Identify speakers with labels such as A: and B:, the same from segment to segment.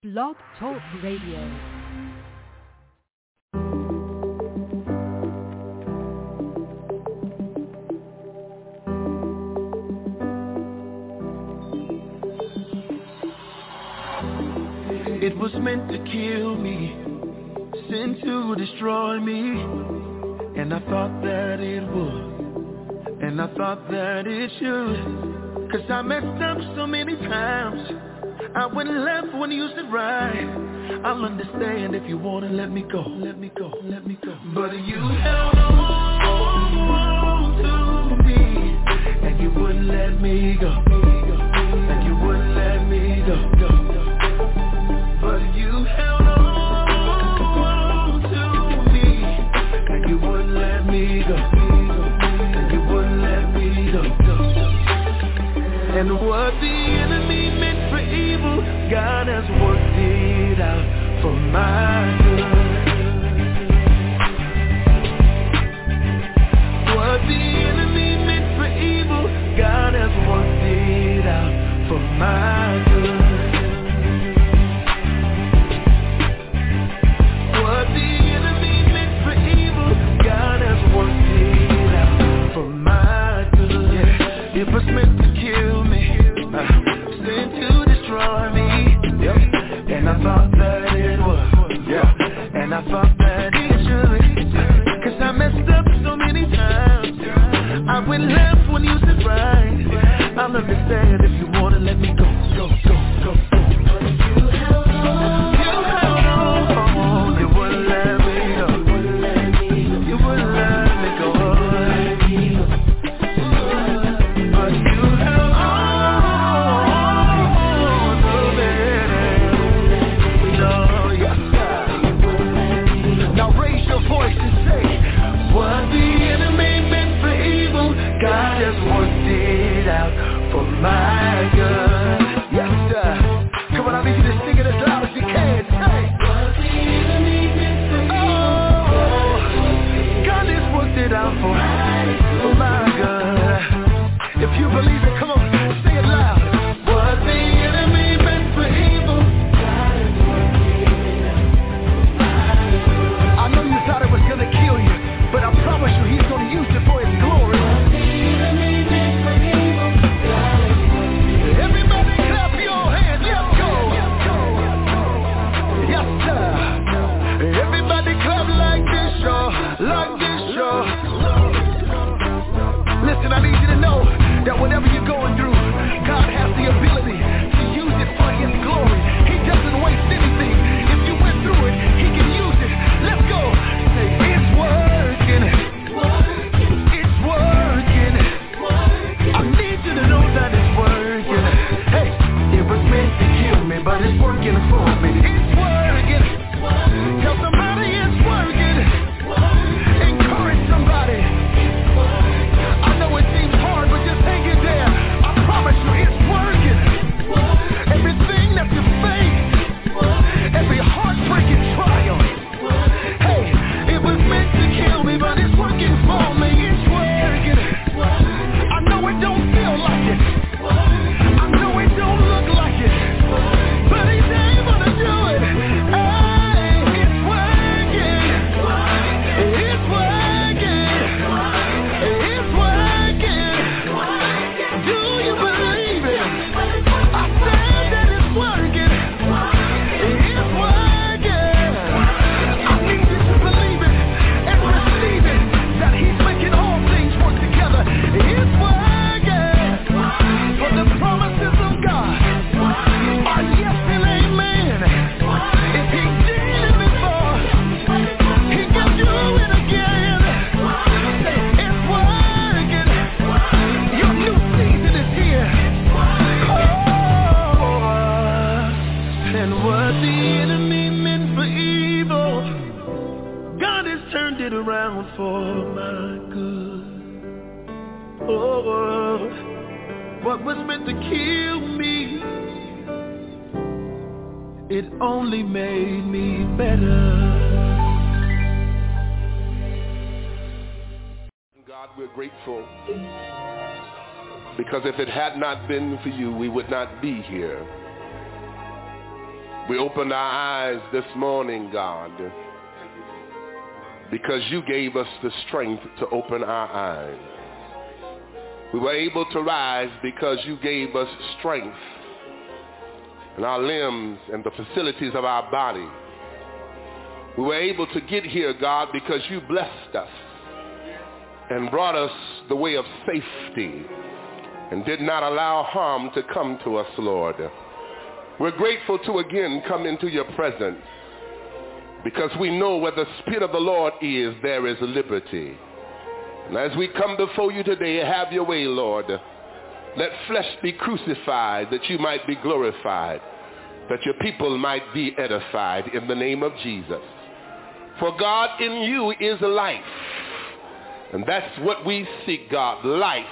A: Blog Talk Radio.
B: It was meant to kill me, sent to destroy me, and I thought that it would, and I thought that it should, 'cause I messed up so many times. I went left when you said right. I'll understand if you wanna let me go, let me go, let me go. But you held on to me, and you wouldn't let me go, and you wouldn't let me go. But you held on to me, and you wouldn't let me go, and you wouldn't let me go. And what the enemy meant for evil, God has worked it out for my good. What the enemy meant for evil, God has worked it out for my good. What the enemy meant for evil, God has worked it out for my good. Yeah. It was meant to kill me, sent to destroy me, yeah. And I thought that it was, yeah. And I thought that it should, 'cause I messed up so many times. I went left when you said right. I'll understand if you wanna let me go, go, go, go, go. My God, yes, come on, I need you to sing it as loud as you can. Hey. Oh, God has worked it out for my good. If you believe it, come on, sing it loud. What the enemy meant for evil, I know you thought it was gonna kill you, but I promise you He's gonna use it for His glory. Like this show. Listen, I need you to know that whatever you're going through, God has the ability to use it for His glory. He doesn't waste anything. If you went through it, He can use it. Let's go. Say, it's working. It's working. I need you to know that it's working. Hey, it was meant to kill me, but it's working for me. It's working. Tell somebody it's working. Somebody, I know it seems hard, but just hang in there. I promise you it's working. Everything that you face, every heartbreaking trial, hey, it was meant to kill me, but it's working for me. It's working. I know it don't feel like it. I know it don't look like it, but He's able to do it. Hey, it's working. It's working. Around for my good. Oh, what was meant to kill me, it only made me better.
C: God, we're grateful Because if it had not been for you, we would not be here. We opened our eyes this morning, God, because you gave us the strength to open our eyes. We were able to rise because you gave us strength in our limbs and the facilities of our body. We were able to get here, God, because you blessed us and brought us the way of safety and did not allow harm to come to us, Lord. We're grateful to again come into your presence because we know where the Spirit of the Lord is, there is liberty. And as we come before you today, have your way, Lord. Let flesh be crucified that you might be glorified, that your people might be edified in the name of Jesus. For God, in you is life. And that's what we seek, God, life,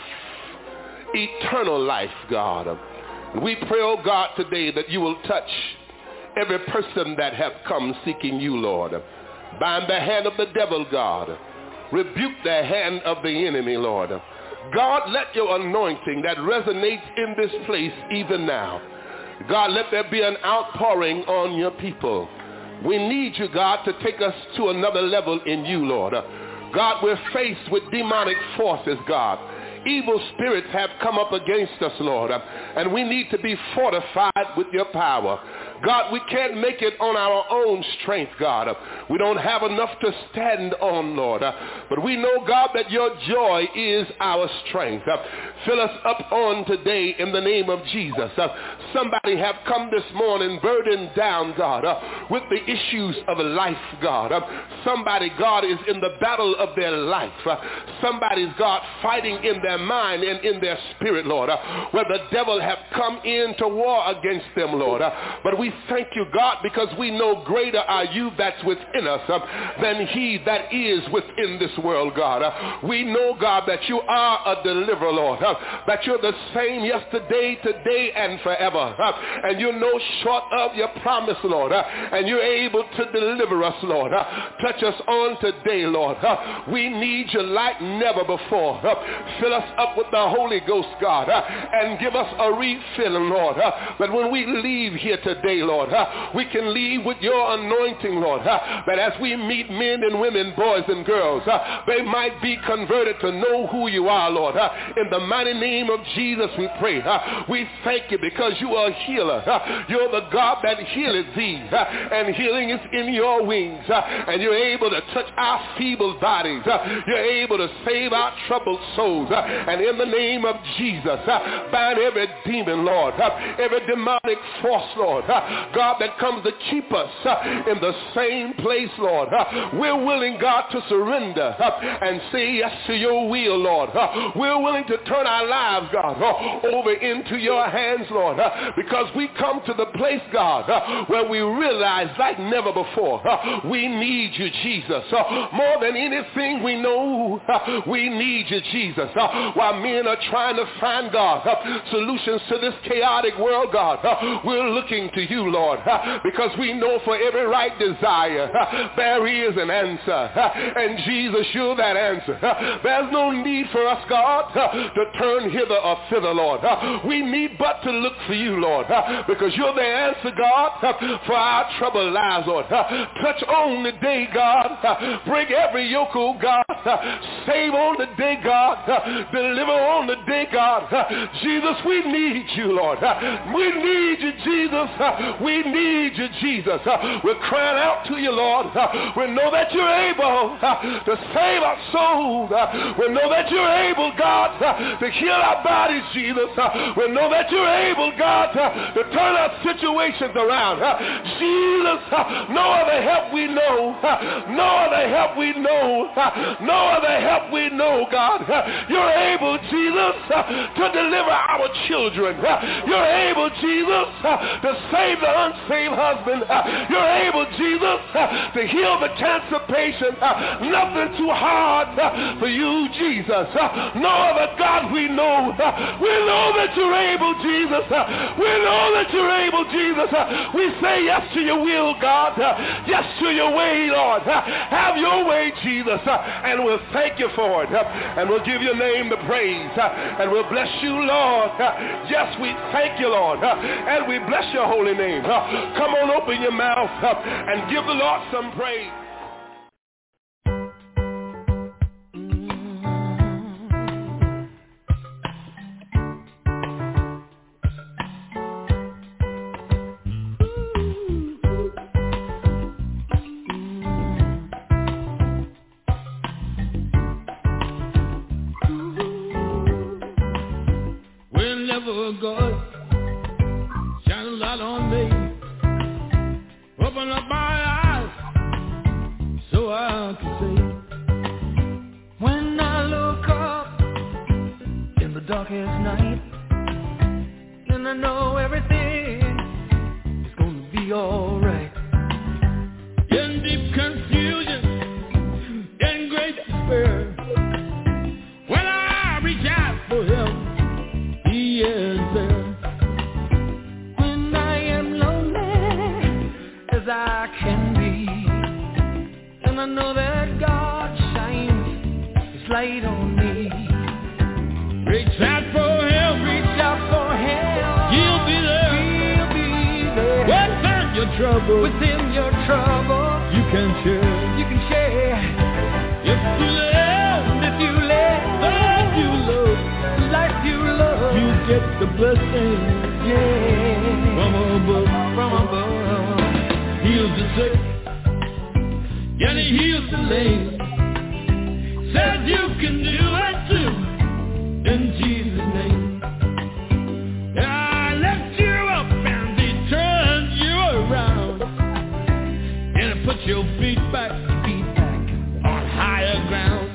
C: eternal life, God. We pray, oh God, today that you will touch every person that have come seeking you, Lord. Bind the hand of the devil, God. Rebuke the hand of the enemy, Lord. God, let your anointing that resonates in this place even now. God, let there be an outpouring on your people. We need you, God, to take us to another level in you, Lord. God, we're faced with demonic forces, God. Evil spirits have come up against us, Lord, and we need to be fortified with your power. God, we can't make it on our own strength, God. We don't have enough to stand on, Lord. But we know, God, that your joy is our strength. Fill us up on today in the name of Jesus. Somebody have come this morning burdened down, God, with the issues of life, God. Somebody, God, is in the battle of their life. Somebody's, God, fighting in their mind and in their spirit, Lord, where the devil have come in to war against them, Lord. But we thank you, God, because we know greater are you that's within us than he that is within this world, God. We know, God, that you are a deliverer, Lord, that you're the same yesterday, today, and forever. And you're no short of your promise, Lord, and you're able to deliver us, Lord. Touch us on today, Lord. We need you like never before. Fill us up with the Holy Ghost, God, and give us a refilling, Lord, that when we leave here today, Lord, we can leave with your anointing, Lord, that as we meet men and women, boys and girls, they might be converted to know who you are, Lord. In the mighty name of Jesus we pray. We thank you because you are a healer. You're the God that healeth thee, and healing is in your wings, and you're able to touch our feeble bodies. You're able to save our troubled souls, and in the name of Jesus, bind every demon, Lord, every demonic force, Lord, God, that comes to keep us in the same place, Lord. We're willing, God, to surrender and say yes to your will, Lord. We're willing to turn our lives, God, over into your hands, Lord, because we come to the place, God, where we realize like never before, we need you, Jesus. More than anything we know, we need you, Jesus. While men are trying to find, God, solutions to this chaotic world, God, we're looking to you, Lord, because we know for every right desire, there is an answer. And Jesus, you're that answer. There's no need for us, God, to turn hither or thither, Lord. We need but to look for you, Lord, because you're the answer, God, for our troubled lives, Lord. Touch on the day, God. Break every yoke, oh God. Save on the day, God. Deliver on the day, God. Jesus, we need you, Lord. We need you, Jesus. We need you, Jesus. We're crying out to you, Lord. We know that you're able to save our souls. We know that you're able, God, to heal our bodies, Jesus. We know that you're able, God, to turn our situations around. Jesus, no other help we know. No other help we know. No other help we know, God. You're able, Jesus, to deliver our children. You're able, Jesus, to save the unsaved husband. You're able, Jesus, to heal the cancer patient. Nothing too hard for you, Jesus. No other God we know. We know that you're able, Jesus. We know that you're able, Jesus. We say yes to your will, God. Yes to your way, Lord. Have your way, Jesus. And we'll thank you for it. And we'll give your name the praise. And we'll bless you, Lord. Yes, we thank you, Lord. And we bless your holy name. Come on, open your mouth and give the Lord some praise.
D: God, shine a light on me. Open up my eyes so I can see. When I look up in the darkest night, then I know everything is gonna be alright. In deep confusion, in great despair, when I reach out for Him, He is there. When I am lonely as I can be, and I know that God shines His light on me. Reach out for Him, reach out for Him. He'll be there, He'll be there. Within your trouble, within your trouble, you can share, you can share. If you live, if you live, life you love, life you love, you get the blessing, yeah, from above, from above. Heals the sick, and He heals the lame. Says you can do it too, in Jesus' name. I lift you up and He turns you around, and He puts your feet back on higher ground.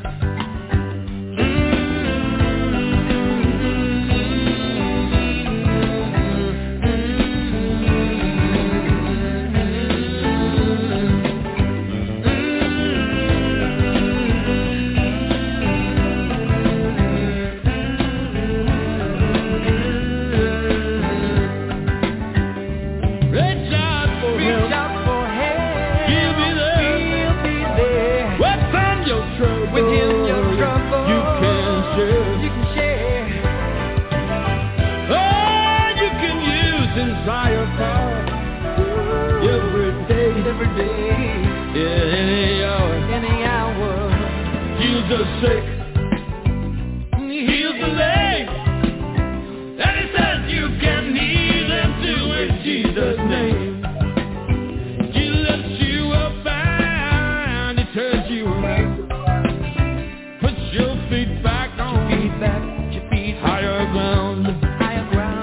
D: Every day, yeah, any hour, heals the sick, He heals the lame, and He says you can heal them too in Jesus' name. He lifts you up and He turns you around, puts your feet back on, your feet higher ground, higher ground.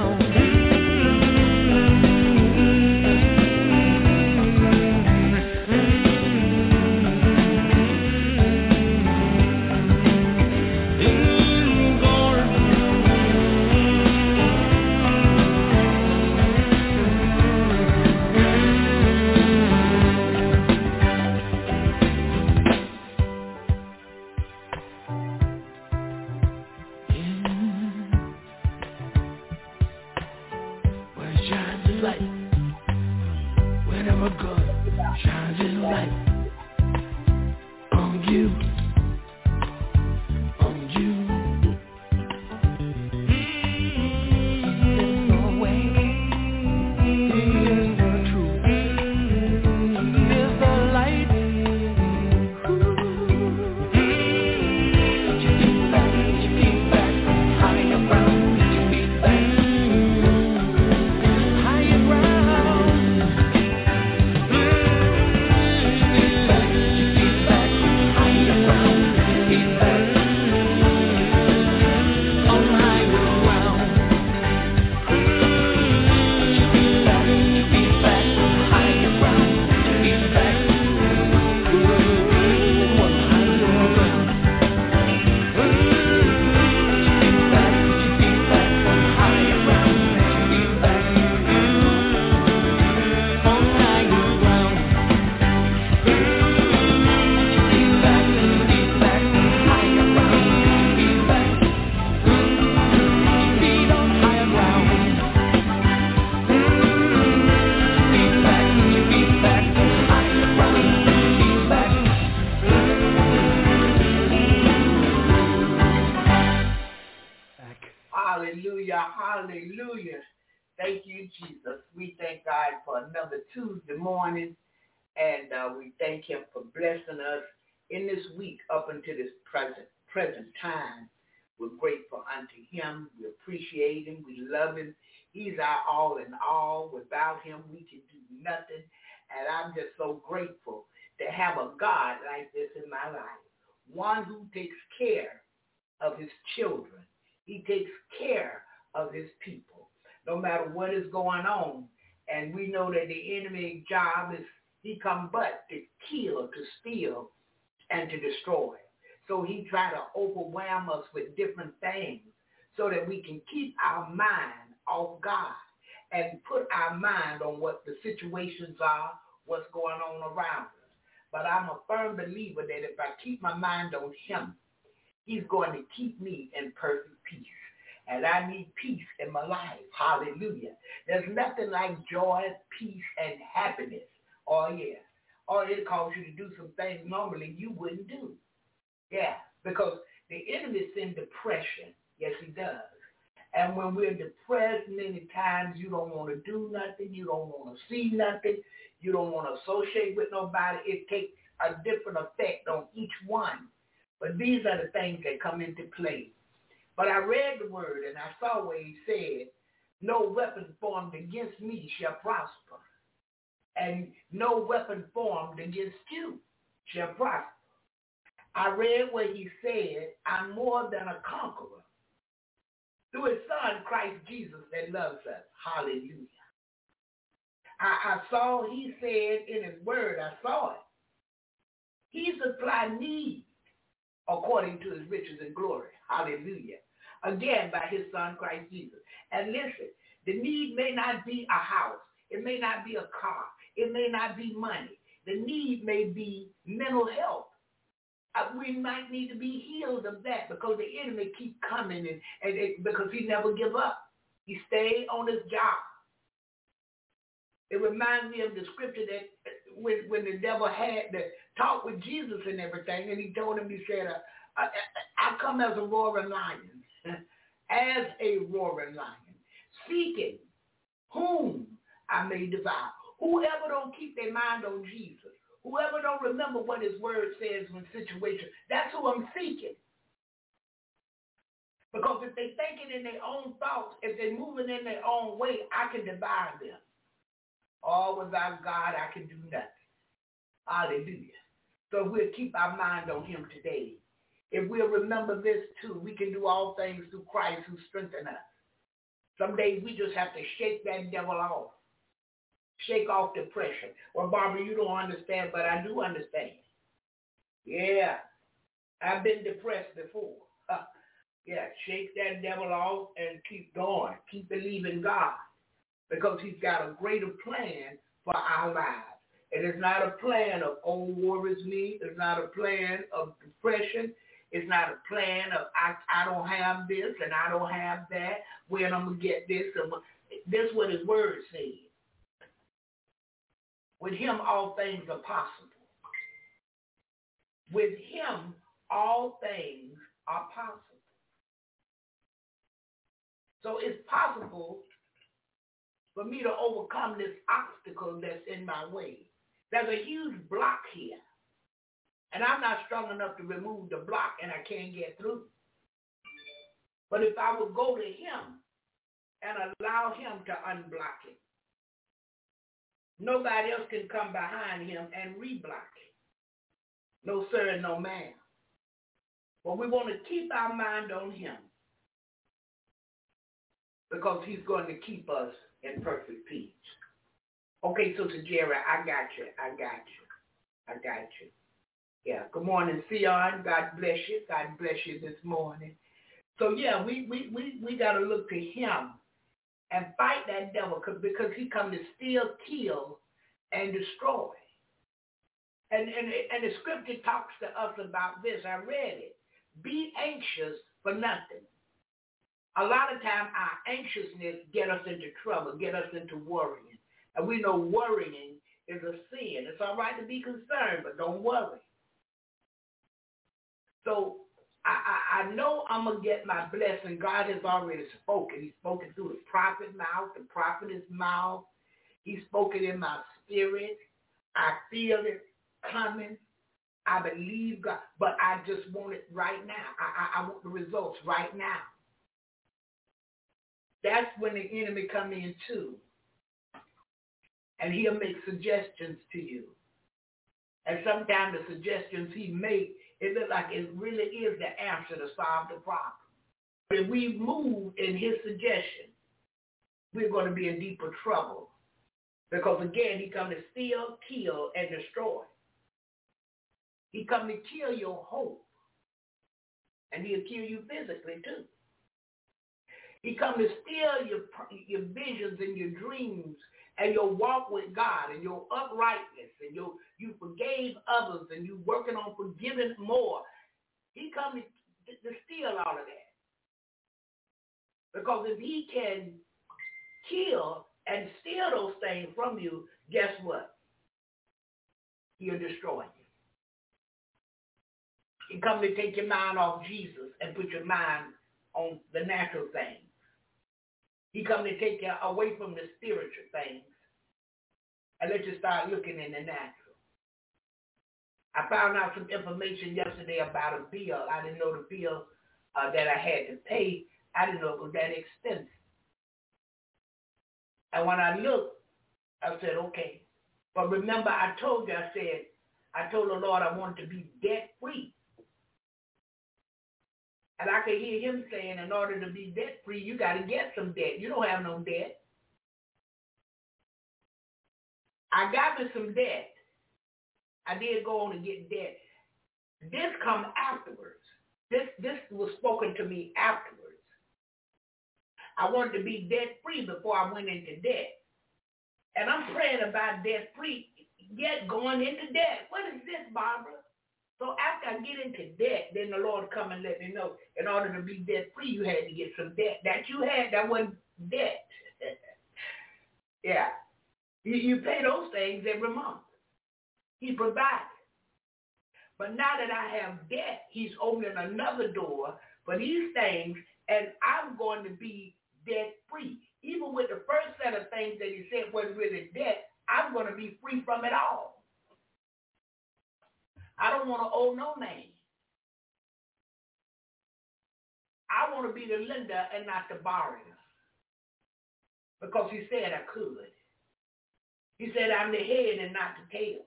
E: Hallelujah. Thank you, Jesus. We thank God for another Tuesday morning, and we thank him for blessing us in this week up until this present time. We're grateful unto him. We appreciate him. We love him. He's our all in all. Without him, we can do nothing. And I'm just so grateful to have a God like this in my life, one who takes care of his children. He takes care of his people, no matter what is going on. And we know that the enemy's job is he come but to kill, to steal, and to destroy. So he try to overwhelm us with different things so that we can keep our mind off God and put our mind on what the situations are, what's going on around us. But I'm a firm believer that if I keep my mind on him, he's going to keep me in perfect peace. And I need peace in my life. Hallelujah. There's nothing like joy, peace, and happiness. Oh, yeah. Or it calls you to do some things normally you wouldn't do. Yeah, because the enemy sends depression. Yes, he does. And when we're depressed, many times you don't want to do nothing. You don't want to see nothing. You don't want to associate with nobody. It takes a different effect on each one. But these are the things that come into play. But I read the word and I saw where he said, no weapon formed against me shall prosper. And no weapon formed against you shall prosper. I read where he said, I'm more than a conqueror through his son, Christ Jesus, that loves us. Hallelujah. I saw, he said in his word, I saw it. He supplied needs according to his riches and glory. Hallelujah. Again, by his son, Christ Jesus. And listen, the need may not be a house. It may not be a car. It may not be money. The need may be mental health. We might need to be healed of that because the enemy keep coming and because he never give up. He stayed on his job. It reminds me of the scripture that when the devil had the talk with Jesus and everything, and he told him, he said, I come as a roaring lion, as a roaring lion, seeking whom I may devour. Whoever don't keep their mind on Jesus, whoever don't remember what his word says when situations, that's who I'm seeking. Because if they're thinking in their own thoughts, if they're moving in their own way, I can devour them. All without God, I can do nothing. Hallelujah. So we'll keep our mind on him today. If we'll remember this too, we can do all things through Christ who strengthens us. Some days we just have to shake that devil off. Shake off depression. Well, Barbara, you don't understand, but I do understand. Yeah, I've been depressed before. Yeah, shake that devil off and keep going. Keep believing God because he's got a greater plan for our lives. It is not a plan of, oh, woe is me. It's not a plan of depression. It's not a plan of, I don't have this and I don't have that. When I'm going to get this. And this is what his word says. With him, all things are possible. With him, all things are possible. So it's possible for me to overcome this obstacle that's in my way. There's a huge block here. And I'm not strong enough to remove the block and I can't get through. But if I would go to him and allow him to unblock it, nobody else can come behind him and reblock it. No sir and no ma'am. But we want to keep our mind on him because he's going to keep us in perfect peace. Okay, Sister Jerry, I got you. Yeah, good morning, Sion. God bless you. God bless you this morning. So, yeah, we got to look to him and fight that devil because he come to steal, kill, and destroy. And the scripture talks to us about this. I read it. Be anxious for nothing. A lot of time our anxiousness get us into trouble, get us into worrying. And we know worrying is a sin. It's all right to be concerned, but don't worry. So I I know I'm going to get my blessing. God has already spoken. He's spoken through the prophet's mouth, the prophet's mouth. He's spoken in my spirit. I feel it coming. I believe God, but I just want it right now. I want the results right now. That's when the enemy come in too. And he'll make suggestions to you. And sometimes the suggestions he makes, it looks like it really is the answer to solve the problem. But if we move in his suggestion, we're going to be in deeper trouble. Because again, he comes to steal, kill, and destroy. He comes to kill your hope. And he'll kill you physically too. He comes to steal your visions and your dreams and your walk with God and your uprightness and you forgave others and you working on forgiving more. He comes to steal all of that. Because if he can kill and steal those things from you, guess what? He'll destroy you. He comes to take your mind off Jesus and put your mind on the natural things. He comes to take you away from the spiritual things and let you start looking in the natural. I found out some information yesterday about a bill. I didn't know the bill that I had to pay. I didn't know it was that expensive. And when I looked, I said, okay. But remember, I told the Lord I wanted to be debt-free. And I could hear him saying, in order to be debt-free, you got to get some debt. You don't have no debt. I got me some debt. I did go on and get debt. This come afterwards. This was spoken to me afterwards. I wanted to be debt-free before I went into debt. And I'm praying about debt-free, yet going into debt. What is this, Barbara? So after I get into debt, then the Lord come and let me know, in order to be debt-free, you had to get some debt. That you had, that wasn't debt. Yeah. You pay those things every month. He provided. But now that I have debt, he's opening another door for these things, and I'm going to be debt-free. Even with the first set of things that he said wasn't really debt, I'm going to be free from it all. I don't want to owe no man. I want to be the lender and not the borrower. Because he said I could. He said I'm the head and not the tail.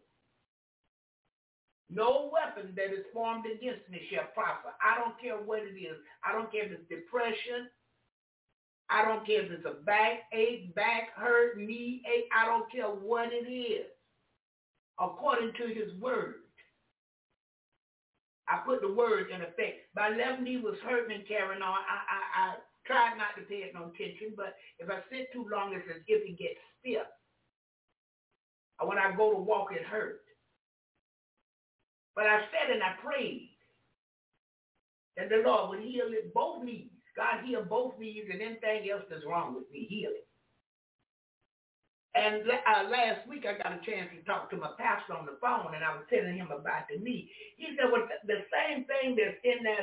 E: No weapon that is formed against me shall prosper. I don't care what it is. I don't care if it's depression. I don't care if it's a backache, back hurt, knee ache. I don't care what it is. According to his word. I put the word in effect. My left knee was hurting and carrying on. I tried not to pay it no attention, but if I sit too long, it's as if it gets stiff. And when I go to walk, it hurts. But I said and I prayed that the Lord would heal it, both knees. God heal both knees and anything else that's wrong with me, heal it. And last week I got a chance to talk to my pastor on the phone, and I was telling him about the knee. He said, well, the same thing that's in that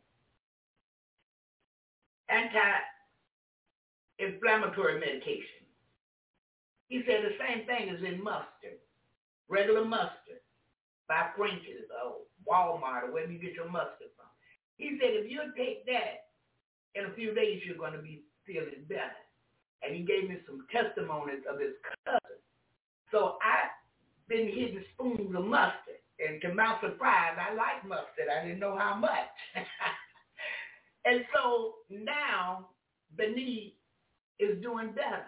E: anti-inflammatory medication. He said the same thing is in mustard, regular mustard, by French's or Walmart or wherever you get your mustard from. He said if you take that, in a few days you're going to be feeling better. And he gave me some testimonies of his cousin. So I've been hitting spoons of mustard. And to my surprise, I like mustard. I didn't know how much. And so now the knee is doing better.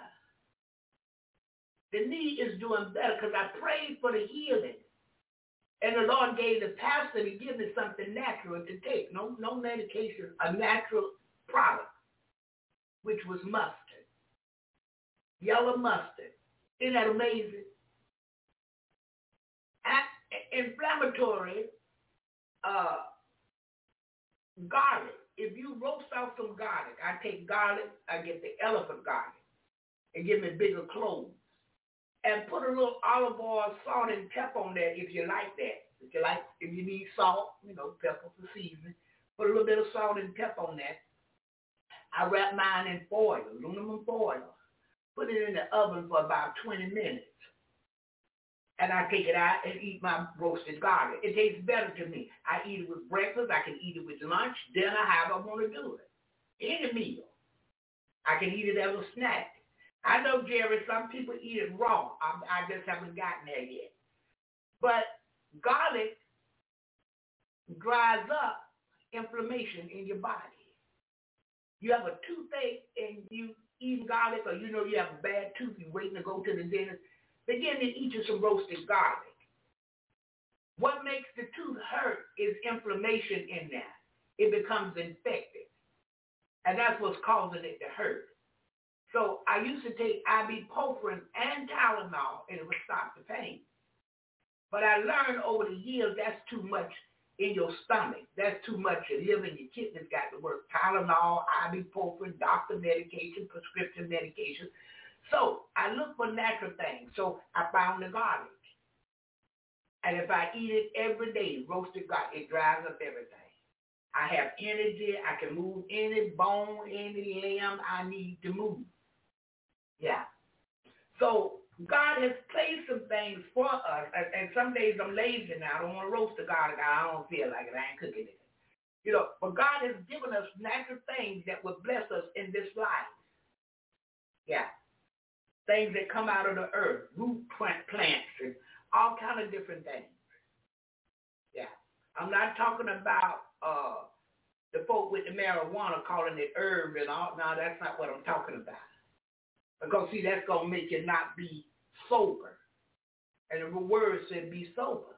E: The knee is doing better because I prayed for the healing. And the Lord gave the pastor to give me something natural to take. No medication, a natural product, which was mustard. Yellow mustard. Isn't that amazing? Inflammatory garlic. If you roast off some garlic, I take garlic, I get the elephant garlic, and give me bigger cloves. And put a little olive oil, salt, and pepper on there if you like that. If you need salt, pepper for seasoning. Put a little bit of salt and pepper on that. I wrap mine in foil, aluminum foil. Put it in the oven for about 20 minutes. And I take it out and eat my roasted garlic. It tastes better to me. I eat it with breakfast. I can eat it with lunch, dinner, however I want to do it. Any meal. I can eat it as a snack. I know, Jerry, some people eat it raw. I just haven't gotten there yet. But garlic dries up inflammation in your body. You have a toothache and you eat garlic, or you know you have a bad tooth, you're waiting to go to the dentist, begin to eat you some roasted garlic. What makes the tooth hurt is inflammation in there. It becomes infected. And that's what's causing it to hurt. So I used to take ibuprofen and Tylenol, and it would stop the pain. But I learned over the years that's too much in your stomach. That's too much. Your liver and your kidneys got to work. Tylenol, ibuprofen, doctor medication, prescription medication. So I look for natural things. So I found the garlic. And if I eat it every day, roasted garlic, it dries up everything. I have energy. I can move any bone, any limb I need to move. Yeah. So God has placed some things for us. And some days I'm lazy now. I don't want to roast the garlic. I don't feel like it. I ain't cooking it. You know, but God has given us natural things that will bless us in this life. Yeah. Things that come out of the earth, root plants, and all kind of different things. Yeah. I'm not talking about the folk with the marijuana calling it herb and all. No, that's not what I'm talking about. Because, see, that's going to make you not be sober. And the word said be sober.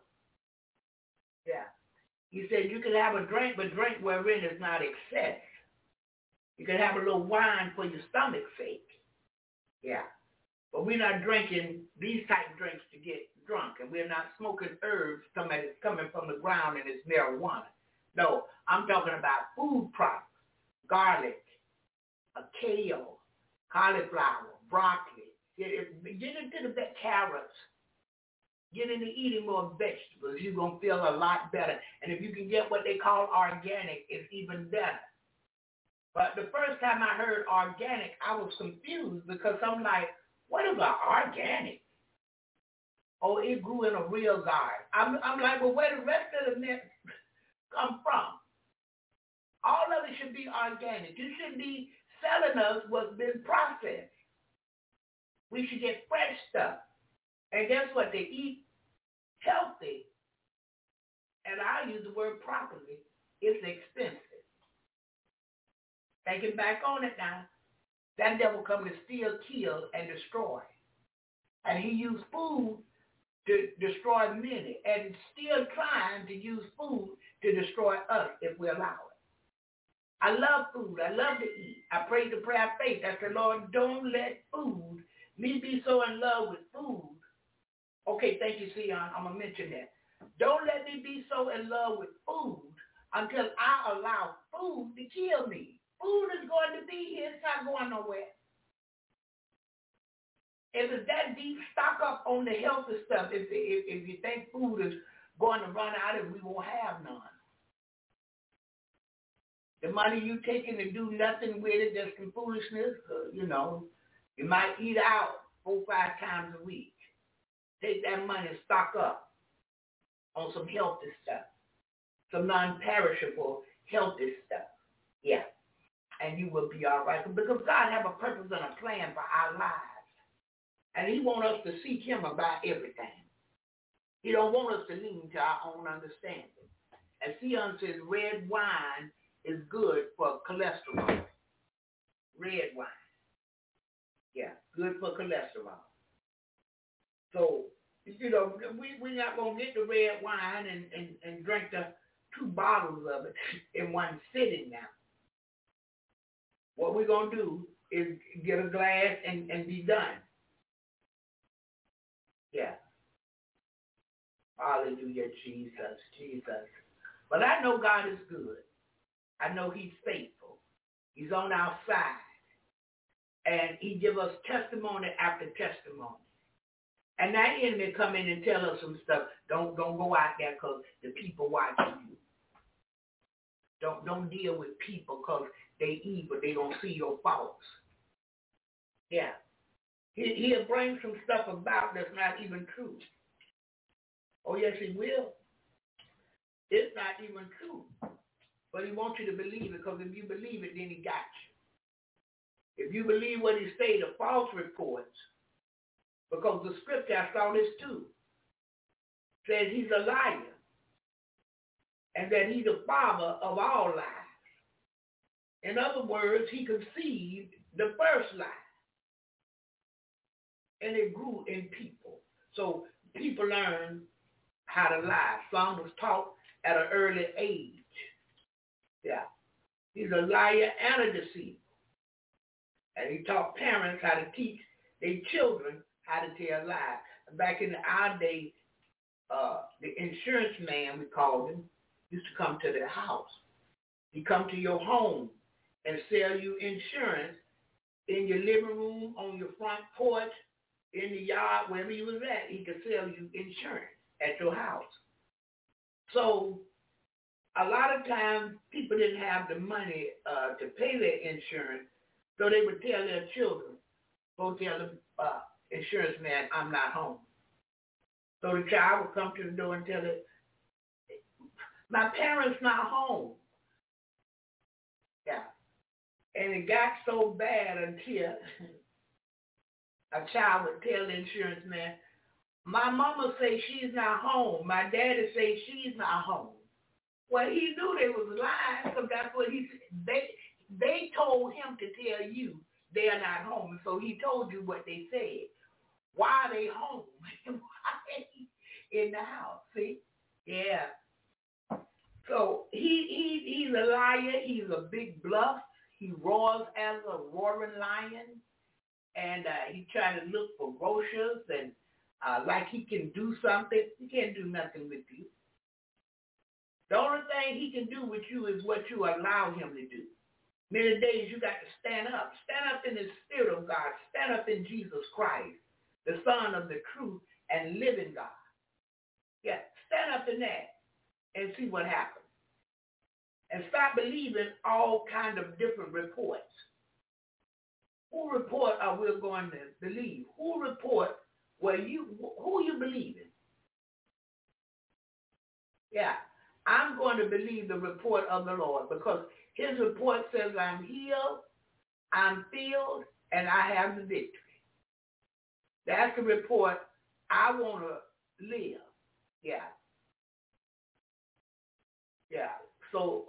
E: Yeah. He said you can have a drink, but drink wherein is not excess. You can have a little wine for your stomach's sake. Yeah. But we're not drinking these type of drinks to get drunk. And we're not smoking herbs coming from the ground and it's marijuana. No, I'm talking about food products. Garlic, kale, cauliflower, broccoli. Get into the carrots. Get into eating more vegetables. You're going to feel a lot better. And if you can get what they call organic, it's even better. But the first time I heard organic, I was confused because I'm like, what is organic? Oh, it grew in a real garden. I'm like, well, where the rest of the mess come from? All of it should be organic. You should be selling us what's been processed. We should get fresh stuff. And guess what? They eat healthy. And I use the word properly. It's expensive. Thinking back on it now, that devil come to steal, kill, and destroy. And he used food to destroy many, and still trying to use food to destroy us if we allow it. I love food. I love to eat. I prayed the prayer of faith. I said, Lord, don't let me be so in love with food. Okay, thank you, Sion. I'm going to mention that. Don't let me be so in love with food until I allow food to kill me. Food is going to be here. It's not going nowhere. If it's that deep, stock up on the healthy stuff. If you think food is going to run out and we won't have none. The money you taking to do nothing with it, just some foolishness, you might eat out 4 or 5 times a week. Take that money and stock up on some healthy stuff, some non-perishable healthy stuff. Yeah. And you will be all right. Because God have a purpose and a plan for our lives. And he wants us to seek him about everything. He don't want us to lean to our own understanding. As Sion says, red wine is good for cholesterol. Red wine. Yeah, good for cholesterol. So, we're not going to get the red wine and drink the 2 bottles of it in one sitting now. What we're going to do is get a glass and be done. Yeah. Hallelujah, Jesus, Jesus. But I know God is good. I know he's faithful. He's on our side. And he give us testimony after testimony. And that enemy come in and tell us some stuff. Don't go out there because the people watching you. Don't deal with people because they evil. They don't see your faults. Yeah. He'll bring some stuff about that's not even true. Oh, yes, he will. It's not even true. But he wants you to believe it, because if you believe it, then he got you. If you believe what he say, the false reports, because the scripture, I saw this too, says he's a liar, and that he's the father of all lies. In other words, he conceived the first lie, and it grew in people. So people learn how to lie. Some was taught at an early age. Yeah. He's a liar and a deceiver. And he taught parents how to teach their children how to tell lies. Back in our day, the insurance man, we called him, used to come to their house. He'd come to your home and sell you insurance in your living room, on your front porch, in the yard, wherever you was at. He could sell you insurance at your house. So a lot of times people didn't have the money to pay their insurance, so they would tell their children, go tell the insurance man, I'm not home. So the child would come to the door and tell it, my parents not home. Yeah. And it got so bad until a child would tell the insurance man, my mama say she's not home. My daddy say she's not home. Well, he knew they was lying, so that's what he said. They told him to tell you they're not home, so he told you what they said. Why are they home? Why in the house? See? Yeah. So he's a liar. He's a big bluff. He roars as a roaring lion, and he's trying to look for groceries and like he can do something. He can't do nothing with you. The only thing he can do with you is what you allow him to do. Many days you got to stand up. Stand up in the Spirit of God. Stand up in Jesus Christ, the Son of the true and living God. Yeah, stand up in that and see what happens. And stop believing all kind of different reports. Who report are we going to believe? Who report who you believing? Yeah, I'm going to believe the report of the Lord, because his report says I'm healed, I'm filled, and I have the victory. That's the report I want to live. Yeah. Yeah. So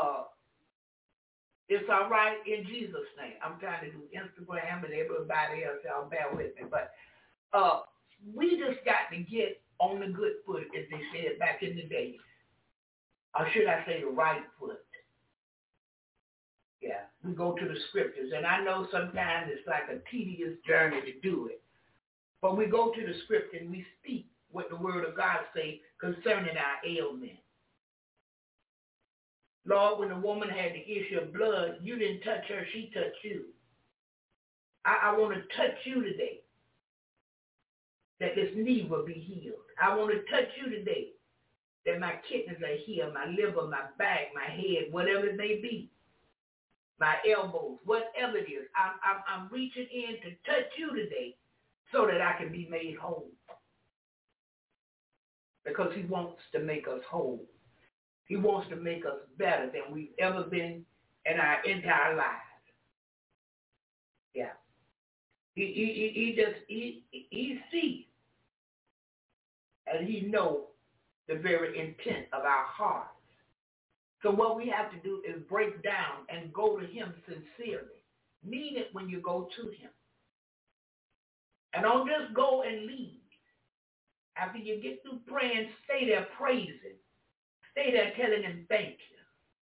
E: it's all right in Jesus' name. I'm trying to do Instagram and everybody else, y'all bear with me. But we just got to get on the good foot, as they said back in the day. Or should I say the right foot? Yeah, we go to the scriptures. And I know sometimes it's like a tedious journey to do it. But we go to the scripture and we speak what the word of God say concerning our ailment. Lord, when the woman had the issue of blood, you didn't touch her, she touched you. I want to touch you today, that this knee will be healed. I want to touch you today, that my kidneys are healed, my liver, my back, my head, whatever it may be, my elbows, whatever it is. I'm reaching in to touch you today so that I can be made whole. Because he wants to make us whole. He wants to make us better than we've ever been in our entire lives. Yeah. He sees and he knows the very intent of our hearts. So what we have to do is break down and go to him sincerely. Mean it when you go to him. And don't just go and leave. After you get through praying, stay there praising. Stay there telling him thank you.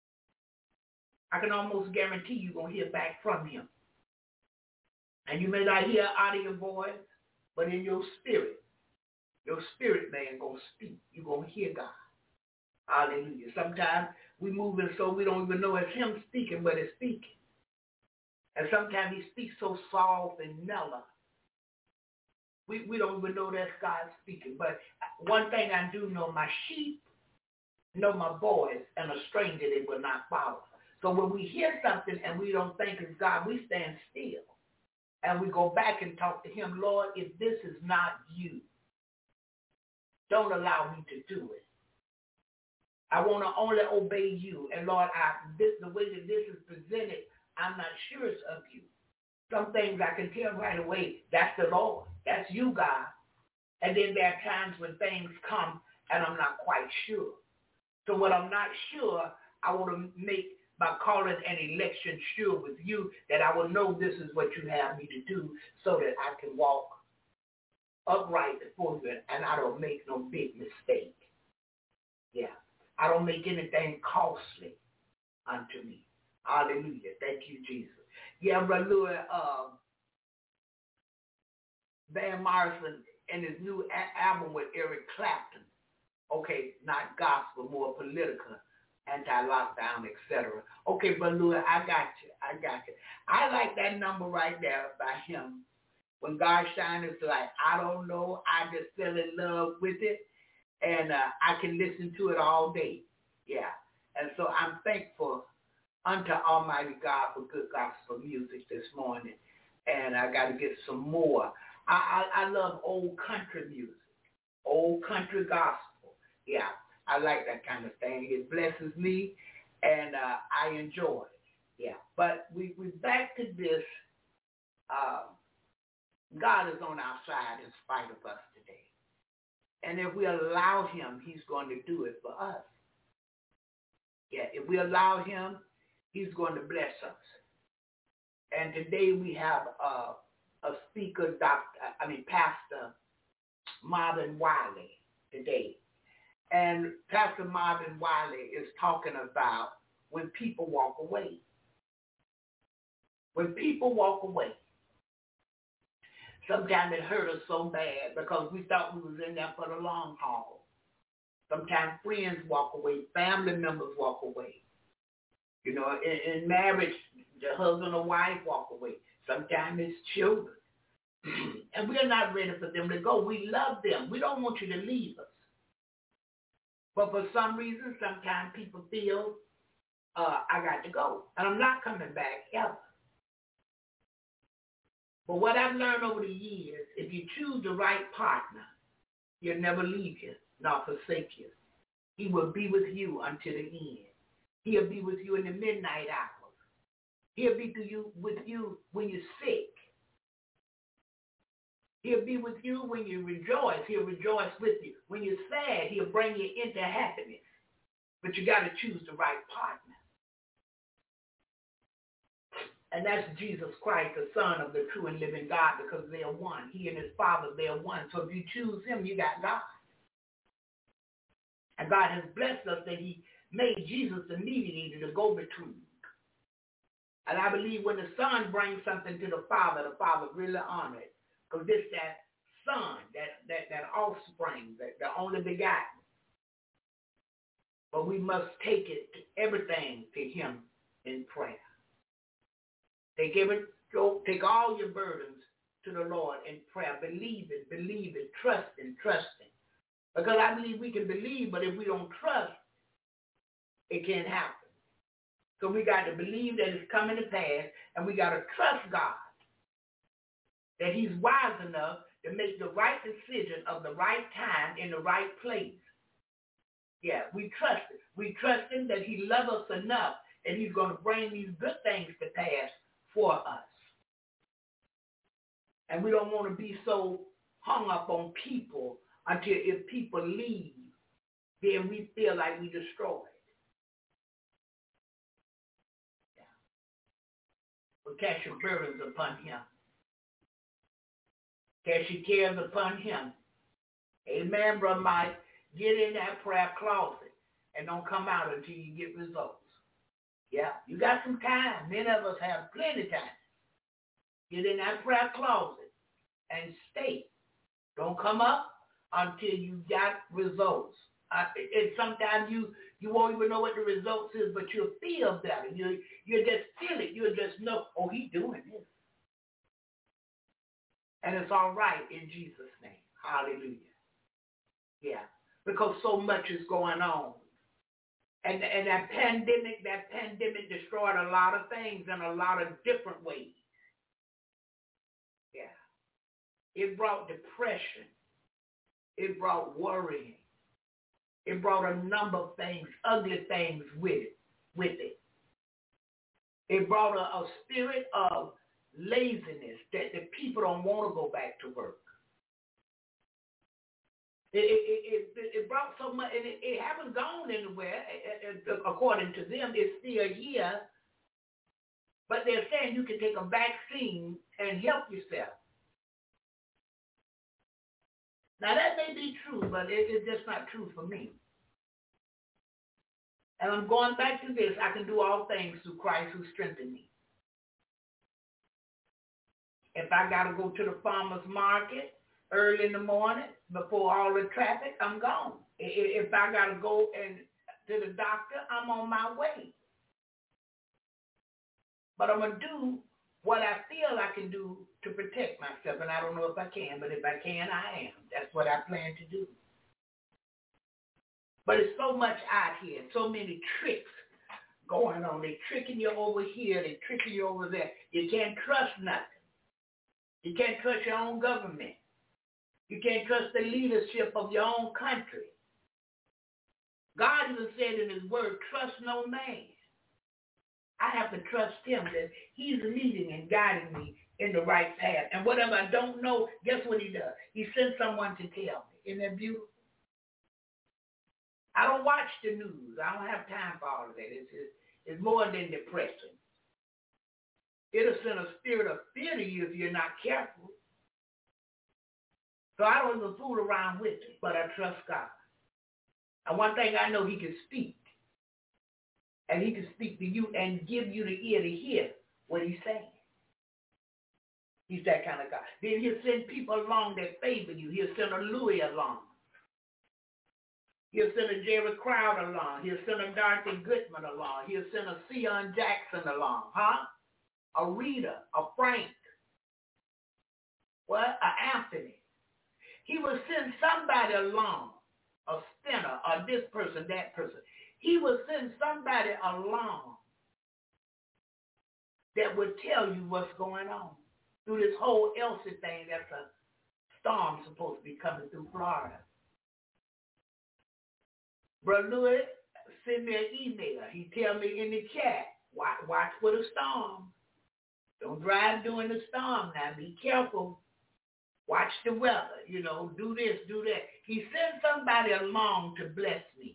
E: I can almost guarantee you're going to hear back from him. And you may not hear out of your voice, but in your spirit man going to speak. You're going to hear God. Hallelujah. Sometimes we move in so we don't even know it's him speaking, but it's speaking. And sometimes he speaks so soft and mellow. We don't even know that's God speaking. But one thing I do know, my sheep know my voice, and a stranger they will not follow. So when we hear something and we don't think it's God, we stand still. And we go back and talk to him, Lord, if this is not you, don't allow me to do it. I want to only obey you. And Lord, the way that this is presented, I'm not sure it's of you. Some things I can tell right away, that's the Lord. That's you, God. And then there are times when things come and I'm not quite sure. So when I'm not sure, I want to make, by calling an election sure with you, that I will know this is what you have me to do so that I can walk upright before you and I don't make no big mistake. Yeah. I don't make anything costly unto me. Hallelujah. Thank you, Jesus. Yeah, Brother Louis, Van Morrison and his new album with Eric Clapton. Okay, not gospel, more political, anti-lockdown, etc. Okay, Brother Louis, I got you. I like that number right there by him. When God shines, it's like, I don't know, I just fell in love with it, and I can listen to it all day. Yeah, and so I'm thankful unto Almighty God for good gospel music this morning, and I got to get some more. I love old country music, old country gospel. Yeah, I like that kind of thing. It blesses me, and I enjoy it. Yeah, but we're back to this. God is on our side in spite of us today. And if we allow him, he's going to do it for us. Yeah, if we allow him, he's going to bless us. And today we have a speaker, Pastor Marvin Wiley today. And Pastor Marvin Wiley is talking about when people walk away. When people walk away. Sometimes it hurt us so bad because we thought we was in there for the long haul. Sometimes friends walk away, family members walk away. You know, in marriage, the husband or wife walk away. Sometimes it's children. And we're not ready for them to go. We love them. We don't want you to leave us. But for some reason, sometimes people feel, I got to go. And I'm not coming back ever. But what I've learned over the years, if you choose the right partner, he'll never leave you nor forsake you. He will be with you until the end. He'll be with you in the midnight hours. He'll be with you when you're sick. He'll be with you when you rejoice. He'll rejoice with you. When you're sad, he'll bring you into happiness. But you got to choose the right partner. And that's Jesus Christ, the Son of the true and living God, because they are one. He and his Father, they are one. So if you choose him, you got God. And God has blessed us that he made Jesus the mediator, the go-between. And I believe when the Son brings something to the Father really honors it. Because this, that Son, that offspring, the only begotten. But we must take it, everything to him in prayer. Take all your burdens to the Lord in prayer. Believe it, trust him. Because I believe we can believe, but if we don't trust, it can't happen. So we got to believe that it's coming to pass, and we got to trust God, that he's wise enough to make the right decision of the right time in the right place. Yeah, we trust it. We trust him that he loves us enough and he's going to bring these good things to pass for us. And we don't want to be so hung up on people until if people leave, then we feel like we destroyed. Yeah. But cast your burdens upon him. Cast your cares upon him. Amen, Brother Mike. Get in that prayer closet and don't come out until you get results. Yeah, you got some time. Many of us have plenty of time. Get in that prayer closet and stay. Don't come up until you got results. And sometimes you won't even know what the results is, but you'll feel better. You just feel it. You'll just know, oh, he's doing this. And it's all right in Jesus' name. Hallelujah. Yeah, because so much is going on. And that pandemic destroyed a lot of things in a lot of different ways. Yeah. It brought depression. It brought worrying. It brought a number of things, ugly things with it. It brought a spirit of laziness that the people don't want to go back to work. It brought so much, and it haven't gone anywhere, according to them. It's still here. But they're saying you can take a vaccine and help yourself. Now, that may be true, but it's just not true for me. And I'm going back to this. I can do all things through Christ who strengthens me. If I got to go to the farmer's market early in the morning before all the traffic, I'm gone. If I got to go to the doctor, I'm on my way. But I'm going to do what I feel I can do to protect myself. And I don't know if I can, but if I can, I am. That's what I plan to do. But it's so much out here, so many tricks going on. They're tricking you over here. They're tricking you over there. You can't trust nothing. You can't trust your own government. You can't trust the leadership of your own country. God even said in his word, trust no man. I have to trust him that he's leading and guiding me in the right path. And whatever I don't know, guess what he does? He sends someone to tell me. Isn't that beautiful? I don't watch the news. I don't have time for all of that. It's more than depressing. It'll send a spirit of fear to you if you're not careful. So I don't even fool around with it, but I trust God. And one thing I know, he can speak. And he can speak to you and give you the ear to hear what he's saying. He's that kind of God. Then he'll send people along that favor you. He'll send a Louis along. He'll send a Jerry Crowder along. He'll send a Dorothy Goodman along. He'll send a Sion Jackson along. A Rita, a Frank. What? A Anthony. He will send somebody along. A Stenner, or this person, that person. He will send somebody along that will tell you what's going on. Through this whole Elsie thing, that's a storm supposed to be coming through Florida. Brother Louis send me an email. He tell me in the chat, watch for the storm. Don't drive during the storm now. Be careful. Watch the weather. Do this, do that. He sent somebody along to bless me.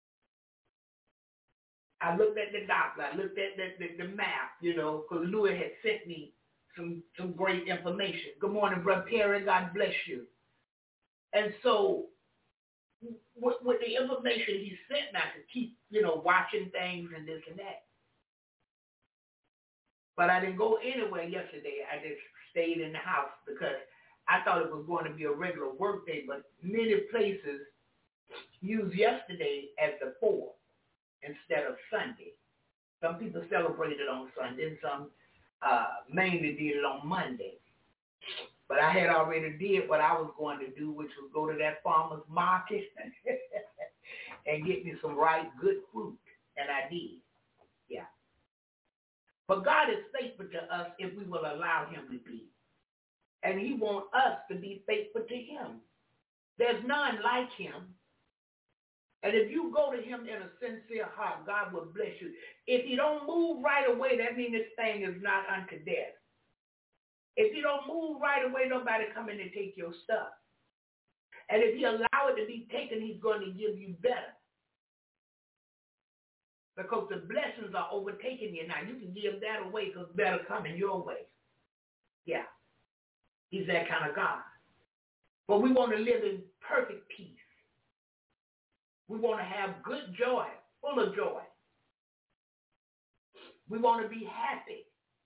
E: I looked at the doctor. I looked at the map, because Louis had sent me some great information. Good morning, Brother Perry. God bless you. And so with the information he sent me, I could keep, watching things and this and that. But I didn't go anywhere yesterday. I just stayed in the house because I thought it was going to be a regular work day, but many places use yesterday as the 4th instead of Sunday. Some people celebrated on Sunday, and some mainly did it on Monday. But I had already did what I was going to do, which was go to that farmer's market and get me some right good fruit, and I did. Yeah. But God is faithful to us if we will allow him to be. And he wants us to be faithful to him. There's none like him. And if you go to him in a sincere heart, God will bless you. If you don't move right away, that means this thing is not unto death. If you don't move right away, nobody come in and take your stuff. And if you allow it to be taken, he's going to give you better. Because the blessings are overtaking you now. You can give that away because better coming your way. Yeah. He's that kind of God. But we want to live in perfect peace. We want to have good joy, full of joy. We want to be happy.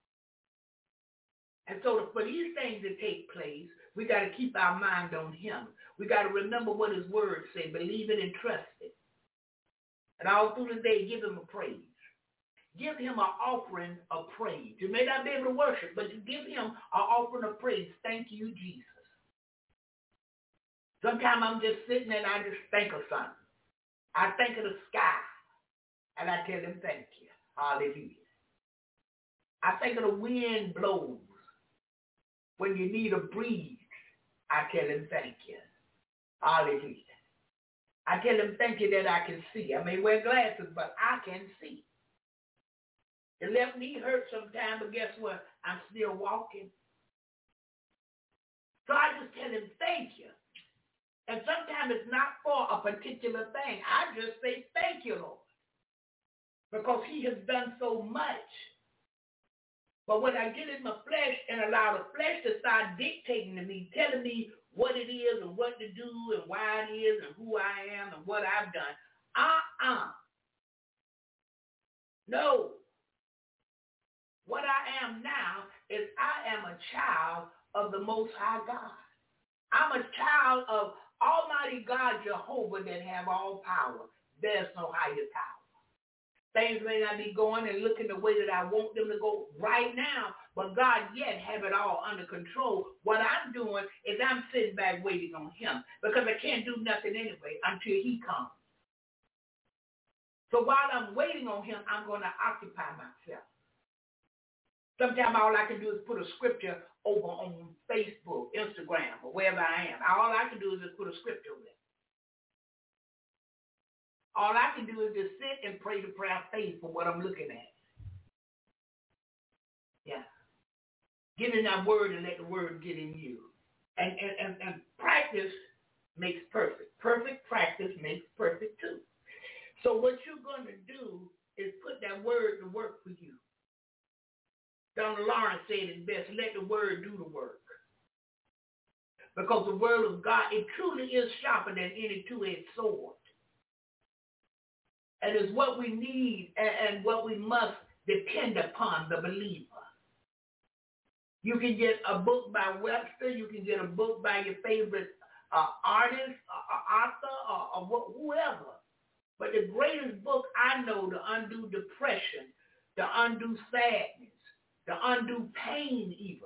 E: And so for these things to take place, we got to keep our mind on him. We got to remember what his words say, believe it and trust it. And all through the day, give him a praise. Give him an offering of praise. You may not be able to worship, but you give him an offering of praise. Thank you, Jesus. Sometimes I'm just sitting there and I just think of something. I think of the sky. and I tell him thank you. Hallelujah. I think of the wind blows. When you need a breeze, I tell him thank you. Hallelujah. I tell him thank you that I can see. I may wear glasses, but I can see. The left knee hurts sometimes, but guess what? I'm still walking. So I just tell him thank you. And sometimes it's not for a particular thing. I just say thank you, Lord. Because he has done so much. But when I get in my flesh and allow the flesh to start dictating to me, telling me what it is and what to do and why it is and who I am and what I've done, no. What I am now is I am a child of the Most High God. I'm a child of Almighty God Jehovah that have all power. There's no higher power. Things may not be going and looking the way that I want them to go right now, but God yet have it all under control. What I'm doing is I'm sitting back waiting on him because I can't do nothing anyway until he comes. So while I'm waiting on him, I'm going to occupy myself. Sometimes all I can do is put a scripture over on Facebook, Instagram, or wherever I am. All I can do is just put a scripture with it. All I can do is just sit and pray the prayer of faith for what I'm looking at. Yeah. Get in that word and let the word get in you. And practice makes perfect. Perfect practice makes perfect too. So what you're going to do is put that word to work for you. Donald Lawrence said it best, let the word do the work. Because the word of God, it truly is sharper than any two-edged sword. And it's what we need and what we must depend upon, the believer. You can get a book by Webster. You can get a book by your favorite artist, author, or whoever. But the greatest book I know to undo depression, to undo sadness, to undo pain even,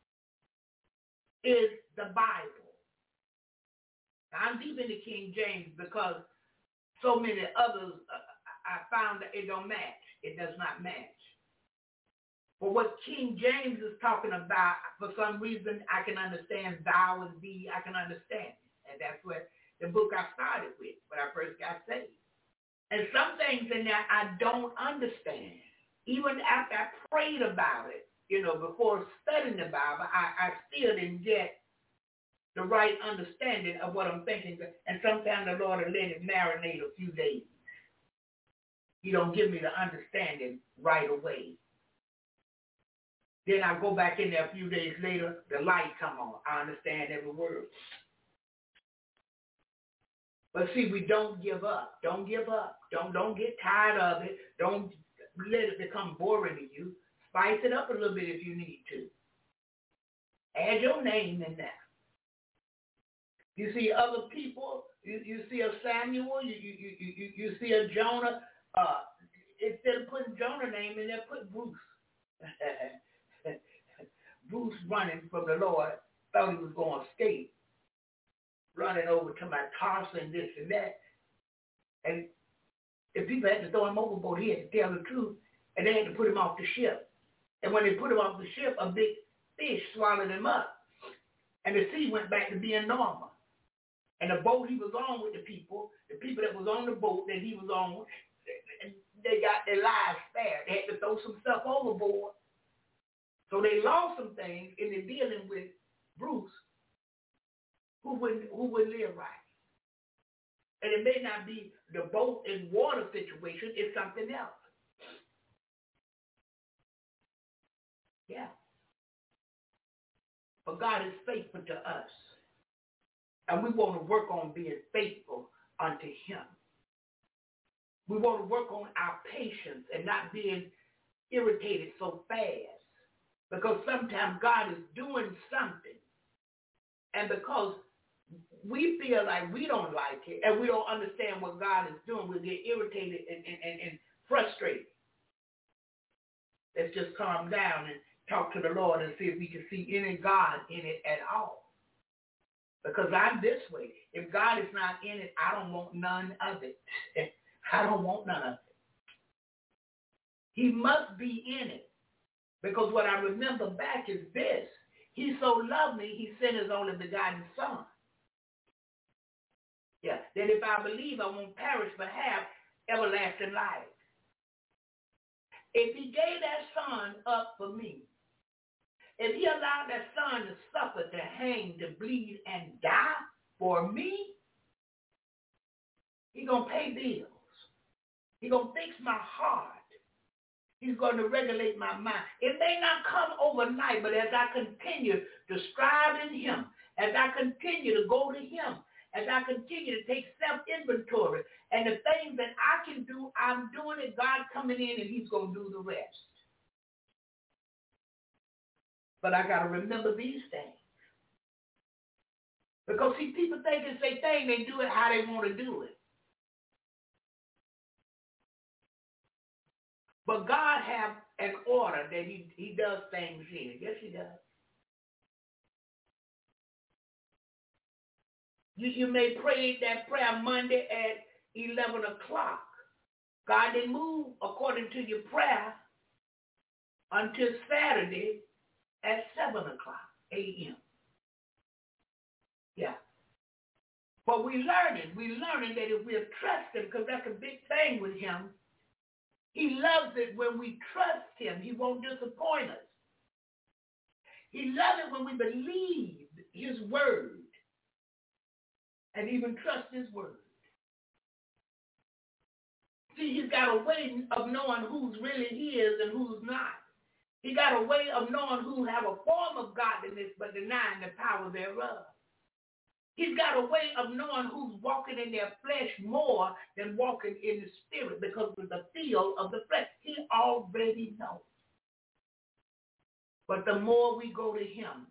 E: is the Bible. I'm deep into King James because so many others, I found that it don't match. It does not match. But what King James is talking about, for some reason, I can understand thou and thee. I can understand it. And that's what the book I started with when I first got saved. And some things in there I don't understand. Even after I prayed about it, before studying the Bible, I still didn't get the right understanding of what I'm thinking. And sometimes the Lord will let it marinate a few days. He don't give me the understanding right away. Then I go back in there a few days later, the light come on. I understand every word. But see, we don't give up. Don't give up. Don't get tired of it. Don't let it become boring to you. Spice it up a little bit if you need to. Add your name in there. You see other people. You see a Samuel. You see a Jonah. Instead of putting Jonah name in there, put Bruce. Bruce running from the Lord, thought he was going to escape, running over to my Tarsa and this and that. And if people had to throw him overboard, he had to tell the truth, and they had to put him off the ship. And when they put him off the ship, a big fish swallowed him up. And the sea went back to being normal. And the boat he was on with the people that was on the boat that he was on, they got their lives spared. They had to throw some stuff overboard. So they lost some things in the dealing with Bruce, who wouldn't live right. And it may not be the boat and water situation, it's something else. Yeah. But God is faithful to us. And we want to work on being faithful unto him. We want to work on our patience and not being irritated so fast. Because sometimes God is doing something. And because we feel like we don't like it and we don't understand what God is doing, we get irritated and frustrated. Let's just calm down and talk to the Lord and see if we can see any God in it at all. Because I'm this way. If God is not in it, I don't want none of it. I don't want none of it. He must be in it. Because what I remember back is this. He so loved me, he sent his only begotten son. Yeah, that if I believe, I won't perish but have everlasting life. If he gave that son up for me, if he allowed that son to suffer, to hang, to bleed, and die for me, he's going to pay bills. He's going to fix my heart. He's going to regulate my mind. It may not come overnight, but as I continue to strive in him, as I continue to go to him, as I continue to take self-inventory, and the things that I can do, I'm doing it. God coming in, and he's going to do the rest. But I got to remember these things. Because, see, people think it's their thing. They do it how they want to do it. But God have an order that he does things in. Yes, he does. You may pray that prayer Monday at 11 o'clock. God didn't move according to your prayer until Saturday at 7 o'clock a.m. Yeah. But we're learning that if we'll trust him, because that's a big thing with him, he loves it when we trust him. He won't disappoint us. He loves it when we believe his word and even trust his word. See, he's got a way of knowing who's really his and who's not. He got a way of knowing who have a form of godliness but denying the power thereof. He's got a way of knowing who's walking in their flesh more than walking in the spirit because of the feel of the flesh. He already knows. But the more we go to him,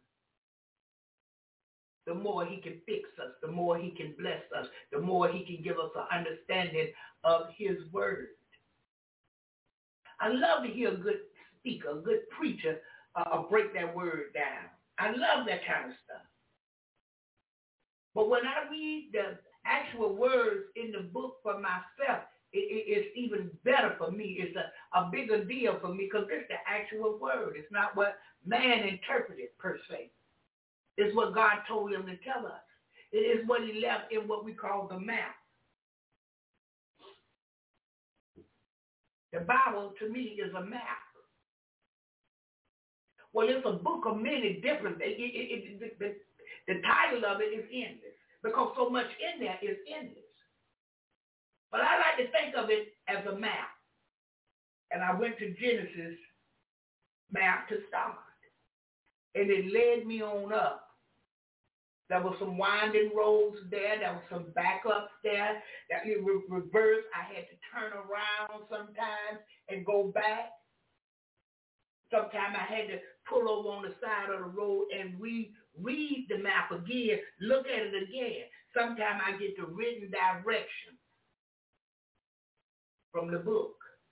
E: the more he can fix us, the more he can bless us, the more he can give us an understanding of his word. I love to hear a good speaker, a good preacher break that word down. I love that kind of stuff. But when I read the actual words in the book for myself, it's even better for me. It's a bigger deal for me because it's the actual word. It's not what man interpreted per se. It's what God told him to tell us. It is what he left in what we call the map. The Bible, to me, is a map. Well, it's a book of many different things. The title of it is endless because so much in there is endless. But I like to think of it as a map. And I went to Genesis map to start. And it led me on up. There were some winding roads there. There were some backups there. That it was reversed. I had to turn around sometimes and go back. Sometimes I had to pull over on the side of the road and read the map again, look at it again. Sometimes I get the written direction from the book,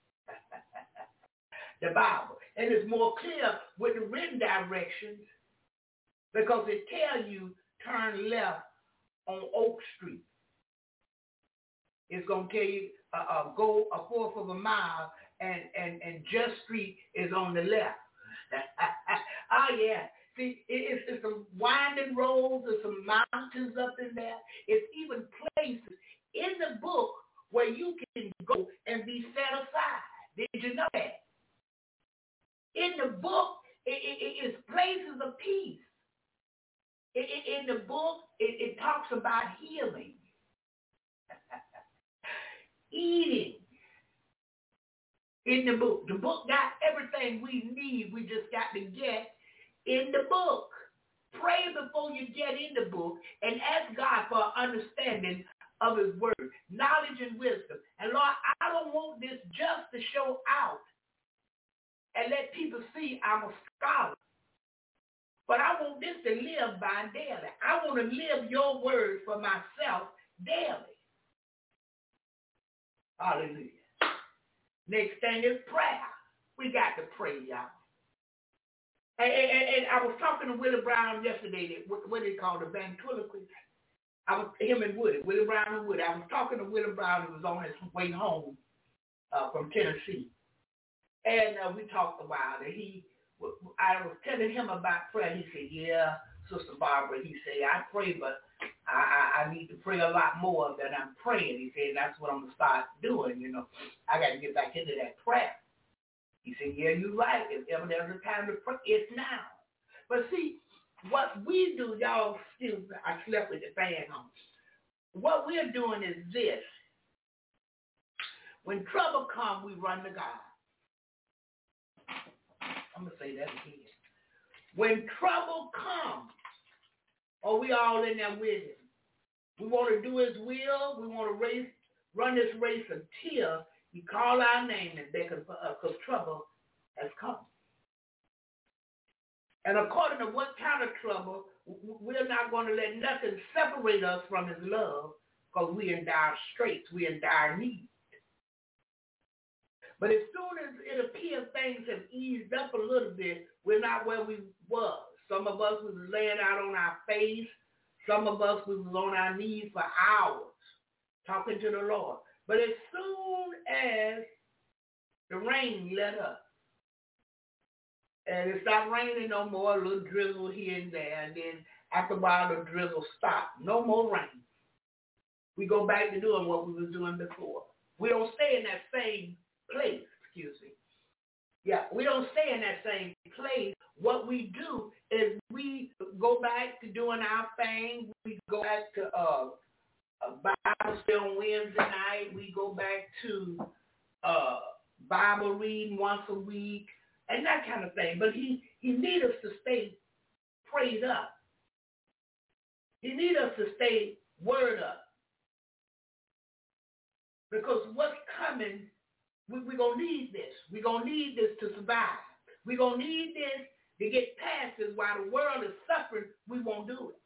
E: the Bible. And it's more clear with the written directions because it tells you turn left on Oak Street. It's going to tell you go a fourth of a mile and Just Street is on the left. Oh, yeah. See, it's some winding roads, there's some mountains up in there. It's even places in the book where you can go and be set aside. Did you know that? In the book, it's places of peace. In the book, it talks about healing, eating. In the book got everything we need. We just got to get in the book. Pray before you get in the book and ask God for understanding of his word, knowledge and wisdom. And Lord, I don't want this just to show out and let people see I'm a scholar. But I want this to live by daily. I want to live your word for myself daily. Hallelujah. Next thing is prayer. We got to pray, y'all. And I was talking to Willie Brown yesterday, what they call the ventriloquist. Him and Woody, Willie Brown and Woody. I was talking to Willie Brown who was on his way home from Tennessee. And we talked a while. And I was telling him about prayer. He said, yeah, Sister Barbara. He said, I pray, but I need to pray a lot more than I'm praying. He said, that's what I'm going to start doing, you know. I got to get back into that prayer. He said, yeah, you're right. If ever there's a time to pray, it's now. But see, what we do, y'all still, I slept with the fan on. What we're doing is this. When trouble comes, we run to God. I'm going to say that again. When trouble comes, we all in there with him. We want to do his will. We want to run this race until he call our name and beckon for us, because trouble has come. And according to what kind of trouble, we're not going to let nothing separate us from his love, because we're in dire straits. We're in dire need. But as soon as it appears things have eased up a little bit, we're not where we was. Some of us was laying out on our face. Some of us was on our knees for hours talking to the Lord. But as soon as the rain let up, and it stopped raining no more, a little drizzle here and there, and then after a while the drizzle stopped. No more rain. We go back to doing what we was doing before. We don't stay in that same place, we don't stay in that same place. What we do is we go back to doing our thing. We go back to Bible study on Wednesday night. We go back to Bible reading once a week and that kind of thing. But he needs us to stay prayed up. He needs us to stay word up. Because what's coming, we're going to need this. We're going to need this to survive. We're going to need this to get past this. While the world is suffering, we won't do it.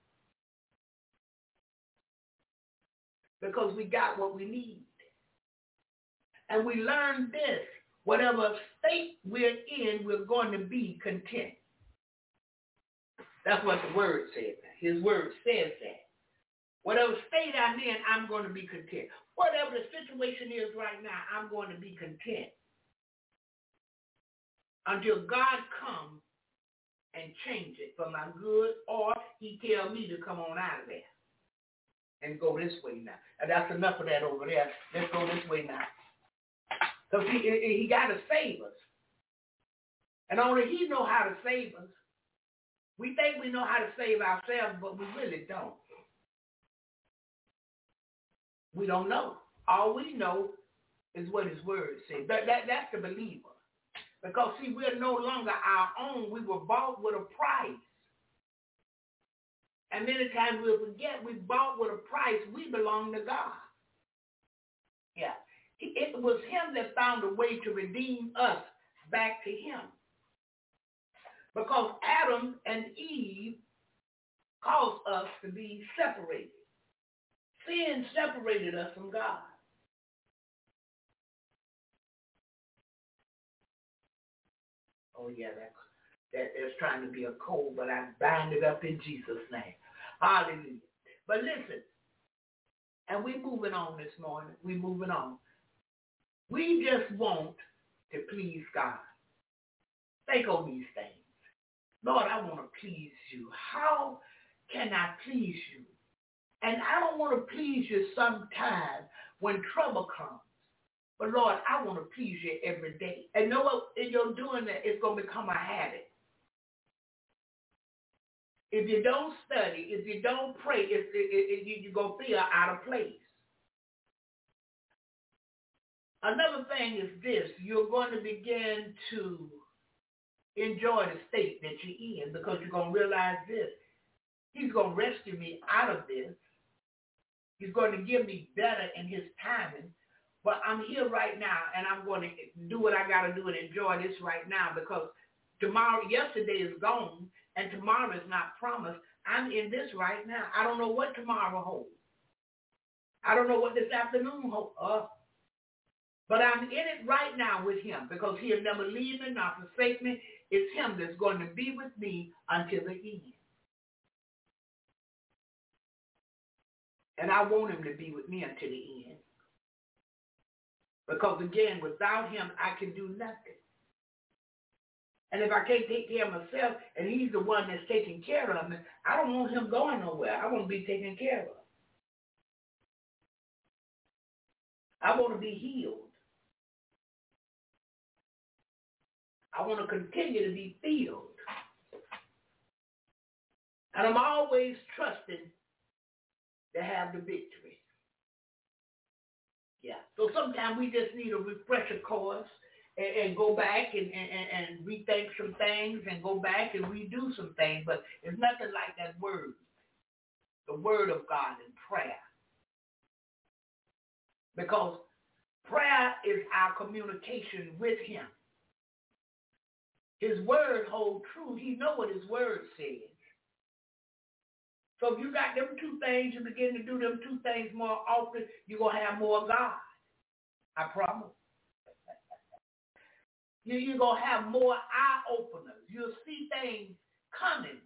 E: Because we got what we need. And we learn this. Whatever state we're in, we're going to be content. That's what the word says. His word says that. Whatever state I'm in, I'm going to be content. Whatever the situation is right now, I'm going to be content. Until God comes and change it for my good, or he tell me to come on out of there and go this way now. And that's enough of that over there. Let's go this way now. Because he got to save us. And only he know how to save us. We think we know how to save ourselves, but we really don't. We don't know. All we know is what his word says. That's the believer. Because, see, we're no longer our own. We were bought with a price. And many times we'll forget we bought with a price. We belong to God. Yeah. It was him that found a way to redeem us back to him. Because Adam and Eve caused us to be separated. Sin separated us from God. Oh, yeah, that's trying to be a cold, but I bind it up in Jesus' name. Hallelujah. But listen, and we're moving on this morning. We're moving on. We just want to please God. Think on these things. Lord, I want to please you. How can I please you? And I don't want to please you sometime when trouble comes. But Lord, I want to please you every day. And know what? If you're doing that, it's going to become a habit. If you don't study, if you don't pray, you're going to feel out of place. Another thing is this. You're going to begin to enjoy the state that you're in, because you're going to realize this. He's going to rescue me out of this. He's going to give me better in his timing. But I'm here right now, and I'm going to do what I got to do and enjoy this right now, because yesterday is gone, and tomorrow is not promised. I'm in this right now. I don't know what tomorrow holds. I don't know what this afternoon holds. But I'm in it right now with him, because he'll never leave me, nor forsake me. It's him that's going to be with me until the end. And I want him to be with me until the end. Because again, without him, I can do nothing. And if I can't take care of myself and he's the one that's taking care of me, I don't want him going nowhere. I want to be taken care of. I want to be healed. I want to continue to be filled. And I'm always trusting to have the victory. Yeah. So sometimes we just need a refresher course and go back and rethink some things and go back and redo some things. But it's nothing like that word, the word of God in prayer. Because prayer is our communication with him. His word holds true. He knows what his word says. So if you got them two things, you begin to do them two things more often, you're going to have more God. I promise. You're going to have more eye openers. You'll see things coming.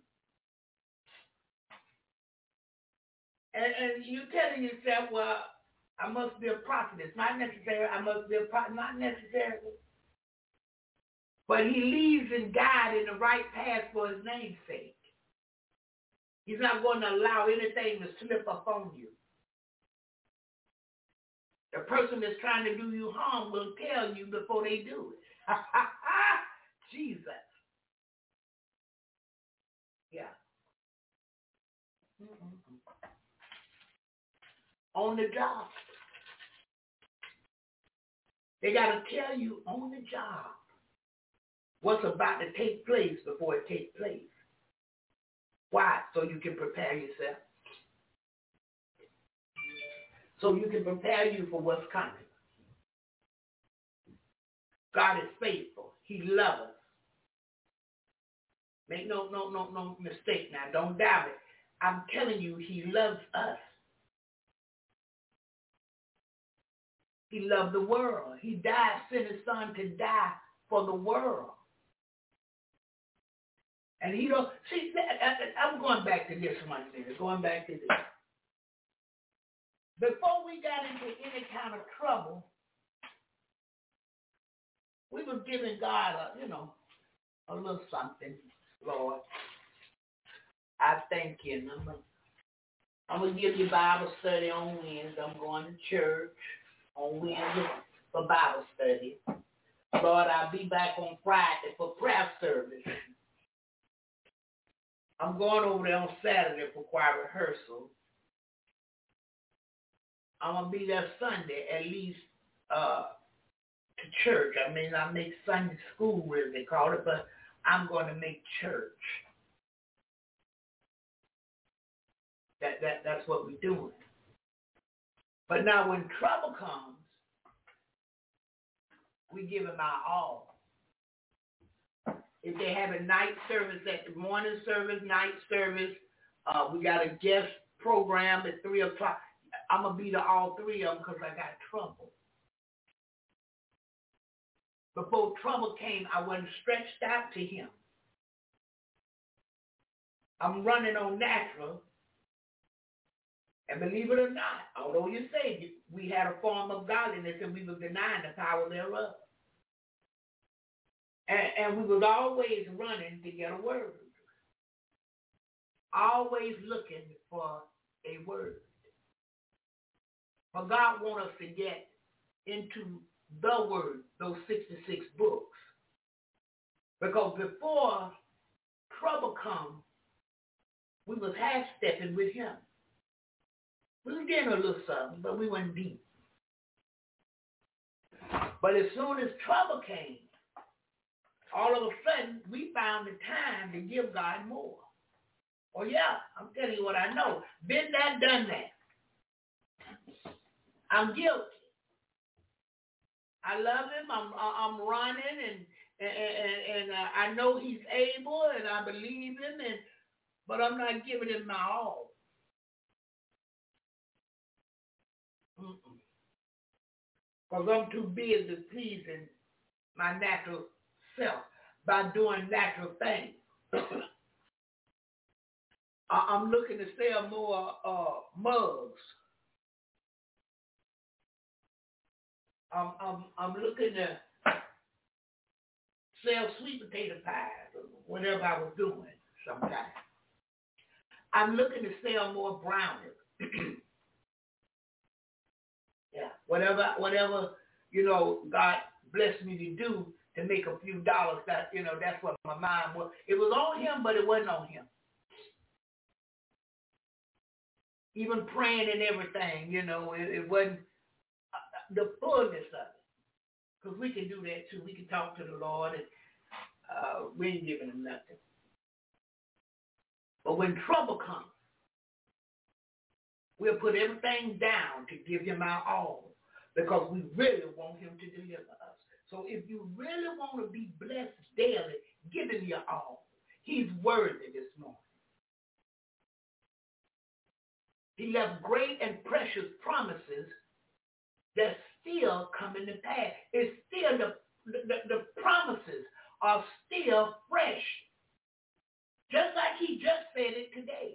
E: And you're telling yourself, well, I must be a prophet. It's not necessary. I must be a prophet. Not necessarily. But he leads and guides in the right path for his name's sake. He's not going to allow anything to slip up on you. The person that's trying to do you harm will tell you before they do it. Jesus. Yeah. On the job. They got to tell you on the job what's about to take place before it takes place. Why? So you can prepare yourself. So you can prepare you for what's coming. God is faithful. He loves us. Make no mistake now. Don't doubt it. I'm telling you, he loves us. He loved the world. He died, sent his son to die for the world. And he don't, see, I'm going back to this one thing, going back to this. Before we got into any kind of trouble, we were giving God a little something, Lord. I thank you. And I'm going to give you Bible study on Wednesday. I'm going to church on Wednesday for Bible study. Lord, I'll be back on Friday for prayer service. I'm going over there on Saturday for choir rehearsal. I'm going to be there Sunday, at least to church. I mean, I make Sunday school, as they call it, but I'm going to make church. That's what we're doing. But now when trouble comes, we give him our all. If they have a night service at the morning service, night service, we got a guest program at 3 o'clock. I'm going to be to all three of them because I got trouble. Before trouble came, I wasn't stretched out to him. I'm running on natural. And believe it or not, although you say we had a form of godliness and we were denying the power thereof. And we was always running to get a word. Always looking for a word. But God wants us to get into the word, those 66 books. Because before trouble come, we was half-stepping with him. We was getting a little something, but we weren't deep. But as soon as trouble came, all of a sudden, we found the time to give God more. Oh, yeah, I'm telling you what I know. Been that, done that. I'm guilty. I love him. I'm running, and I know he's able, and I believe him, but I'm not giving him my all. Because I'm too busy pleasing my natural self by doing natural things. I'm looking to sell more mugs. I'm looking to sell sweet potato pies or whatever I was doing sometimes. I'm looking to sell more brownies. Yeah, whatever, God blessed me to do to make a few dollars. That's what my mind was. It was on him, but it wasn't on him. Even praying and everything, it wasn't the fullness of it. Because we can do that too. We can talk to the Lord and we ain't giving him nothing. But when trouble comes, we'll put everything down to give him our all because we really want him to deliver us. So if you really want to be blessed daily, give him your all. He's worthy this morning. He left great and precious promises that still coming to pass. It's still the promises are still fresh. Just like he just said it today.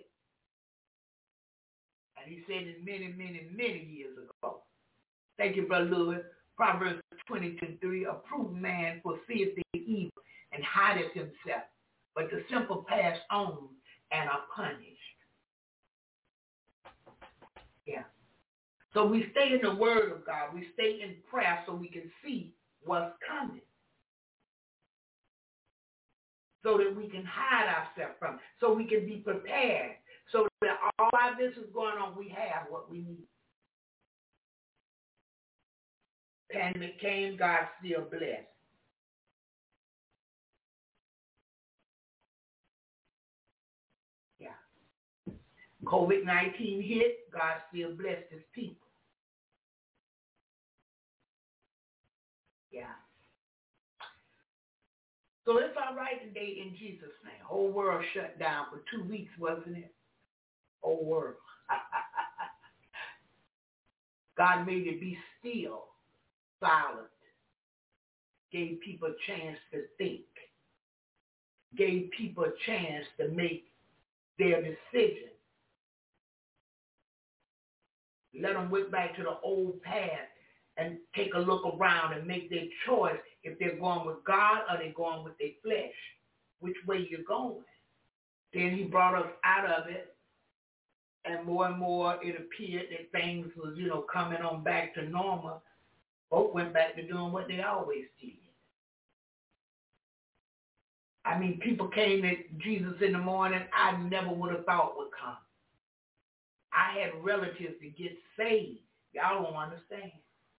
E: And he said it many, many, many years ago. Thank you, Brother Lewis. Proverbs 22:3, a prudent man foreseeth the evil and hideth himself, but the simple pass on and are punished. Yeah. So we stay in the word of God. We stay in prayer so we can see what's coming. So that we can hide ourselves from it. So we can be prepared. So that all our business going on, we have what we need. Pandemic came, God still blessed. Yeah. COVID-19 hit, God still blessed his people. Yeah. So it's all right today in Jesus' name. Whole world shut down for 2 weeks, wasn't it? Whole world. God made it be still, silent. Gave people a chance to think. Gave people a chance to make their decision. Let them went back to the old path and take a look around and make their choice if they're going with God or they're going with their flesh. Which way you're going. Then he brought us out of it, and more it appeared that things was, coming on back to normal. Folk went back to doing what they always did. I mean, people came to Jesus in the morning I never would have thought would come. I had relatives to get saved. Y'all don't understand.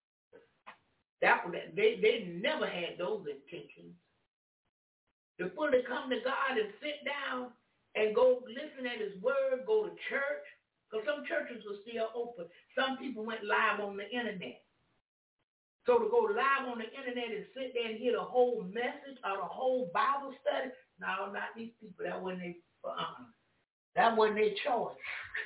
E: They never had those intentions. To fully come to God and sit down and go listen at his word, go to church, because some churches were still open. Some people went live on the internet. So to go live on the internet and sit there and hear the whole message or the whole Bible study, no, not these people. That wasn't their choice.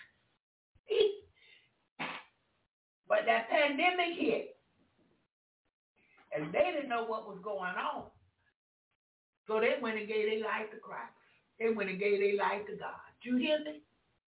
E: But that pandemic hit, and they didn't know what was going on. So they went and gave their life to Christ. They went and gave their life to God. You hear me?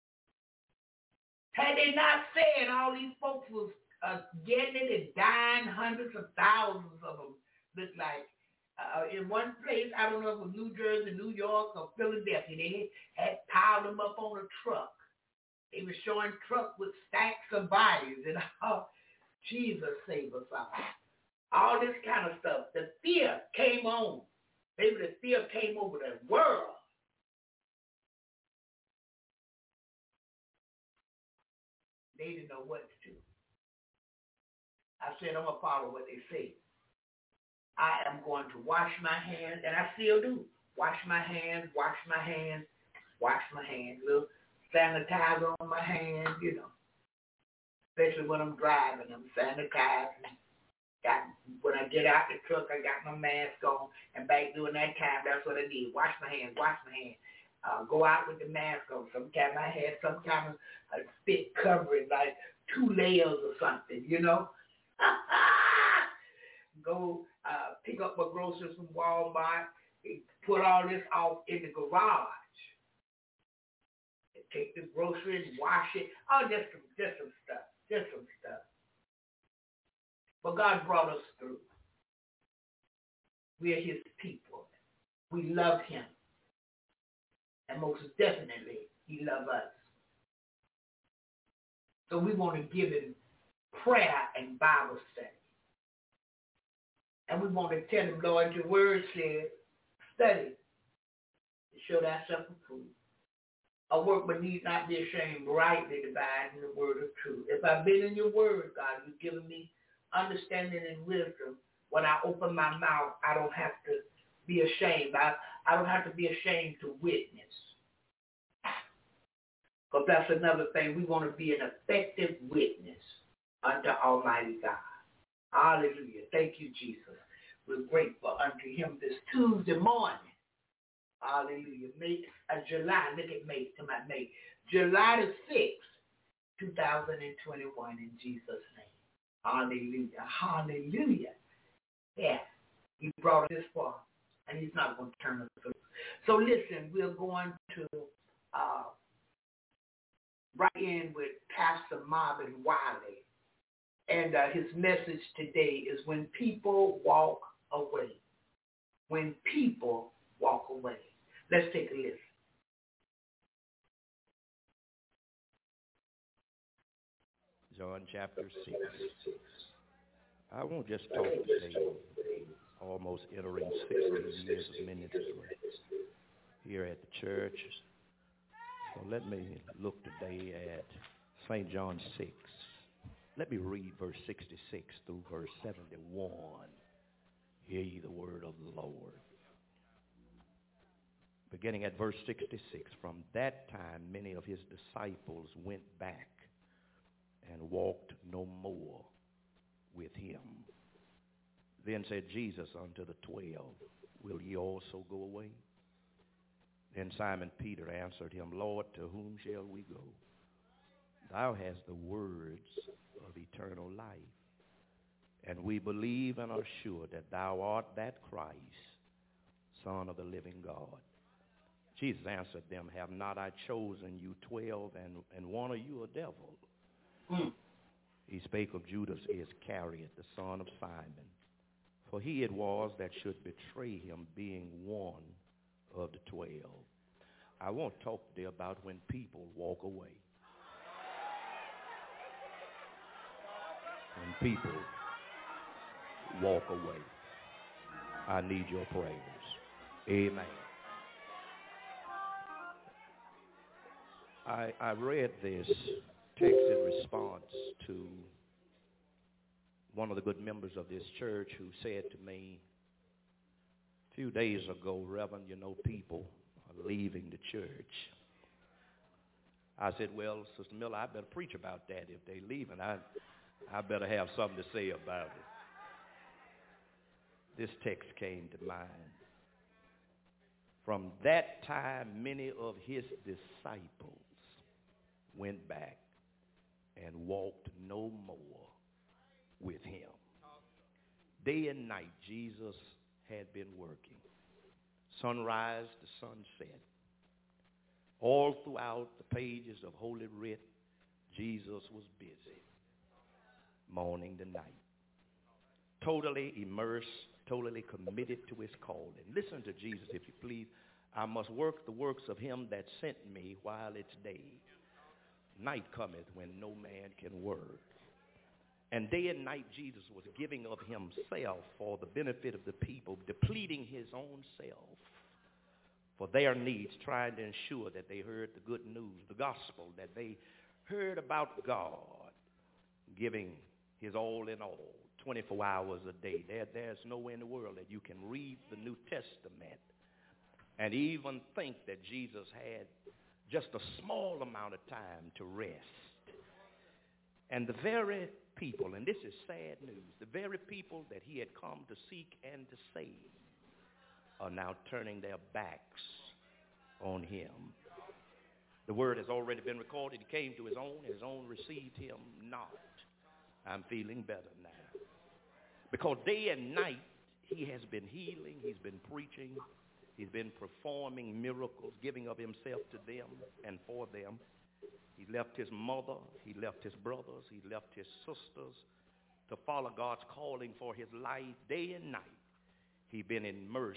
E: Had they not said all these folks was getting it and dying, hundreds of thousands of them, looked like. In one place, I don't know if it was New Jersey, New York, or Philadelphia, they had piled them up on a truck. They were showing trucks with stacks of bodies and all. Jesus save us all. All this kind of stuff. The fear came on. Maybe the fear came over the world. They didn't know what to do. I said, I'm going to follow what they say. I am going to wash my hands, and I still do. Wash my hands, wash my hands, wash my hands. Little sanitizer on my hands, Especially when I'm driving, I'm sanitizing. When I get out the truck, I got my mask on. And back during that time, that's what I did. Wash my hands, wash my hands. Go out with the mask on. Sometimes I had some kind of spit covering, like 2 layers or something, Go pick up my groceries from Walmart, put all this off in the garage. And take the groceries, wash it. Oh, just some stuff. But God brought us through. We are his people. We love him. And most definitely, he loves us. So we want to give him prayer and Bible study. And we want to tell him, Lord, your word says, study to show thyself approved. A workman need not be ashamed, rightly dividing the word of truth. If I've been in your word, God, you've given me understanding and wisdom. When I open my mouth, I don't have to be ashamed. I don't have to be ashamed to witness. But that's another thing. We want to be an effective witness unto Almighty God. Hallelujah. Thank you, Jesus. We're grateful unto him this Tuesday morning. Hallelujah. July, look at May, to my May. July the 6th, 2021 in Jesus' name. Hallelujah. Hallelujah. Yeah. He brought us this far, and he's not going to turn us through. So listen, we're going to right in with Pastor Marvin Wiley. And his message today is when people walk away. When people walk away. Let's take a listen.
F: John chapter 6. I won't just talk today, almost entering 16 years of ministry here at the church. So let me look today at St. John 6. Let me read verse 66 through verse 71. Hear ye the word of the Lord. Beginning at verse 66, from that time many of his disciples went back and walked no more with him. Then said Jesus unto the 12, will ye also go away? Then Simon Peter answered him, Lord, to whom shall we go? Thou hast the words of eternal life, and we believe and are sure that thou art that Christ, Son of the living God. Jesus answered them, have not I chosen you 12, and one of you a devil? He spake of Judas Iscariot, the son of Simon, for he it was that should betray him, being one of the 12. I want to talk today about when people walk away. When people walk away. I need your prayers. Amen. I read this text in response to one of the good members of this church who said to me a few days ago, Reverend, you know, people are leaving the church. I said, well, Sister Miller, I better preach about that. If they're leaving, I better have something to say about it. This text came to mind. From that time, many of his disciples went back and walked no more with him. Day and night, Jesus had been working. Sunrise to sunset. All throughout the pages of Holy Writ, Jesus was busy. Morning to night. Totally immersed, totally committed to his calling. Listen to Jesus, if you please. I must work the works of him that sent me while it's day. Night cometh when no man can work. And day and night Jesus was giving of himself for the benefit of the people, depleting his own self for their needs, trying to ensure that they heard the good news, the gospel, that they heard about God, giving his all in all, 24 hours a day. There's nowhere in the world that you can read the New Testament and even think that Jesus had just a small amount of time to rest. And the very people, and this is sad news, the very people that he had come to seek and to save are now turning their backs on him. The word has already been recorded. He came to his own received him not. I'm feeling better now. Because day and night he has been healing, he's been preaching, he's been performing miracles, giving of himself to them and for them. He left his mother, he left his brothers, he left his sisters to follow God's calling for his life. Day and night he'd been immersed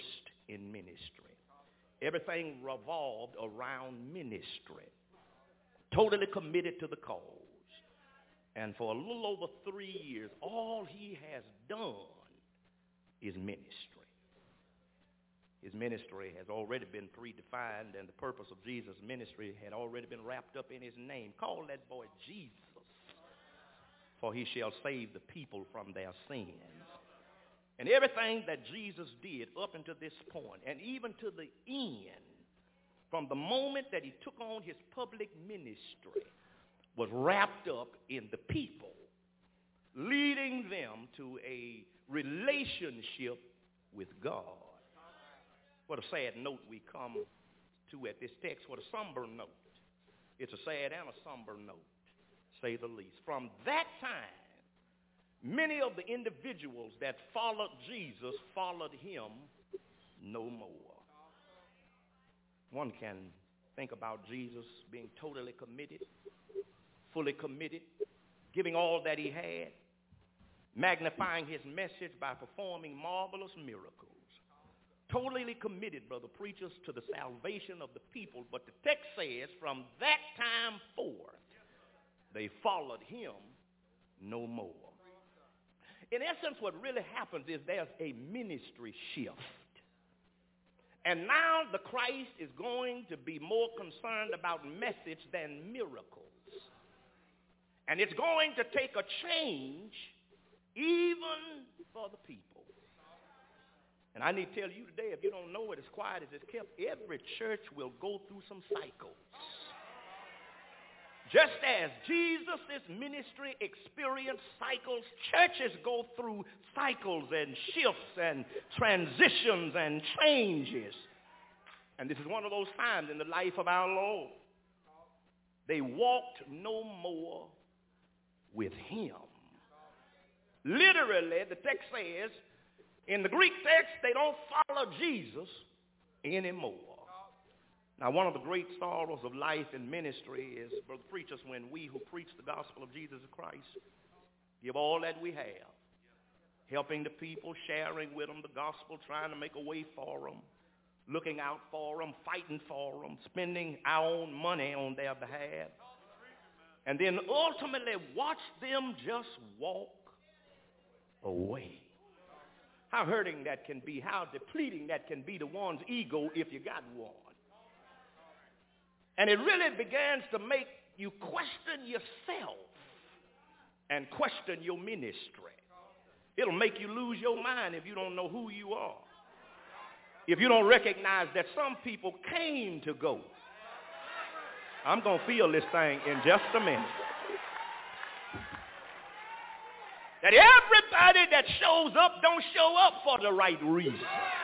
F: in ministry. Everything revolved around ministry. Totally committed to the cause. And for a little over 3 years, all he has done is ministry. His ministry has already been predefined, and the purpose of Jesus' ministry had already been wrapped up in his name. Call that boy Jesus, for he shall save the people from their sins. And everything that Jesus did up until this point, and even to the end, from the moment that he took on his public ministry, was wrapped up in the people, leading them to a relationship with God. What a sad note we come to at this text. What a somber note. It's a sad and a somber note, say the least. From that time, many of the individuals that followed Jesus followed him no more. One can think about Jesus being totally committed, fully committed, giving all that he had, magnifying his message by performing marvelous miracles. Totally committed, brother preachers, to the salvation of the people. But the text says from that time forth, they followed him no more. In essence, what really happens is there's a ministry shift. And now the Christ is going to be more concerned about message than miracles. And it's going to take a change even for the people. And I need to tell you today, if you don't know it, as quiet as it's kept, every church will go through some cycles. Just as Jesus' ministry experienced cycles, churches go through cycles and shifts and transitions and changes. And this is one of those times in the life of our Lord. They walked no more with him. Literally, the text says, in the Greek text, they don't follow Jesus anymore. Now, one of the great sorrows of life and ministry is, brother preachers, when we who preach the gospel of Jesus Christ give all that we have, helping the people, sharing with them the gospel, trying to make a way for them, looking out for them, fighting for them, spending our own money on their behalf, and then ultimately watch them just walk away. How hurting that can be, how depleting that can be to one's ego if you got one. And it really begins to make you question yourself and question your ministry. It'll make you lose your mind if you don't know who you are. If you don't recognize that some people came to go. I'm going to feel this thing in just a minute. That everybody that shows up don't show up for the right reason.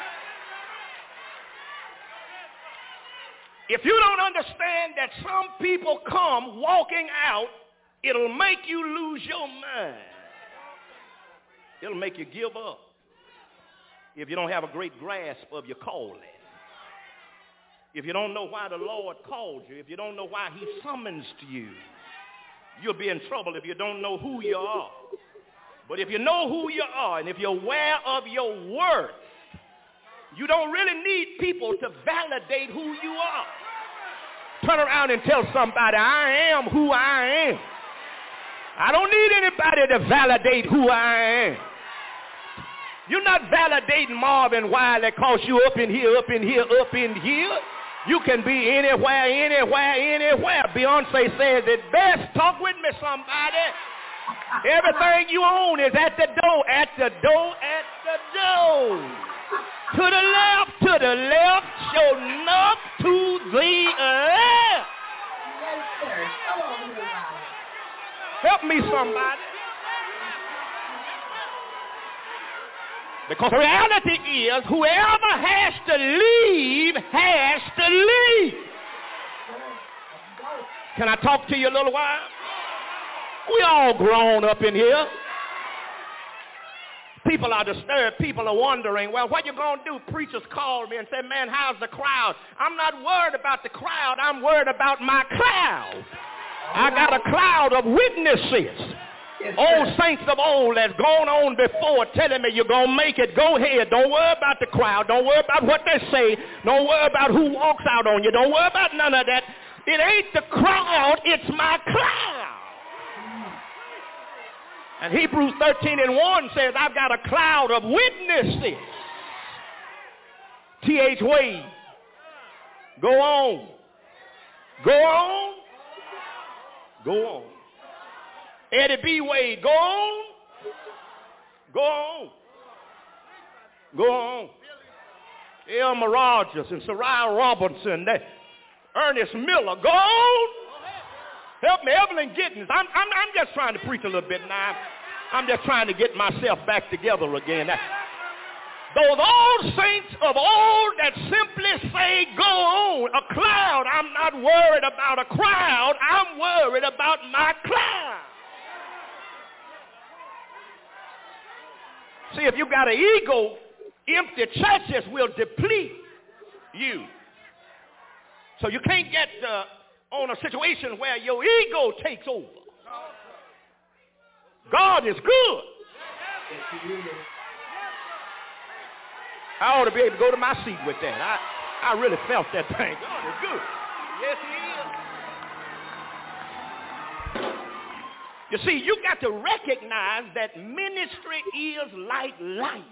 F: If you don't understand that some people come walking out, it'll make you lose your mind. It'll make you give up if you don't have a great grasp of your calling. If you don't know why the Lord called you, if you don't know why he summons to you, you'll be in trouble if you don't know who you are. But if you know who you are and if you're aware of your worth, you don't really need people to validate who you are. Turn around and tell somebody, I am who I am. I don't need anybody to validate who I am. You're not validating Marvin Wiley because you up in here, up in here, up in here. You can be anywhere, anywhere, anywhere. Beyonce says it best. Talk with me, somebody. Everything you own is at the door, at the door, at the door. To the left, show enough to the left.
E: Yes, sir. Come on, everybody.
F: Help me, somebody. Because the reality is, whoever has to leave has to leave. Can I talk to you a little while? We all grown up in here. People are disturbed. People are wondering, well, what you going to do? Preachers call me and say, man, how's the crowd? I'm not worried about the crowd. I'm worried about my cloud. I got a cloud of witnesses
E: Yes,
F: old
E: sir.
F: saints of old that's gone on before telling me you're going to make it. Go ahead. Don't worry about the crowd. Don't worry about what they say. Don't worry about who walks out on you. Don't worry about none of that. It ain't the crowd. It's my cloud. And Hebrews 13:1 says, I've got a cloud of witnesses. T.H. Wade. Go on. Go on. Go on. Eddie B. Wade. Go on. Go on. Go on. Elmer Rogers and Sarai Robinson. Ernest Miller. Go on. Help me, Evelyn Giddens. I'm just trying to preach a little bit now. I'm just trying to get myself back together again. Those old saints of old that simply say, go on, a cloud. I'm not worried about a crowd. I'm worried about my cloud. See, if you got an ego, empty churches will deplete you. So you can't get on a situation where your ego takes over. God is good. I ought to be able to go to my seat with that. I really felt that thing. God is good. Yes, he is. You see, you got to recognize that ministry is like life.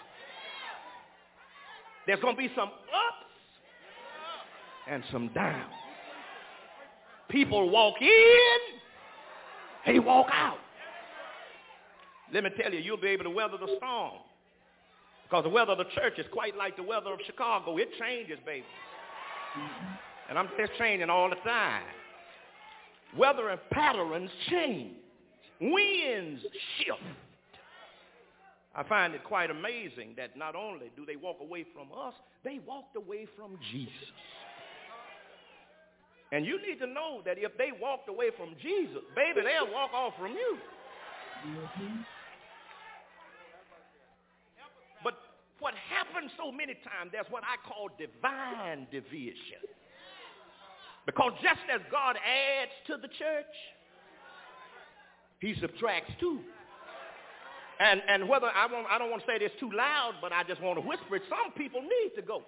F: There's going to be some ups and some downs. People walk in, they walk out. Let me tell you, you'll be able to weather the storm. Because the weather of the church is quite like the weather of Chicago. It changes, baby. And I'm just changing all the time. Weather and patterns change. Winds shift. I find it quite amazing that not only do they walk away from us, they walked away from Jesus. And you need to know that if they walked away from Jesus, baby, they'll walk off from you. Mm-hmm. But what happens so many times, there's what I call divine division. Because just as God adds to the church, he subtracts too. And whether I don't want to say this too loud, but I just want to whisper it, some people need to go.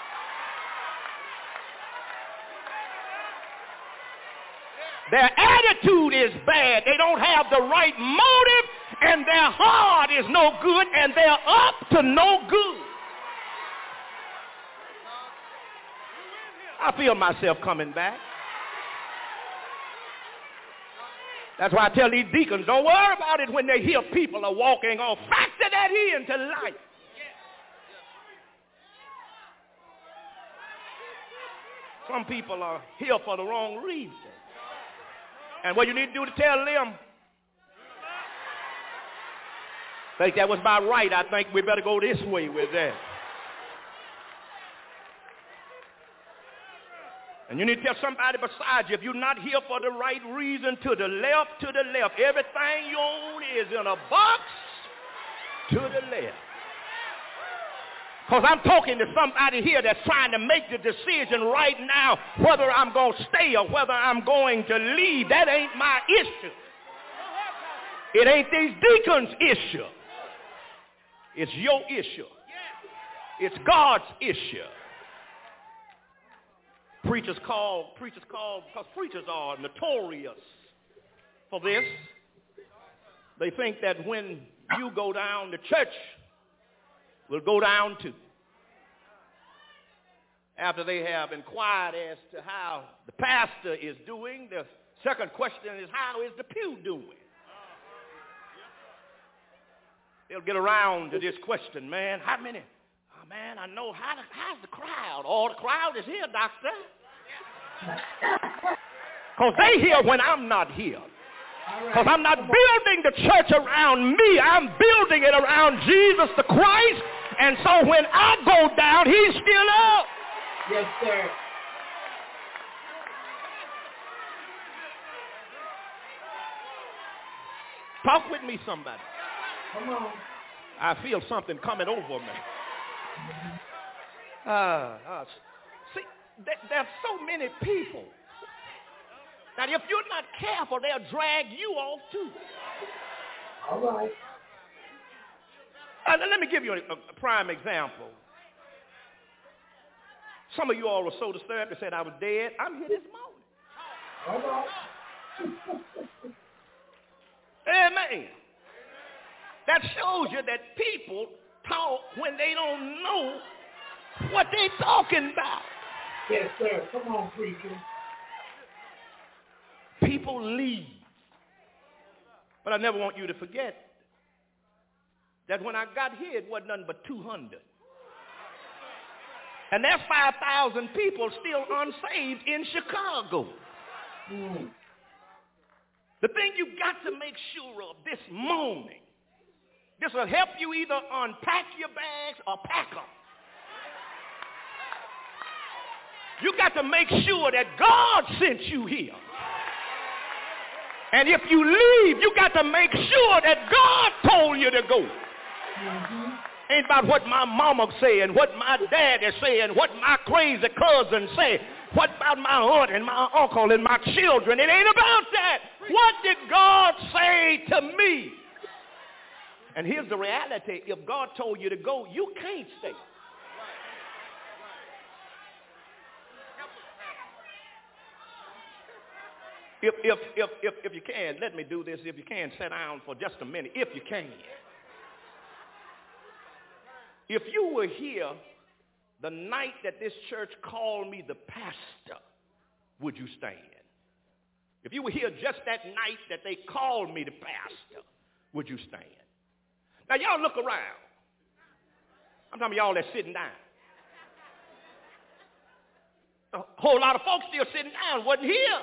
F: Their attitude is bad. They don't have the right motive, and their heart is no good, and they're up to no good. I feel myself coming back. That's why I tell these deacons, don't worry about it when they hear people are walking off. Factor that into life. Some people are here for the wrong reason. And what you need to do to tell them, I think that was about right. I think we better go this way with that. And you need to tell somebody beside you, if you're not here for the right reason, to the left, everything you own is in a box to the left. Because I'm talking to somebody here that's trying to make the decision right now whether I'm going to stay or whether I'm going to leave. That ain't my issue. It ain't these deacons' issue. It's your issue. It's God's issue. Preachers call, because preachers are notorious for this. They think that when you go down, the church will go down too. After they have inquired as to how the pastor is doing, the second question is, how is the pew doing? They'll get around to this question, man, how many? Oh, man, I know, how's the crowd? Oh, the crowd is here, doctor. Because they here when I'm not here. Because I'm not building the church around me. I'm building it around Jesus the Christ. And so when I go down, he's still up.
E: Yes, sir.
F: Talk with me, somebody.
E: Come on.
F: I feel something coming over me. See, there are so many people that if you're not careful, they'll drag you off too.
E: All right.
F: Let me give you a prime example. Some of you all were so disturbed they said I was dead. I'm here this morning.
E: All right.
F: Amen. That shows you that people talk when they don't know what they talking about.
E: Yes, sir. Come on, preacher.
F: People leave. But I never want you to forget that when I got here, it wasn't nothing but 200. And there's 5,000 people still unsaved in Chicago.
E: Mm.
F: The thing you got to make sure of this morning, this will help you either unpack your bags or pack them. You got to make sure that God sent you here. And if you leave, you got to make sure that God told you to go.
E: Mm-hmm.
F: Ain't about what my mama saying, what my dad is saying, what my crazy cousin say, what about my aunt and my uncle and my children. It ain't about that. What did God say to me? And here's the reality. If God told you to go, you can't stay. If you can, let me do this. If you can, sit down for just a minute. If you can. If you were here the night that this church called me the pastor, would you stand? If you were here just that night that they called me the pastor, would you stand? Now, y'all look around. I'm talking about y'all that's sitting down. A whole lot of folks still sitting down wasn't here.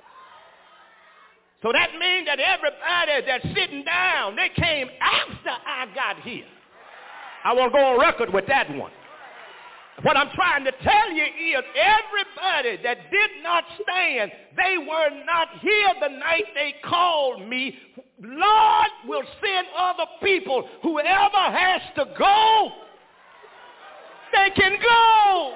F: So that means that everybody that's sitting down, they came after I got here. I want to go on record with that one. What I'm trying to tell you is everybody that did not stand, they were not here the night they called me. Lord will send other people. Whoever has to go, they can go.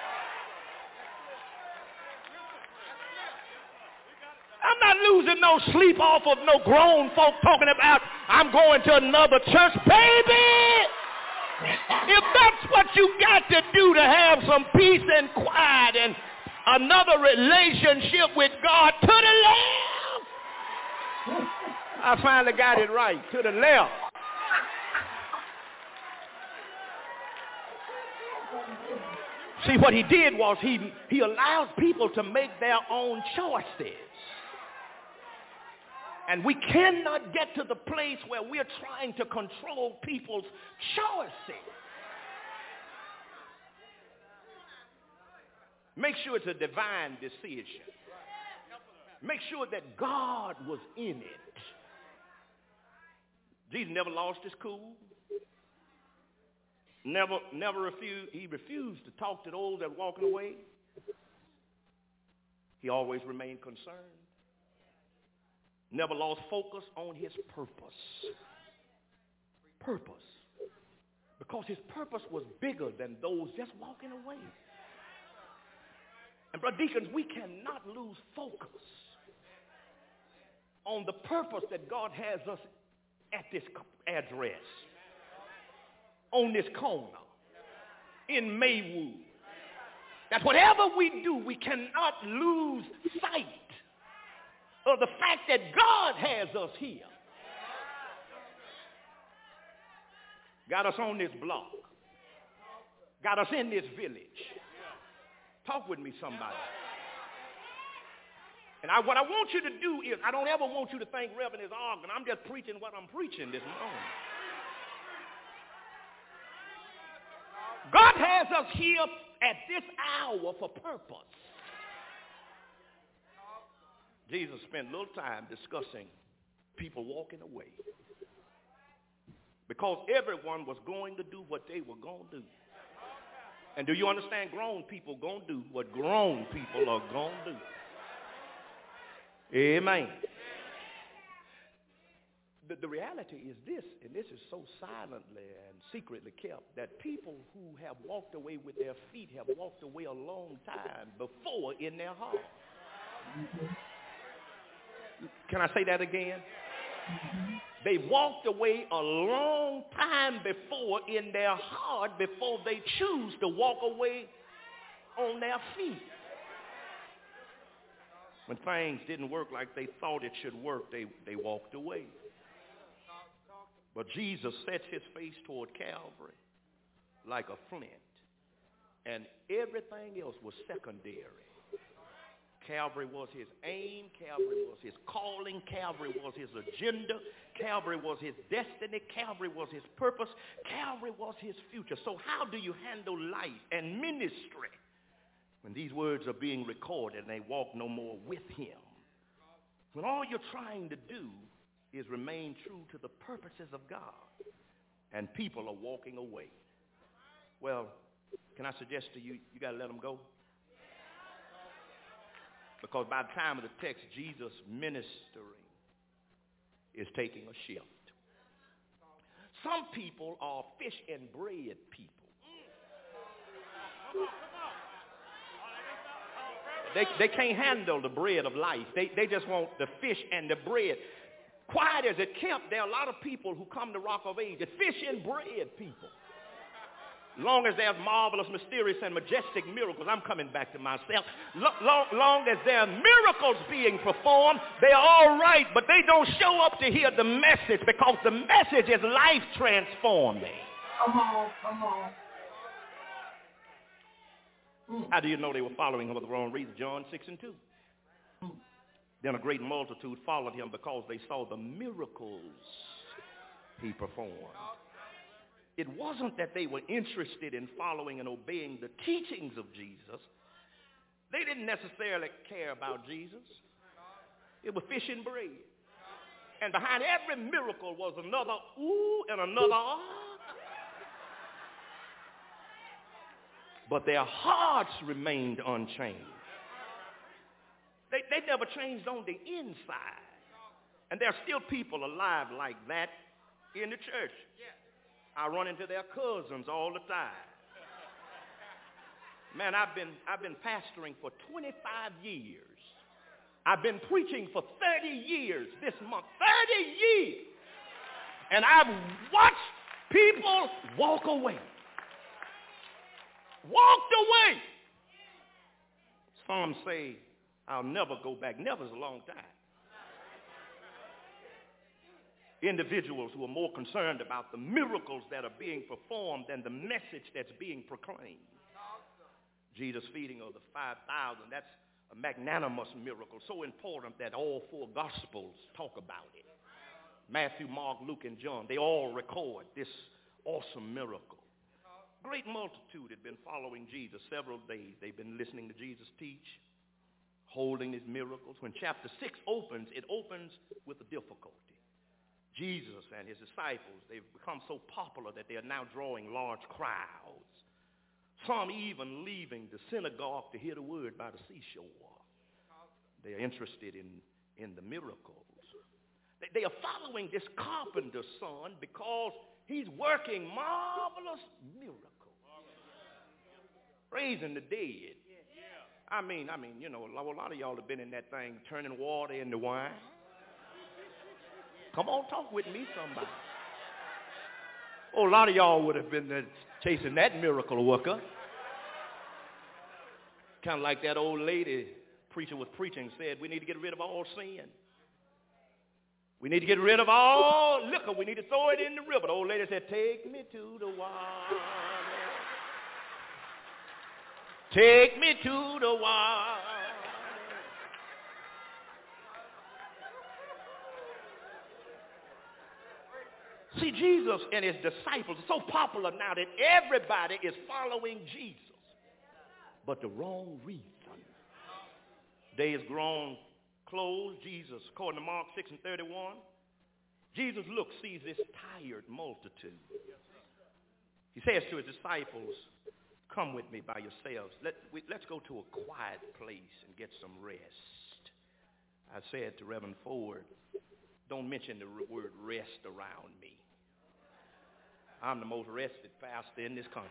F: I'm not losing no sleep off of no grown folk talking about I'm going to another church. Baby, if that's what you got to do to have some peace and quiet and another relationship with God, to the left. I finally got it right. To the left. See, what he did was he allowed people to make their own choices. And we cannot get to the place where we're trying to control people's choices. Make sure it's a divine decision. Make sure that God was in it. Jesus never lost his cool. Never refused. He refused to talk to those that were walking away. He always remained concerned. Never lost focus on his purpose. Purpose. Because his purpose was bigger than those just walking away. And brother deacons, we cannot lose focus on the purpose that God has us at this address, on this corner, in Maywood. That whatever we do, we cannot lose sight of the fact that God has us here. Got us on this block. Got us in this village. Talk with me, somebody. And what I want you to do is, I don't ever want you to think Reverend is arguing. I'm just preaching what I'm preaching this morning. God has us here at this hour for purpose. Jesus spent a little time discussing people walking away because everyone was going to do what they were going to do. And do you understand? Grown people going to do what grown people are going to do. Amen. The reality is this, and this is so silently and secretly kept, that people who have walked away with their feet have walked away a long time before in their heart. Mm-hmm. Can I say that again? Mm-hmm. They walked away a long time before in their heart before they choose to walk away on their feet. When things didn't work like they thought it should work, they walked away. But Jesus set his face toward Calvary like a flint, and everything else was secondary. Calvary was his aim. Calvary was his calling. Calvary was his agenda. Calvary was his destiny. Calvary was his purpose. Calvary was his future. So how do you handle life and ministry when these words are being recorded and they walk no more with him? When all you're trying to do is remain true to the purposes of God and people are walking away. Well, can I suggest to you, you got to let them go? Because by the time of the text, Jesus' ministering is taking a shift. Some people are fish and bread people. They can't handle the bread of life. They just want the fish and the bread. Quiet as it kept, there are a lot of people who come to Rock of Ages, fish and bread people. Long as there's marvelous, mysterious, and majestic miracles, I'm coming back to myself. Long as there are miracles being performed, they're all right, but they don't show up to hear the message because the message is life transforming.
E: Come on.
F: How do you know they were following him for the wrong reason? John 6:2. Then a great multitude followed him because they saw the miracles he performed. It wasn't that they were interested in following and obeying the teachings of Jesus. They didn't necessarily care about Jesus. It was fish and bread. And behind every miracle was another ooh and another ah. But their hearts remained unchanged. They never changed on the inside. And there are still people alive like that in the church. I run into their cousins all the time. Man, I've been pastoring for 25 years. I've been preaching for 30 years this month. 30 years. And I've watched people walk away. Walked away. Some say, I'll never go back. Never's a long time. Individuals who are more concerned about the miracles that are being performed than the message that's being proclaimed. Jesus feeding of the 5,000, that's a magnanimous miracle, so important that all four Gospels talk about it. Matthew, Mark, Luke, and John, they all record this awesome miracle. Great multitude had been following Jesus several days. They've been listening to Jesus teach, holding his miracles. When chapter 6 opens, it opens with a difficulty. Jesus and his disciples, they've become so popular that they are now drawing large crowds. Some even leaving the synagogue to hear the word by the seashore. They are interested in the miracles. They are following this carpenter's son because he's working marvelous miracles. Raising the dead. I mean, you know, a lot of y'all have been in that thing, turning water into wine. Come on, talk with me, somebody. Oh, a lot of y'all would have been chasing that miracle worker. Kind of like that old lady preacher was preaching, said, we need to get rid of all sin. We need to get rid of all liquor. We need to throw it in the river. The old lady said, take me to the water. Take me to the water. See, Jesus and his disciples are so popular now that everybody is following Jesus, but the wrong reason. Day is grown close. Jesus, according to Mark 6:31, Jesus looks, sees this tired multitude. He says to his disciples, come with me by yourselves. Let's go to a quiet place and get some rest. I said to Reverend Ford, don't mention the word rest around me. I'm the most rested pastor in this country.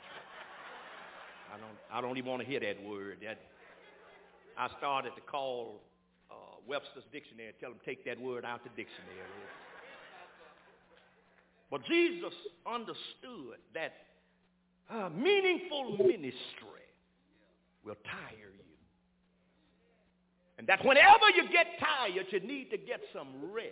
F: I don't even want to hear that word. I started to call Webster's dictionary and tell them take that word out the dictionary. But Jesus understood that meaningful ministry will tire you. And that whenever you get tired, you need to get some rest.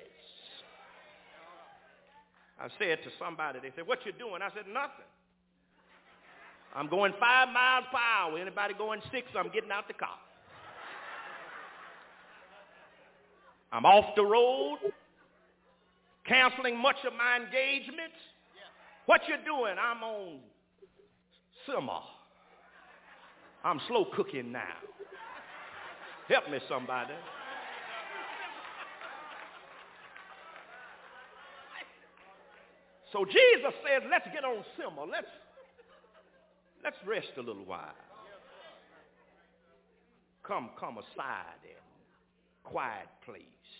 F: I said to somebody, they said, what you doing? I said, nothing. I'm going 5 miles per hour. Anybody going 6, I'm getting out the car. I'm off the road, canceling much of my engagements. What you doing? I'm on simmer. I'm slow cooking now. Help me, somebody. So Jesus says, let's get on simmer. Let's rest a little while. Come aside in quiet place.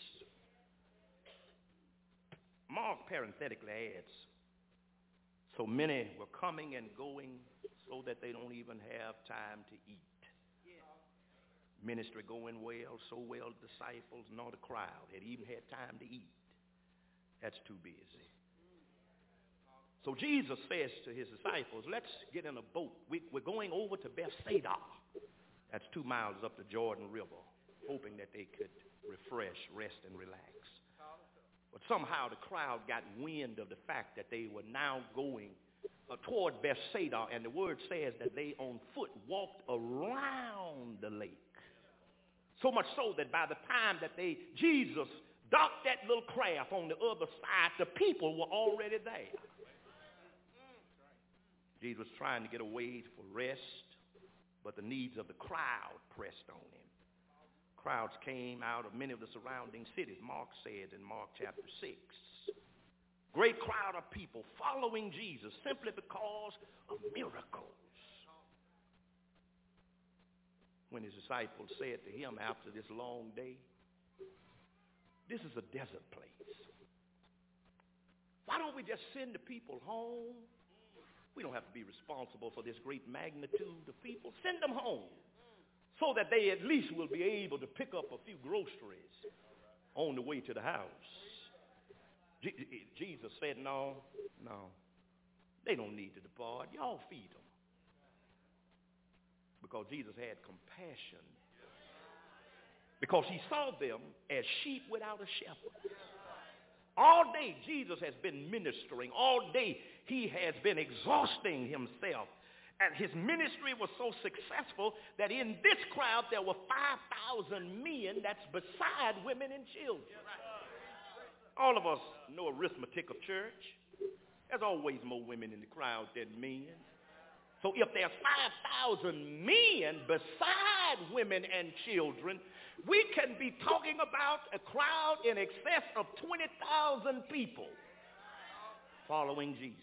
F: Mark parenthetically adds, so many were coming and going so that they don't even have time to eat. Ministry going well, so well the disciples nor the crowd had even had time to eat. That's too busy. So Jesus says to his disciples, let's get in a boat. We're going over to Bethsaida. That's 2 miles up the Jordan River, hoping that they could refresh, rest, and relax. But somehow the crowd got wind of the fact that they were now going toward Bethsaida, and the word says that they on foot walked around the lake. So much so that by the time that Jesus docked that little craft on the other side, the people were already there. Jesus was trying to get away for rest, but the needs of the crowd pressed on him. Crowds came out of many of the surrounding cities, Mark says in Mark chapter 6. Great crowd of people following Jesus simply because of miracles. When his disciples said to him after this long day, this is a desert place. Why don't we just send the people home? We don't have to be responsible for this great magnitude of people. Send them home so that they at least will be able to pick up a few groceries on the way to the house. Jesus said, no, they don't need to depart. Y'all feed them. Because Jesus had compassion. Because he saw them as sheep without a shepherd. All day Jesus has been ministering. All day he has been exhausting himself. And his ministry was so successful that in this crowd there were 5,000 men, that's beside women and children. All of us know arithmetic of church. There's always more women in the crowd than men. So if there's 5,000 men beside women and children, we can be talking about a crowd in excess of 20,000 people following Jesus.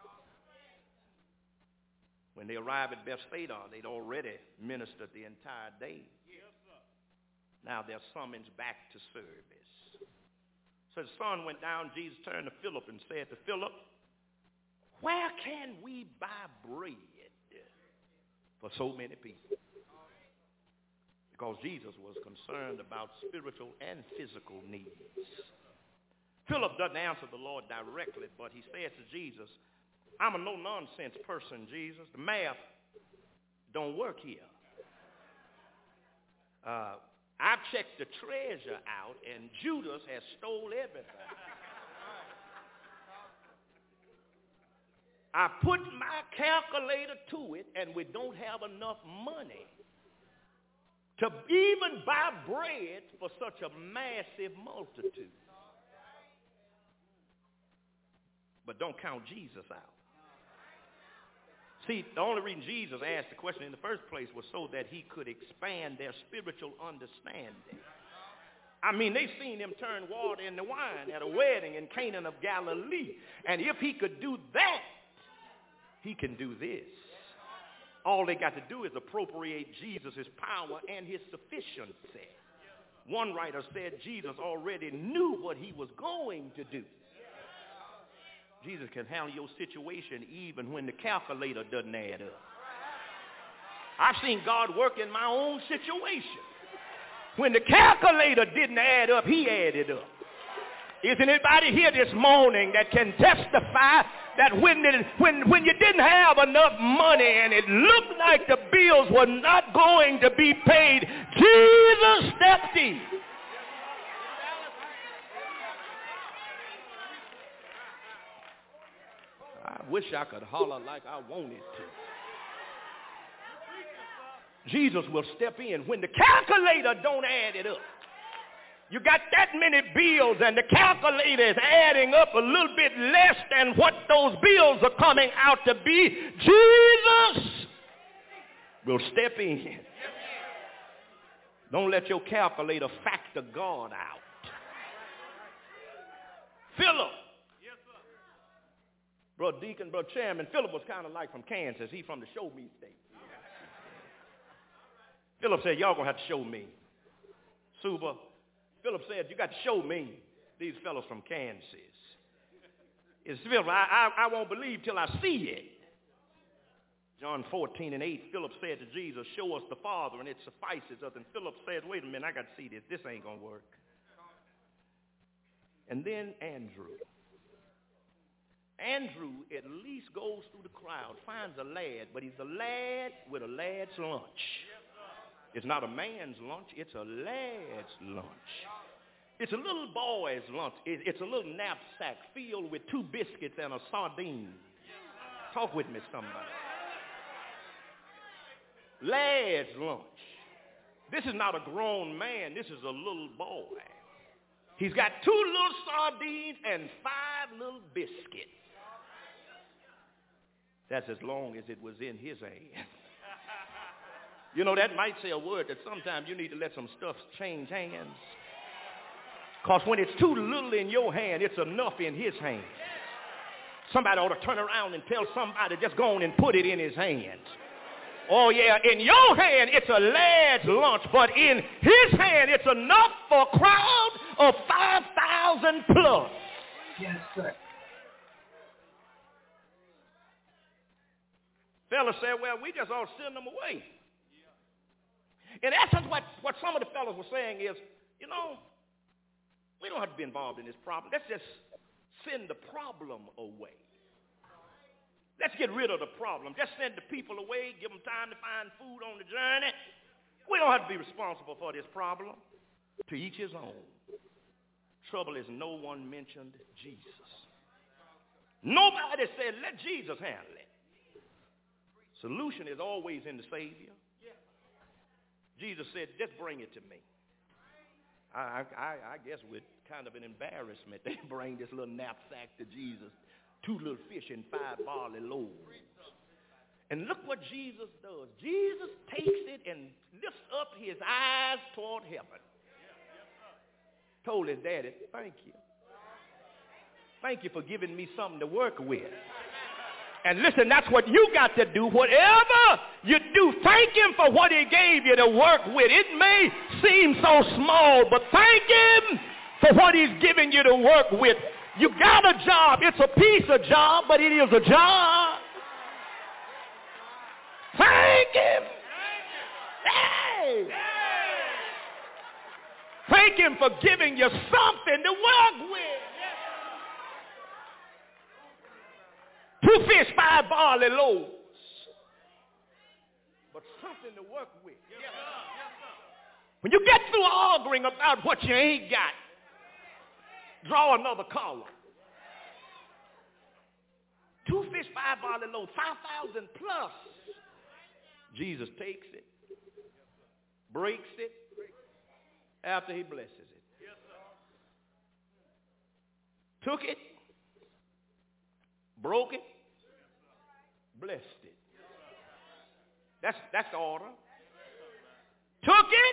F: When they arrived at Bethsaida, they'd already ministered the entire day. Now they're summoned back to service. So the sun went down. Jesus turned to Philip and said to Philip, where can we buy bread for so many people? Because Jesus was concerned about spiritual and physical needs. Philip doesn't answer the Lord directly, but he says to Jesus, I'm a no-nonsense person, Jesus. The math don't work here. I've checked the treasure out, and Judas has stole everything. I put my calculator to it, and we don't have enough money to even buy bread for such a massive multitude. But don't count Jesus out. See, the only reason Jesus asked the question in the first place was so that he could expand their spiritual understanding. I mean, they've seen him turn water into wine at a wedding in Cana of Galilee. And if he could do that, he can do this. All they got to do is appropriate Jesus' power and his sufficiency. One writer said Jesus already knew what he was going to do. Jesus can handle your situation even when the calculator doesn't add up. I've seen God work in my own situation. When the calculator didn't add up, he added up. Is anybody here this morning that can testify that when you didn't have enough money and it looked like the bills were not going to be paid, Jesus stepped in? I wish I could holler like I wanted to. Jesus will step in when the calculator don't add it up. You got that many bills and the calculator is adding up a little bit less than what those bills are coming out to be. Jesus will step in. Don't let your calculator factor God out. Philip. Brother Deacon, Brother Chairman, Philip was kind of like from Kansas. He from the show me state. Philip said, y'all going to have to show me. Suba. Philip said, you got to show me these fellows from Kansas. It's Philip, I won't believe till I see it. John 14:8, Philip said to Jesus, show us the Father and it suffices us. And Philip said, wait a minute, I got to see this. This ain't going to work. And then Andrew. Andrew at least goes through the crowd, finds a lad, but he's a lad with a lad's lunch. It's not a man's lunch, it's a lad's lunch. It's a little boy's lunch. It's a little knapsack filled with 2 biscuits and a sardine. Talk with me, somebody. Lad's lunch. This is not a grown man, this is a little boy. He's got 2 little sardines and 5 little biscuits. That's as long as it was in his hand. You know, that might say a word that sometimes you need to let some stuff change hands. Because when it's too little in your hand, it's enough in his hand. Somebody ought to turn around and tell somebody, just go on and put it in his hand. Oh, yeah, in your hand, it's a lad's lunch, but in his hand, it's enough for a crowd of 5,000 plus.
E: Yes, sir.
F: Fellas said, well, we just ought to send them away. In essence, what some of the fellows were saying is, you know, we don't have to be involved in this problem. Let's just send the problem away. Let's get rid of the problem. Just send the people away, give them time to find food on the journey. We don't have to be responsible for this problem. To each his own. Trouble is no one mentioned Jesus. Nobody said, let Jesus handle it. Solution is always in the Savior. Jesus said, just bring it to me. I guess with kind of an embarrassment, they bring this little knapsack to Jesus. 2 little fish and 5 barley loaves. And look what Jesus does. Jesus takes it and lifts up his eyes toward heaven. Told his daddy, thank you. Thank you for giving me something to work with. And listen, that's what you got to do. Whatever you do, thank him for what he gave you to work with. It may seem so small, but thank him for what he's given you to work with. You got a job. It's a piece of job, but it is a job. Thank him. Hey. Thank him for giving you something to work with. 2 fish, 5 barley loaves. But something to work with. When you get through arguing about what you ain't got, draw another column. 2 fish, 5 barley loaves, 5,000 plus. Jesus takes it, breaks it, after he blesses it. Took it, broke it, blessed it. That's the order. Took it,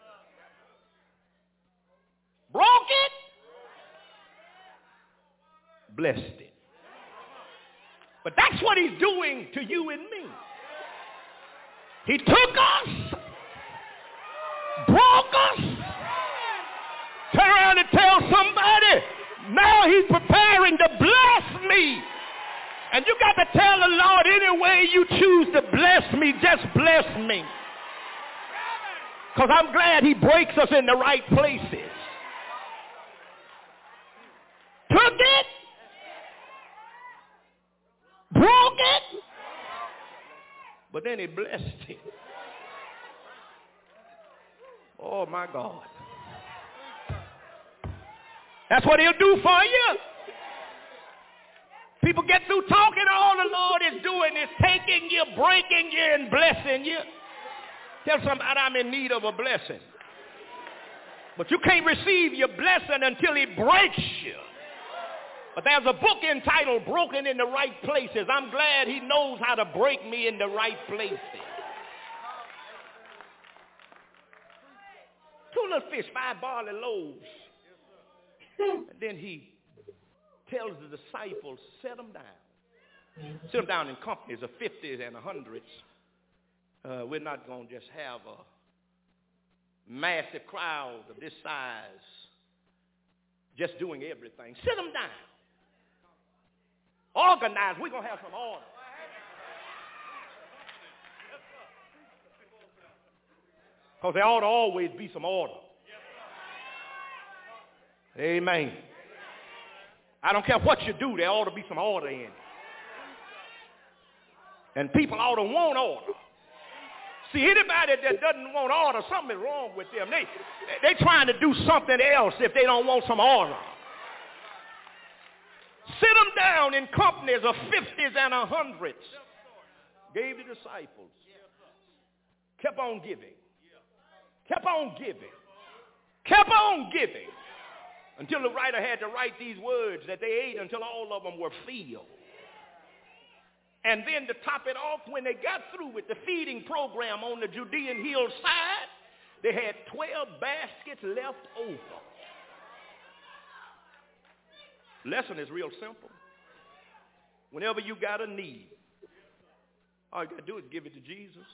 F: broke it, blessed it. But that's what he's doing to you and me. He took us, broke us, turn around and tell somebody, now he's preparing to bless me. And you got to tell the Lord, any way you choose to bless me, just bless me. Because I'm glad he breaks us in the right places. took it, broke it, but then he blessed it. Oh, my God. That's what he'll do for you. People get through talking, all the Lord is doing is taking you, breaking you, and blessing you. Tell somebody I'm in need of a blessing. But you can't receive your blessing until he breaks you. But there's a book entitled Broken in the Right Places. I'm glad he knows how to break me in the right places. 2 little fish, 5 barley loaves. And then he tells the disciples, set them down. Sit them down in companies of 50s and 100s. We're not going to just have a massive crowd of this size just doing everything. Sit them down. Organize. We're going to have some order. Because there ought to always be some order. Amen. I don't care what you do, there ought to be some order in it. And people ought to want order. See, anybody that doesn't want order, something is wrong with them. They trying to do something else if they don't want some order. Sit them down in companies of 50s and 100s. Gave the disciples. Kept on giving. Kept on giving. Kept on giving. Until the writer had to write these words that they ate until all of them were filled. And then to top it off, when they got through with the feeding program on the Judean hillside, they had 12 baskets left over. Lesson is real simple. Whenever you got a need, all you got to do is give it to Jesus.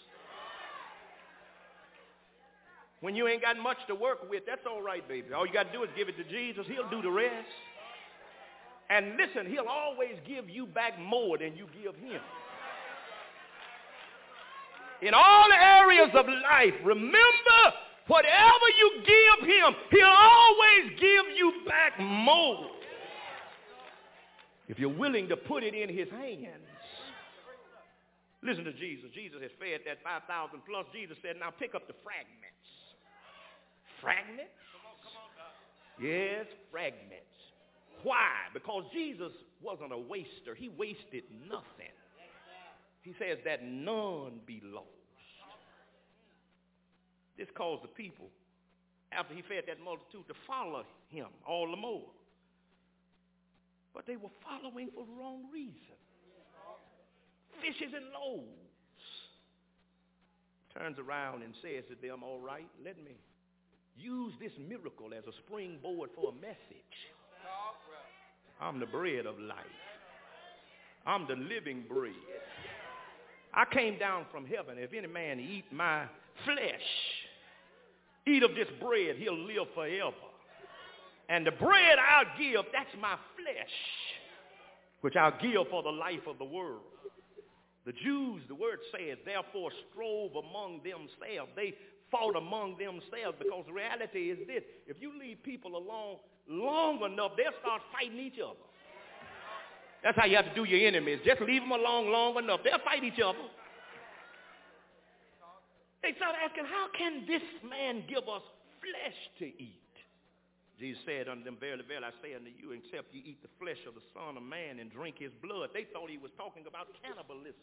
F: When you ain't got much to work with, that's all right, baby. All you got to do is give it to Jesus. He'll do the rest. And listen, he'll always give you back more than you give him. In all areas of life, remember, whatever you give him, he'll always give you back more. If you're willing to put it in his hands. Listen to Jesus. Jesus has fed that 5,000 plus. Jesus said, now pick up the fragments. Fragments? Yes, fragments. Why? Because Jesus wasn't a waster. He wasted nothing. He says that none be lost. This caused the people, after he fed that multitude, to follow him all the more. But they were following for the wrong reason. Fishes and loaves. Turns around and says to them, all right, let me use this miracle as a springboard for a message. I'm the bread of life. I'm the living bread. I came down from heaven. If any man eat my flesh, eat of this bread, he'll live forever. And the bread I'll give, that's my flesh, which I'll give for the life of the world. The Jews, the word says, therefore strove among themselves. They fought among themselves because the reality is this. If you leave people alone long enough, they'll start fighting each other. That's how you have to do your enemies. Just leave them alone long enough. They'll fight each other. They started asking, how can this man give us flesh to eat? Jesus said unto them, verily, verily, I say unto you, except you eat the flesh of the Son of Man and drink his blood. They thought he was talking about cannibalism.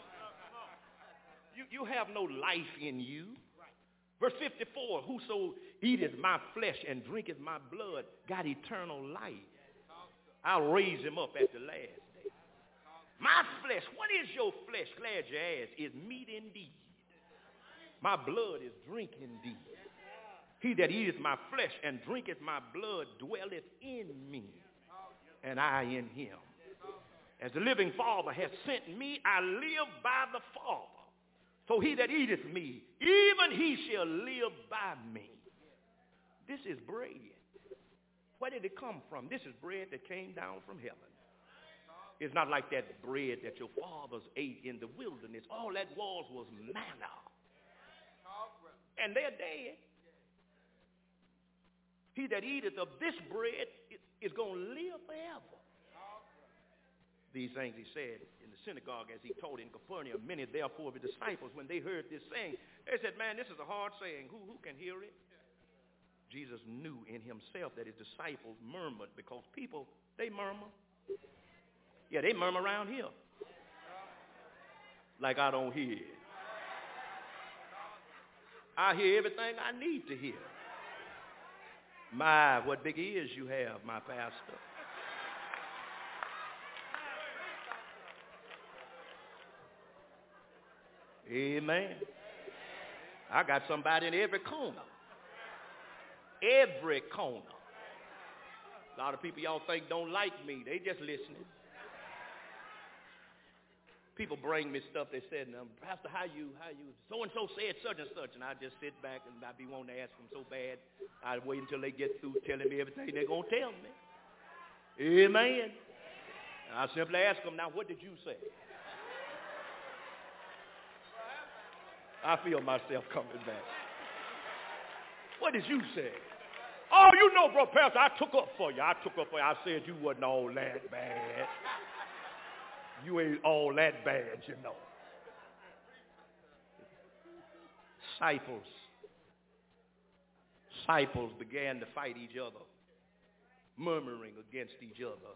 F: You have no life in you. Verse 54, whoso eateth my flesh and drinketh my blood got eternal life. I'll raise him up at the last day. My flesh, what is your flesh? Glad you asked, is meat indeed. My blood is drink indeed. He that eateth my flesh and drinketh my blood dwelleth in me, and I in him. As the living Father hath sent me, I live by the Father. So he that eateth me, even he shall live by me. This is bread. Where did it come from? This is bread that came down from heaven. It's not like that bread that your fathers ate in the wilderness. All that was manna. And they're dead. He that eateth of this bread is going to live forever. These things he said in the synagogue as he taught in Capernaum. Many, therefore, of his disciples, when they heard this saying, they said, man, this is a hard saying. Who can hear it? Jesus knew in himself that his disciples murmured because people, they murmur. Yeah, they murmur around here. Like I don't hear it. I hear everything I need to hear. My, what big ears you have, my pastor. Amen. I got somebody in every corner. Every corner. A lot of people y'all think don't like me. They just listening. People bring me stuff they said, Pastor, how you, so-and-so said such and such, and I just sit back and I be wanting to ask them so bad. I wait until they get through telling me everything they're going to tell me. Amen. And I simply ask them, now what did you say? I feel myself coming back. What did you say? Oh, you know, bro, Pastor, I took up for you. I said you wasn't all that bad. You ain't all that bad, you know. Disciples began to fight each other, murmuring against each other,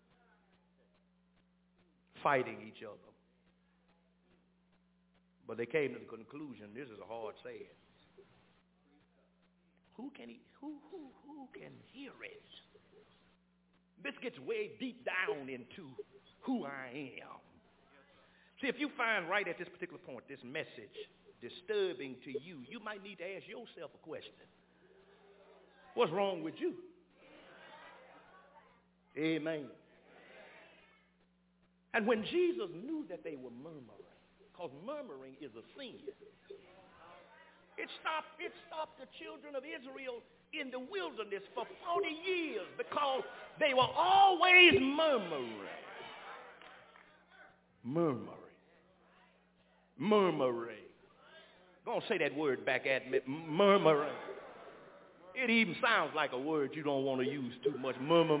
F: fighting each other. But they came to the conclusion, this is a hard saying. Who can hear it? This gets way deep down into who I am. See, if you find right at this particular point, this message disturbing to you, you might need to ask yourself a question. What's wrong with you? Amen. And when Jesus knew that they were murmuring, because murmuring is a sin, it stopped the children of Israel in the wilderness for 40 years because they were always murmuring. Go on, say that word back at me. Murmuring. It even sounds like a word you don't want to use too much. Murmuring.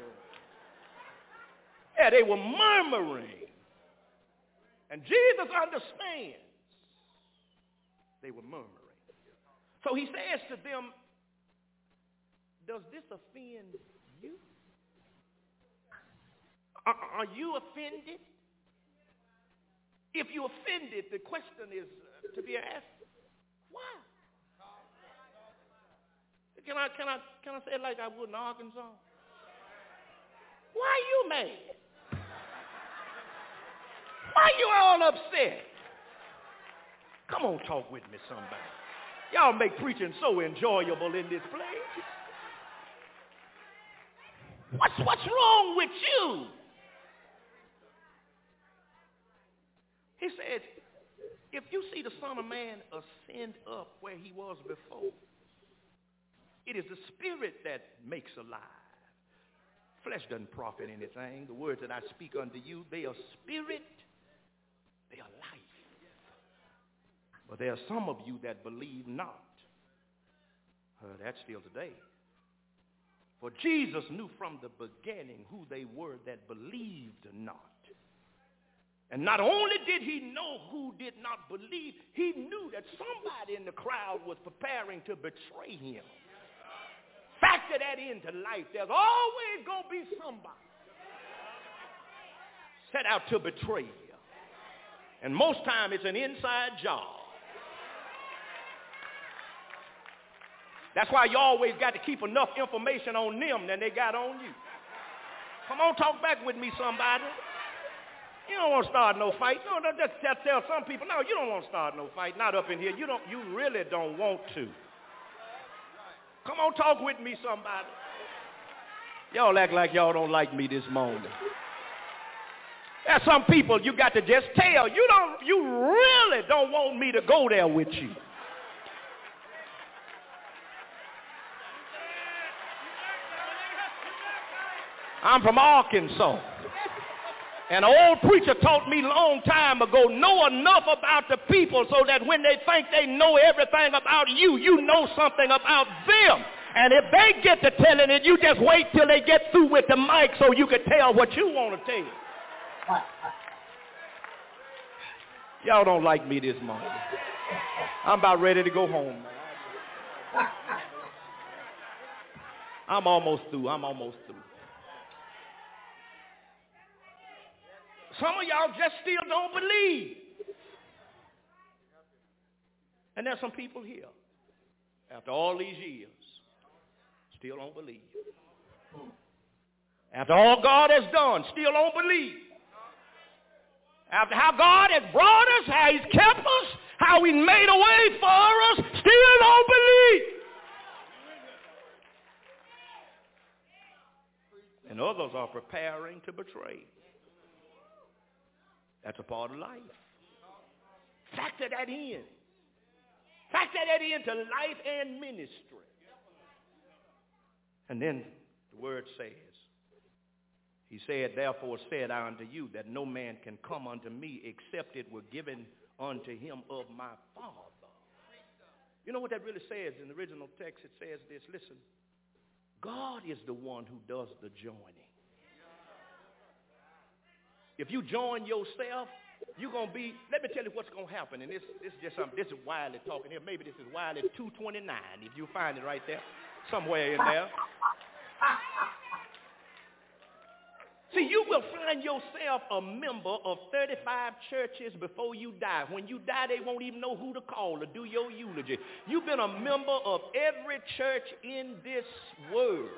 F: Yeah, they were murmuring. And Jesus understands they were murmuring. So he says to them, does this offend you? Are you offended? If you're offended, the question is to be asked, why? Can I say it like I would in Arkansas? Why are you mad? Why you all upset? Come on, talk with me, somebody. Y'all make preaching so enjoyable in this place. What's wrong with you? He said, if you see the Son of Man ascend up where he was before, it is the Spirit that makes alive. Flesh doesn't profit anything. The words that I speak unto you, they are spirit, they are life. But there are some of you that believe not. That's still today. For Jesus knew from the beginning who they were that believed not. And not only did he know who did not believe, he knew that somebody in the crowd was preparing to betray him. Factor that into life. There's always going to be somebody set out to betray you. And most time it's an inside job. That's why you always got to keep enough information on them than they got on you. Come on, talk back with me, somebody. You don't want to start no fight. No, just tell some people, no, you don't want to start no fight. Not up in here. You really don't want to. Come on, talk with me, somebody. Y'all act like y'all don't like me this morning. There's some people you got to just tell. You really don't want me to go there with you. I'm from Arkansas. And an old preacher taught me a long time ago, know enough about the people so that when they think they know everything about you, you know something about them. And if they get to telling it, you just wait till they get through with the mic so you can tell what you want to tell. Y'all don't like me this morning. I'm about ready to go home. I'm almost through. Some of y'all just still don't believe. And there's some people here, after all these years, still don't believe. After all God has done, still don't believe. After how God has brought us, how he's kept us, how he made a way for us, still don't believe. And others are preparing to betray. That's a part of life. Factor that in. Factor that into life and ministry. And then the word says, he said, therefore said I unto you that no man can come unto me except it were given unto him of my Father. You know what that really says in the original text? It says this, listen, God is the one who does the joining. If you join yourself, you're going to be, let me tell you what's going to happen. And this is just something, this is Wiley talking here. Maybe this is Wiley 229, if you find it right there, somewhere in there. See, you will find yourself a member of 35 churches before you die. When you die, they won't even know who to call to do your eulogy. You've been a member of every church in this world.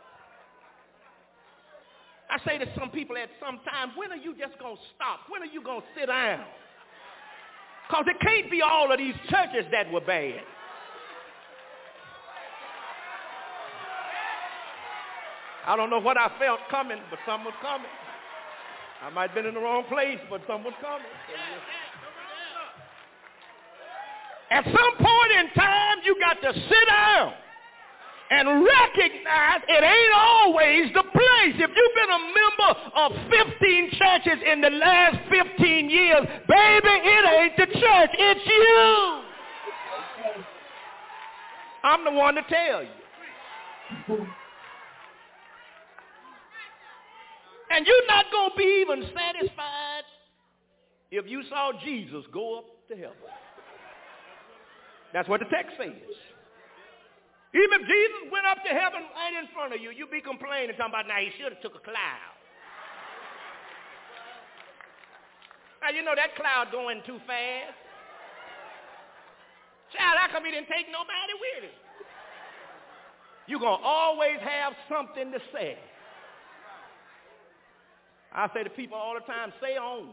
F: I say to some people at some time, when are you just going to stop? When are you going to sit down? Because it can't be all of these churches that were bad. I don't know what I felt coming, but something was coming. I might have been in the wrong place, but something was coming. At some point in time, you got to sit down and recognize it ain't always the place. If you've been a member of 15 churches in the last 15 years, baby, it ain't the church, it's you. I'm the one to tell you. And you're not going to be even satisfied if you saw Jesus go up to heaven. That's what the text says. Even if Jesus went up to heaven right in front of you, you'd be complaining, talking about, now he should have took a cloud. Now, you know that cloud going too fast. Child, how come he didn't take nobody with him? You're going to always have something to say. I say to people all the time, say on.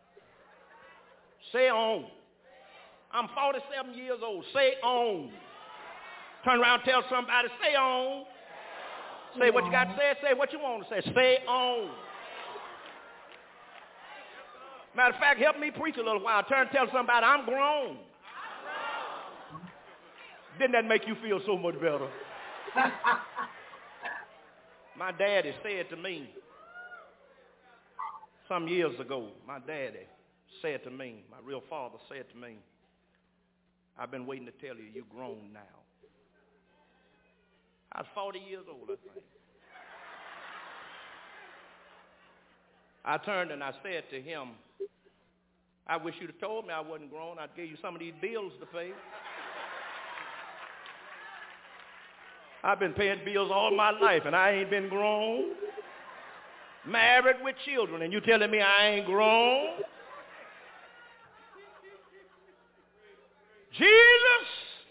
F: Say on. I'm 47 years old. Say on. Turn around and tell somebody, say on. Say what you got to say. Say what you want to say. Say on. Matter of fact, help me preach a little while. Turn and tell somebody, I'm grown. Didn't that make you feel so much better? My daddy said to me some years ago, my daddy said to me, my real father said to me, I've been waiting to tell you, you're grown now. I was 40 years old, I think. I turned and I said to him, I wish you'd have told me I wasn't grown. I'd give you some of these bills to pay. I've been paying bills all my life, and I ain't been grown. Married with children, and you telling me I ain't grown? Jesus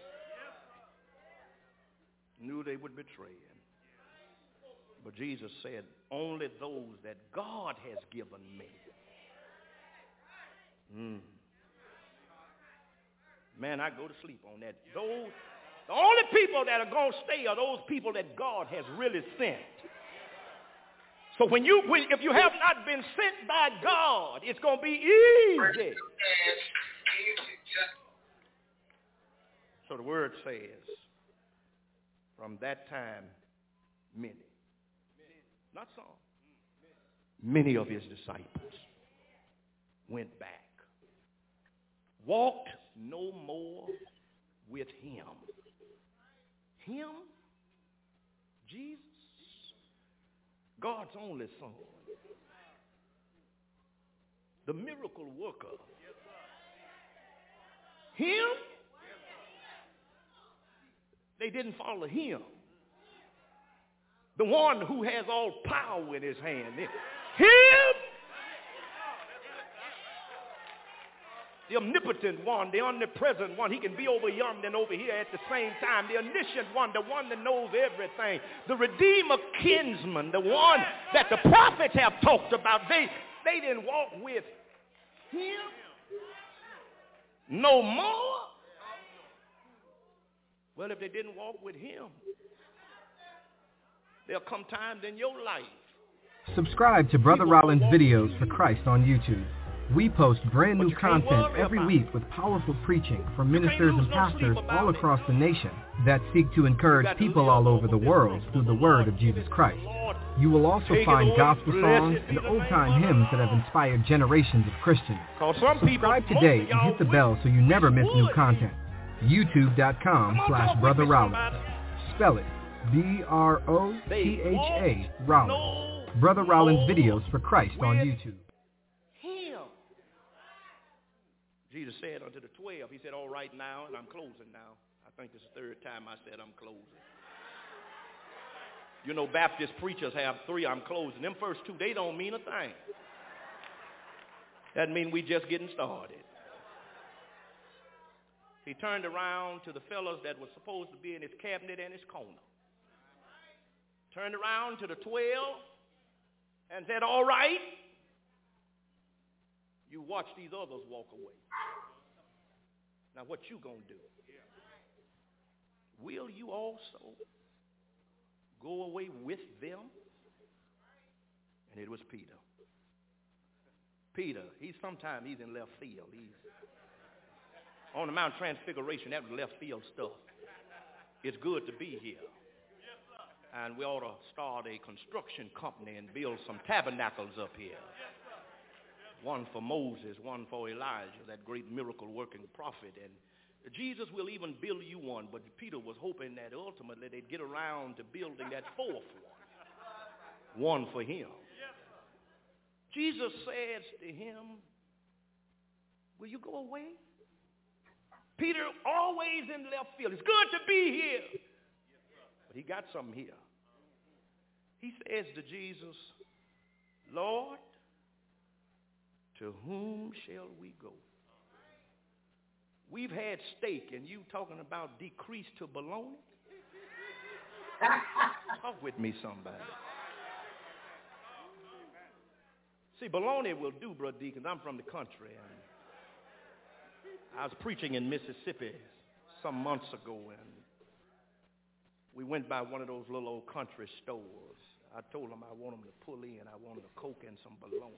F: knew they would betray him. But Jesus said, only those that God has given me. Man, I go to sleep on that. The only people that are going to stay are those people that God has really sent. So if you have not been sent by God, it's going to be easy. So the word says, from that time, many, not some, many of his disciples went back, walked no more with him. Him Jesus, God's only son, the miracle worker, him, they didn't follow him. The one who has all power in his hand, him, the omnipotent one, the omnipresent one. He can be over yonder and over here at the same time. The omniscient one, the one that knows everything. The Redeemer kinsman, the one that the prophets have talked about. They didn't walk with him no more. Well, if they didn't walk with him, there'll come times in your life.
G: Subscribe to Brother Rollins Videos for Christ on YouTube. We post brand new content every week with powerful preaching from ministers and pastors all across the nation that seek to encourage people all over the world through the word of Jesus Christ. You will also find gospel songs and old-time hymns that have inspired generations of Christians. Subscribe today and hit the bell so you never miss new content. YouTube.com/Brother Rollins. Spell it B-R-O-T-H-A Rollins. Brother Rollins Videos for Christ on YouTube.
F: Jesus said unto the 12, he said, all right now, and I'm closing now. I think this is the third time I said I'm closing. You know, Baptist preachers have 3, I'm closing. Them first 2, they don't mean a thing. That means we just getting started. He turned around to the fellows that were supposed to be in his cabinet and his corner. Turned around to the 12 and said, all right, you watch these others walk away. Now what you gonna do? Will you also go away with them? And it was Peter. Peter, he's in left field. He's on the Mount Transfiguration. That was left field stuff. It's good to be here. And we ought to start a construction company and build some tabernacles up here. One for Moses, one for Elijah, that great miracle-working prophet. And Jesus will even build you one, but Peter was hoping that ultimately they'd get around to building that 4th one for him. Jesus says to him, will you go away? Peter, always in left field. It's good to be here. But he got something here. He says to Jesus, Lord, to whom shall we go? We've had steak, and you talking about decrease to bologna? Talk with me, somebody. See, bologna will do, Brother Deacon. I'm from the country, and I was preaching in Mississippi some months ago, and we went by one of those little old country stores. I told them I want them to pull in. I wanted a Coke and some bologna.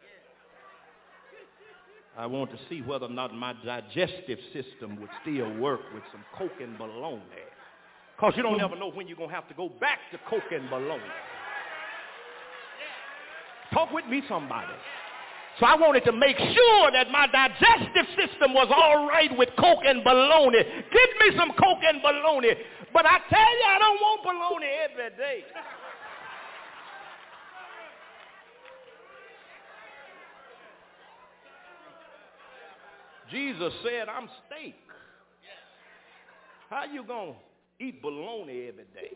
F: I want to see whether or not my digestive system would still work with some Coke and bologna. Because you don't ever know when you're going to have to go back to Coke and bologna. Talk with me, somebody. So I wanted to make sure that my digestive system was all right with Coke and bologna. Give me some Coke and bologna. But I tell you, I don't want bologna every day. Jesus said, I'm steak. How you going to eat bologna every day?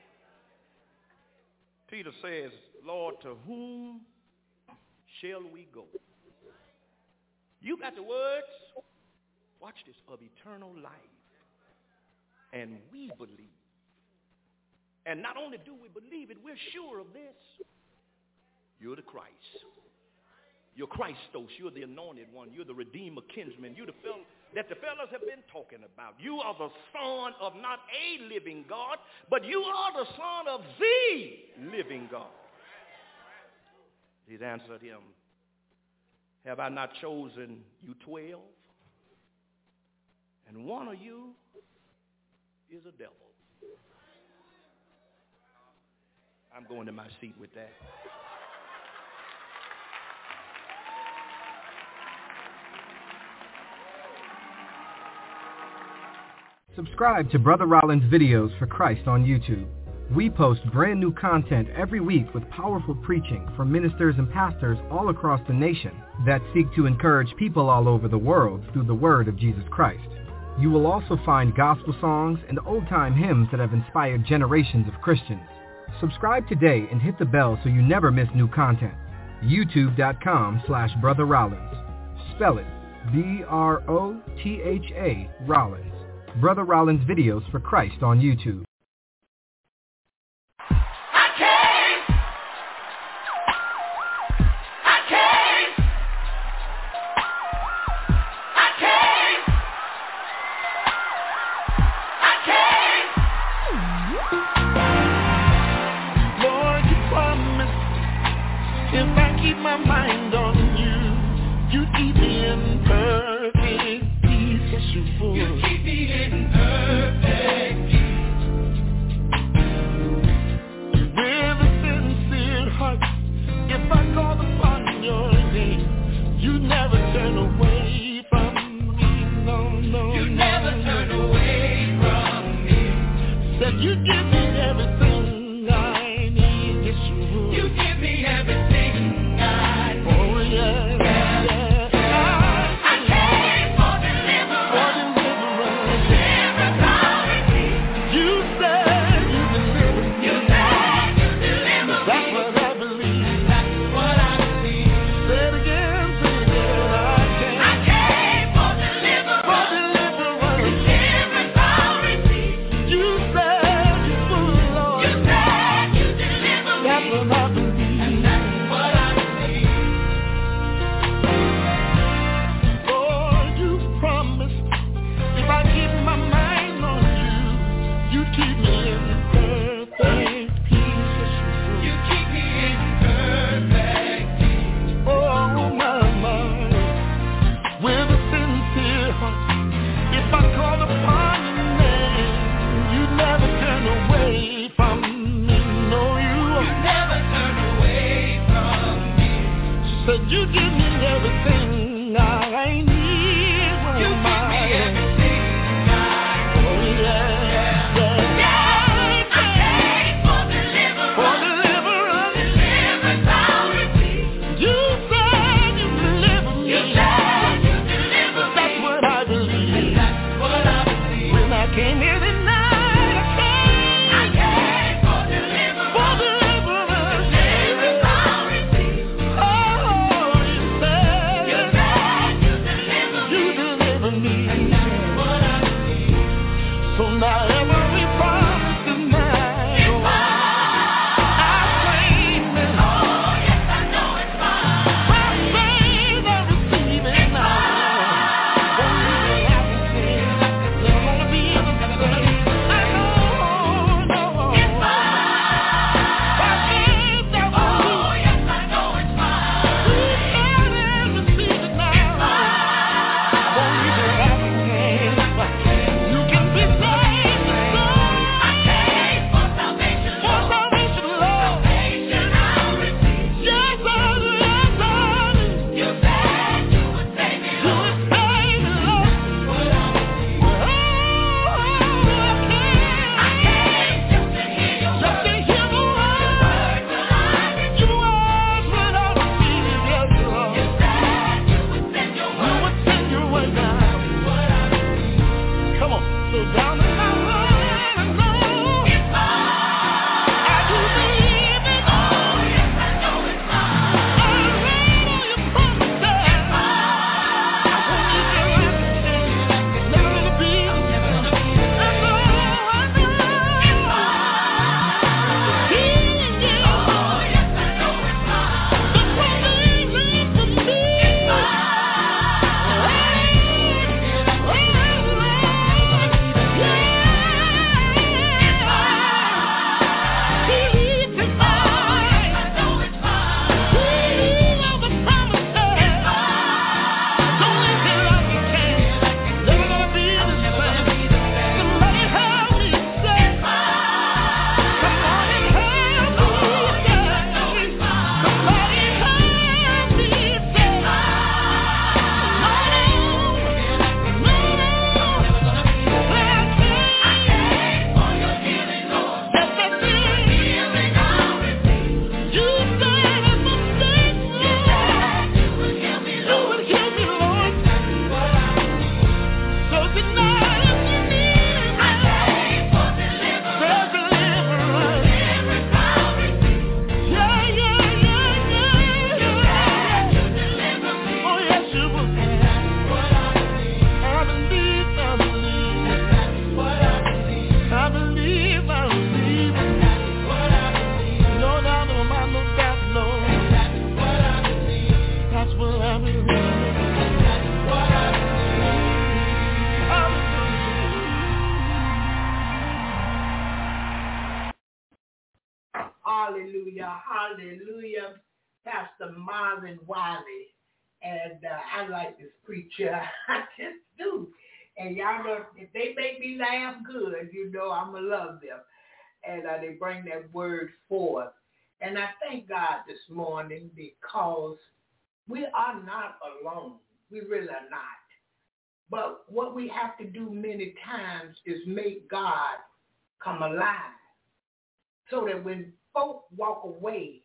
F: Peter says, Lord, to whom shall we go? You got the words, watch this, of eternal life. And we believe. And not only do we believe it, we're sure of this. You're the Christ. You're Christos. You're the anointed one. You're the Redeemer kinsman. You're the fellow that the fellows have been talking about. You are the son of not a living God, but you are the son of the living God. He answered him, have I not chosen you 12? And one of you is a devil. I'm going to my seat with that.
G: Subscribe to Brother Rollins Videos for Christ on YouTube. We post brand new content every week with powerful preaching from ministers and pastors all across the nation that seek to encourage people all over the world through the word of Jesus Christ. You will also find gospel songs and old-time hymns that have inspired generations of Christians. Subscribe today and hit the bell so you never miss new content. YouTube.com/Brother Rollins. Spell it B-R-O-T-H-A Rollins. Brother Rollins Videos for Christ on YouTube.
B: My mind on you, you keep me in perfect peace, yes you would. You keep me in perfect peace. With a sincere heart, if I call upon your name, you never turn away from me, no, no. You never turn away from me. Said you give me everything I need, yes you would. You give me everything. I came for deliverance.
E: Hallelujah, hallelujah. Pastor Marvin Wiley. And I like this preacher. I just do. And y'all know, if they make me laugh good, you know I'm going to love them. And they bring that word forth. And I thank God this morning because we are not alone. We really are not. But what we have to do many times is make God come alive so that when folk walk away,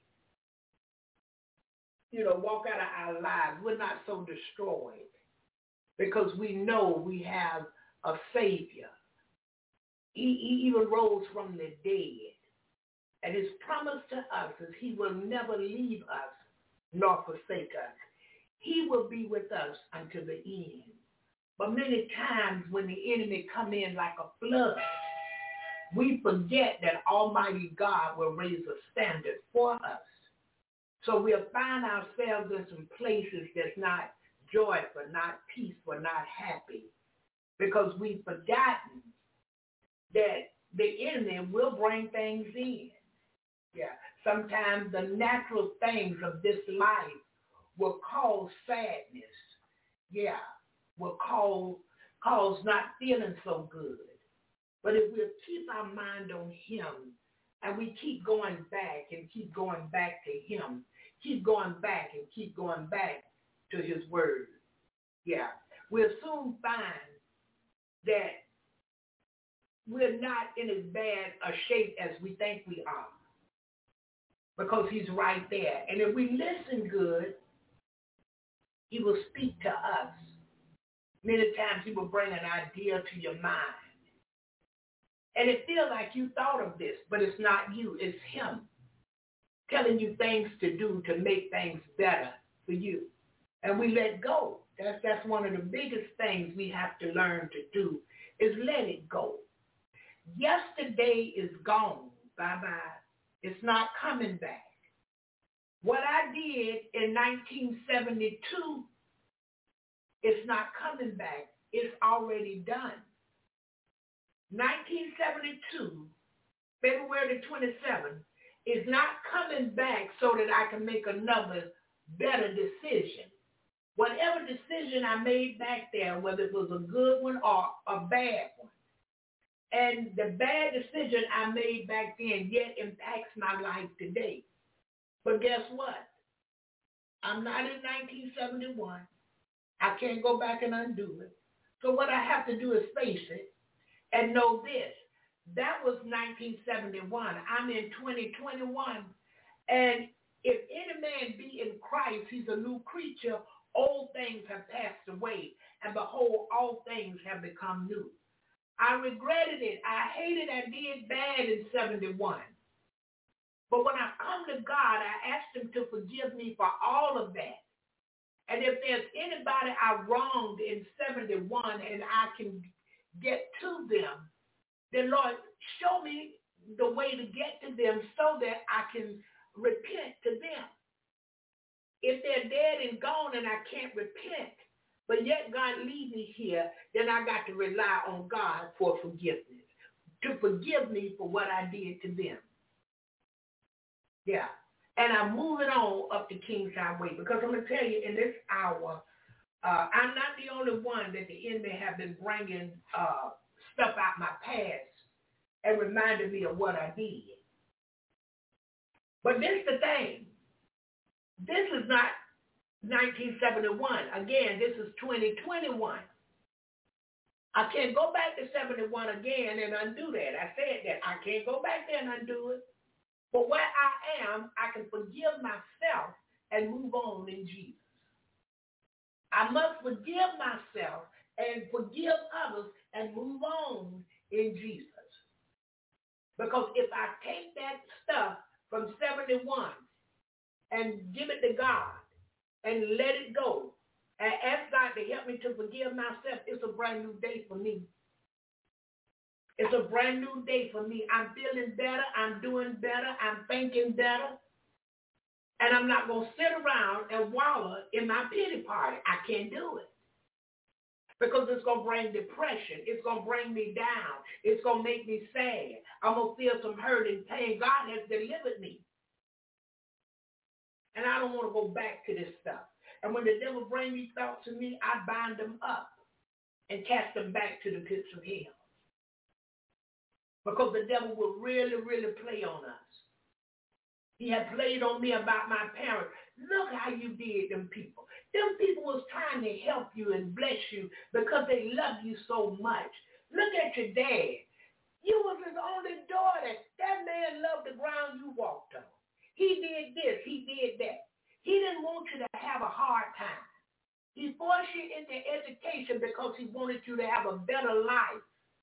E: you know, walk out of our lives, we're not so destroyed because we know we have a Savior. He even rose from the dead. And his promise to us is he will never leave us nor forsake us. He will be with us until the end. But many times when the enemy come in like a flood, we forget that Almighty God will raise a standard for us. So we'll find ourselves in some places that's not joyful, not peaceful, not happy, because we've forgotten that the enemy will bring things in. Yeah, sometimes the natural things of this life will cause sadness. Yeah, will cause not feeling so good. But if we'll keep our mind on him and we keep going back and keep going back to him, keep going back and keep going back to his word, yeah, we'll soon find that we're not in as bad a shape as we think we are because he's right there. And if we listen good, he will speak to us. Many times he will bring an idea to your mind. And it feels like you thought of this, but it's not you, it's him telling you things to do to make things better for you. And we let go. That's one of the biggest things we have to learn to do is let it go. Yesterday is gone. Bye-bye. It's not coming back. What I did in 1972 is not coming back. It's already done. 1972, February the 27th, is not coming back so that I can make another better decision. Whatever decision I made back there, whether it was a good one or a bad one, and the bad decision I made back then yet impacts my life today. But guess what? I'm not in 1971. I can't go back and undo it. So what I have to do is face it and know this. That was 1971. I'm in 2021. And if any man be in Christ, he's a new creature. Old things have passed away. And behold, all things have become new. I regretted it. I hated I did bad in 71. But when I come to God, I asked him to forgive me for all of that. And if there's anybody I wronged in 71 and I can get to them, then Lord, show me the way to get to them so that I can repent to them. If they're dead and gone and I can't repent, but yet God lead me here, then I got to rely on God for forgiveness, to forgive me for what I did to them. Yeah. And I'm moving on up the King's Highway because I'm going to tell you in this hour, I'm not the only one that the enemy have been bringing stuff out my past and reminded me of what I did. But this is the thing. This is not 1971. Again, this is 2021. I can't go back to 71 again and undo that. I said that. I can't go back there and undo it. But where I am, I can forgive myself and move on in Jesus. I must forgive myself and forgive others and move on in Jesus. Because if I take that stuff from 71 and give it to God and let it go and ask God to help me to forgive myself, it's a brand new day for me. It's a brand new day for me. I'm feeling better. I'm doing better. I'm thinking better. And I'm not going to sit around and wallow in my pity party. I can't do it. Because it's going to bring depression. It's going to bring me down. It's going to make me sad. I'm going to feel some hurt and pain. God has delivered me. And I don't want to go back to this stuff. And when the devil brings these thoughts to me, I bind them up and cast them back to the pits of hell. Because the devil will really, really play on us. He had played on me about my parents. Look how you did them people. Them people was trying to help you and bless you because they love you so much. Look at your dad. You was his only daughter. That man loved the ground you walked on. He did this. He did that. He didn't want you to have a hard time. He forced you into education because he wanted you to have a better life.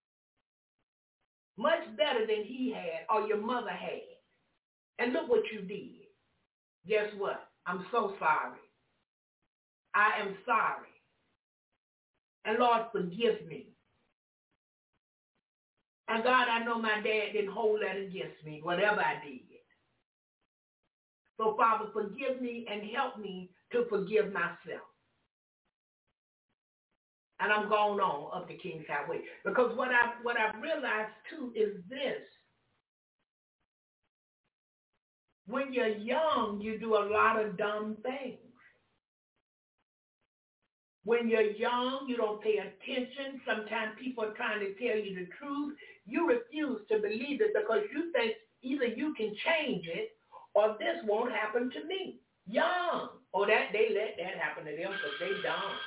E: Much better than he had or your mother had. And look what you did. Guess what? I'm so sorry. I am sorry. And Lord, forgive me. And God, I know my dad didn't hold that against me, whatever I did. So, Father, forgive me and help me to forgive myself. And I'm going on up the King's Highway. Because what I've realized, too, is this. When you're young, you do a lot of dumb things. When you're young, you don't pay attention. Sometimes people are trying to tell you the truth. You refuse to believe it because you think either you can change it or this won't happen to me. Young. Or that they let that happen to them because they dumb.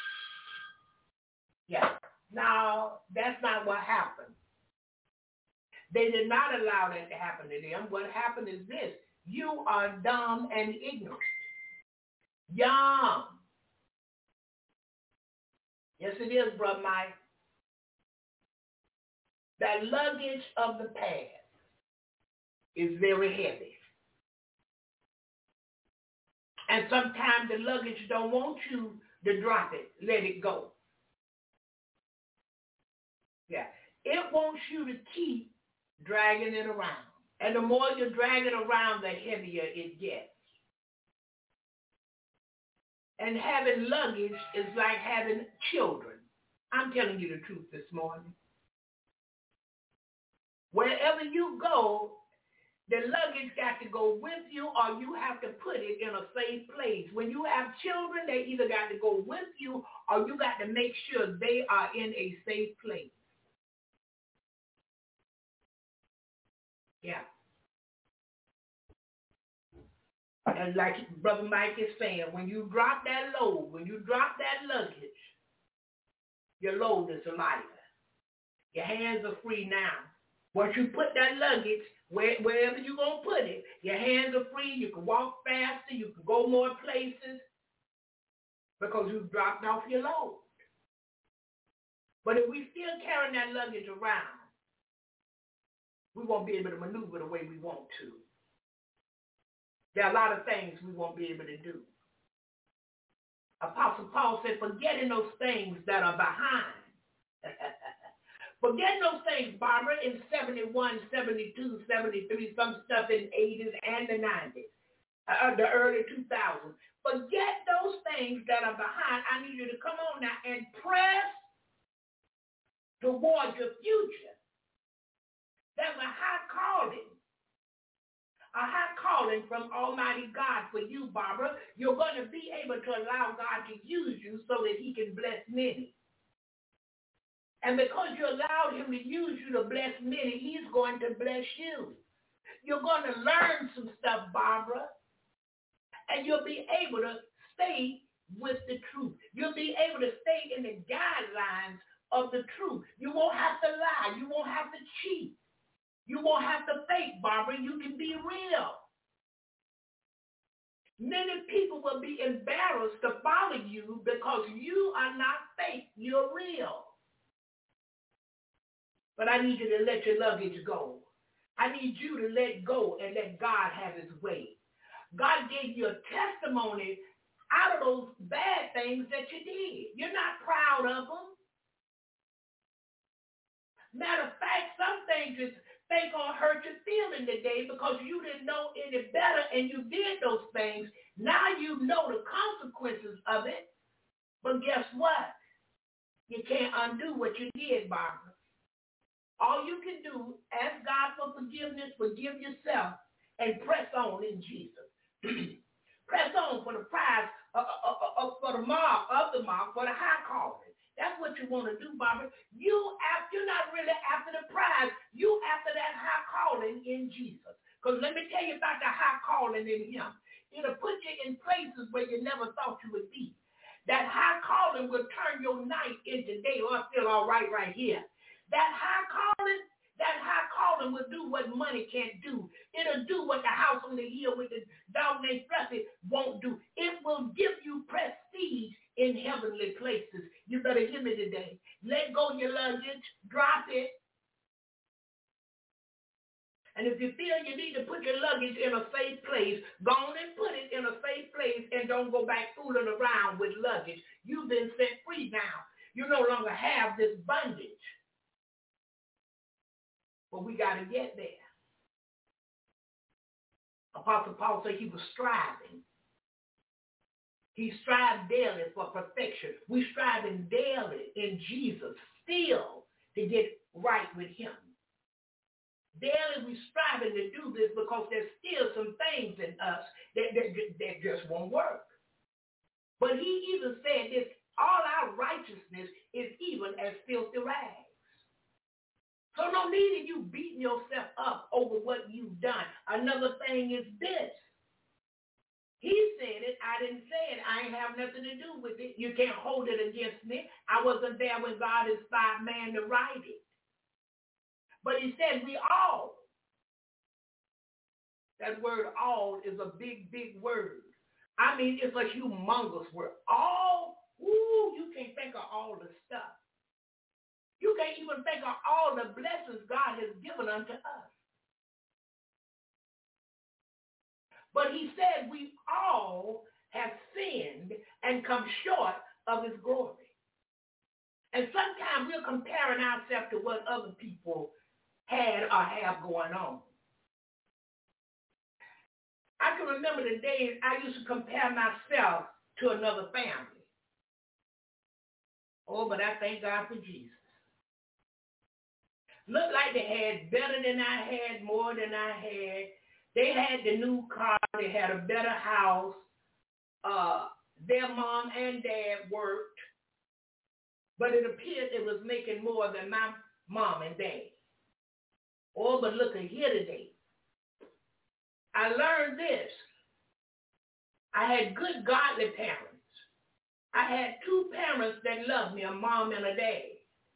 E: Yeah. Now, that's not what happened. They did not allow that to happen to them. What happened is this. You are dumb and ignorant. Young. Yes, it is, Brother Mike. That luggage of the past is very heavy. And sometimes the luggage don't want you to drop it. Let it go. Yeah. It wants you to keep dragging it around. And the more you drag it around, the heavier it gets. And having luggage is like having children. I'm telling you the truth this morning. Wherever you go, the luggage got to go with you or you have to put it in a safe place. When you have children, they either got to go with you or you got to make sure they are in a safe place. Yeah. And like Brother Mike is saying, when you drop that load, when you drop that luggage, your load is lighter. Your hands are free now. Once you put that luggage, wherever you're going to put it, your hands are free. You can walk faster. You can go more places because you've dropped off your load. But if we still carrying that luggage around, we won't be able to maneuver the way we want to. There are a lot of things we won't be able to do. Apostle Paul said, forgetting those things that are behind. Forgetting those things, Barbara, in 71, 72, 73, some stuff in the 80s and the 90s, the early 2000s. Forget those things that are behind. I need you to come on now and press towards your future. There's a high calling from Almighty God for you, Barbara. You're going to be able to allow God to use you so that he can bless many. And because you allowed him to use you to bless many, he's going to bless you. You're going to learn some stuff, Barbara, and you'll be able to stay with the truth. You'll be able to stay in the guidelines of the truth. You won't have to lie. You won't have to cheat. You won't have to fake, Barbara. You can be real. Many people will be embarrassed to follow you because you are not fake. You're real. But I need you to let your luggage go. I need you to let go and let God have his way. God gave you a testimony out of those bad things that you did. You're not proud of them. Matter of fact, some things they gonna hurt your feeling today because you didn't know any better and you did those things. Now you know the consequences of it. But guess what? You can't undo what you did, Barbara. All you can do, ask God for forgiveness, forgive yourself, and press on in Jesus. Press on for the prize for the mark of the mark for the high calling. That's what you want to do, Barbara. You're not really after the prize. You after that high calling in Jesus. Because let me tell you about the high calling in him. It'll put you in places where you never thought you would be. That high calling will turn your night into day. Oh, I feel all right here. That high calling will do what money can't do. It'll do what the house on the hill with the dog named Fluffy won't do. It will give you prestige in heavenly places. You better hear me today. Let go of your luggage. Drop it. And if you feel you need to put your luggage in a safe place, go on and put it in a safe place and don't go back fooling around with luggage. You've been set free now. You no longer have this bondage. But we got to get there. Apostle Paul said he was striving. He strived daily for perfection. We're striving daily in Jesus still to get right with him. Daily we're striving to do this because there's still some things in us that just won't work. But he even said this, all our righteousness is even as filthy rags. So no need of you beating yourself up over what you've done. Another thing is this. He said it. I didn't say it. I ain't have nothing to do with it. You can't hold it against me. I wasn't there when God inspired man to write it. But he said we all. That word all is a big, big word. I mean, it's a humongous word. All, you can't think of all the stuff. You can't even think of all the blessings God has given unto us. But he said we all have sinned and come short of his glory. And sometimes we're comparing ourselves to what other people had or have going on. I can remember the days I used to compare myself to another family. Oh, but I thank God for Jesus. Looked like they had better than I had, more than I had. They had the new car. They had a better house. Their mom and dad worked. But it appeared it was making more than my mom and dad. Oh, but look at here today. I learned this. I had good, godly parents. I had two parents that loved me, a mom and a dad.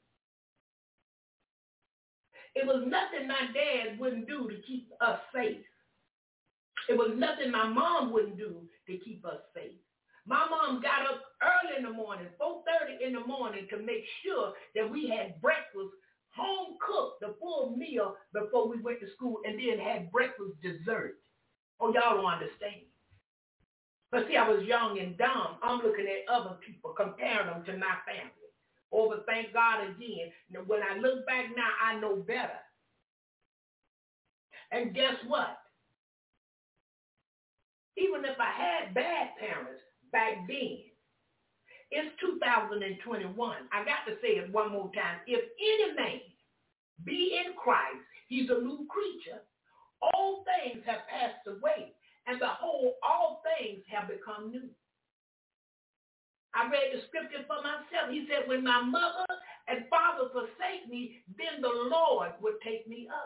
E: It was nothing my dad wouldn't do to keep us safe. It was nothing my mom wouldn't do to keep us safe. My mom got up early in the morning, 4:30 in the morning, to make sure that we had breakfast, home cooked, the full meal before we went to school, and then had breakfast dessert. Oh, y'all don't understand. But see, I was young and dumb. I'm looking at other people, comparing them to my family. Oh, but thank God again. When I look back now, I know better. And guess what? Even if I had bad parents back then, it's 2021. I got to say it one more time. If any man be in Christ, he's a new creature. All things have passed away, and behold, all things have become new. I read the scripture for myself. He said, when my mother and father forsake me, then the Lord would take me up.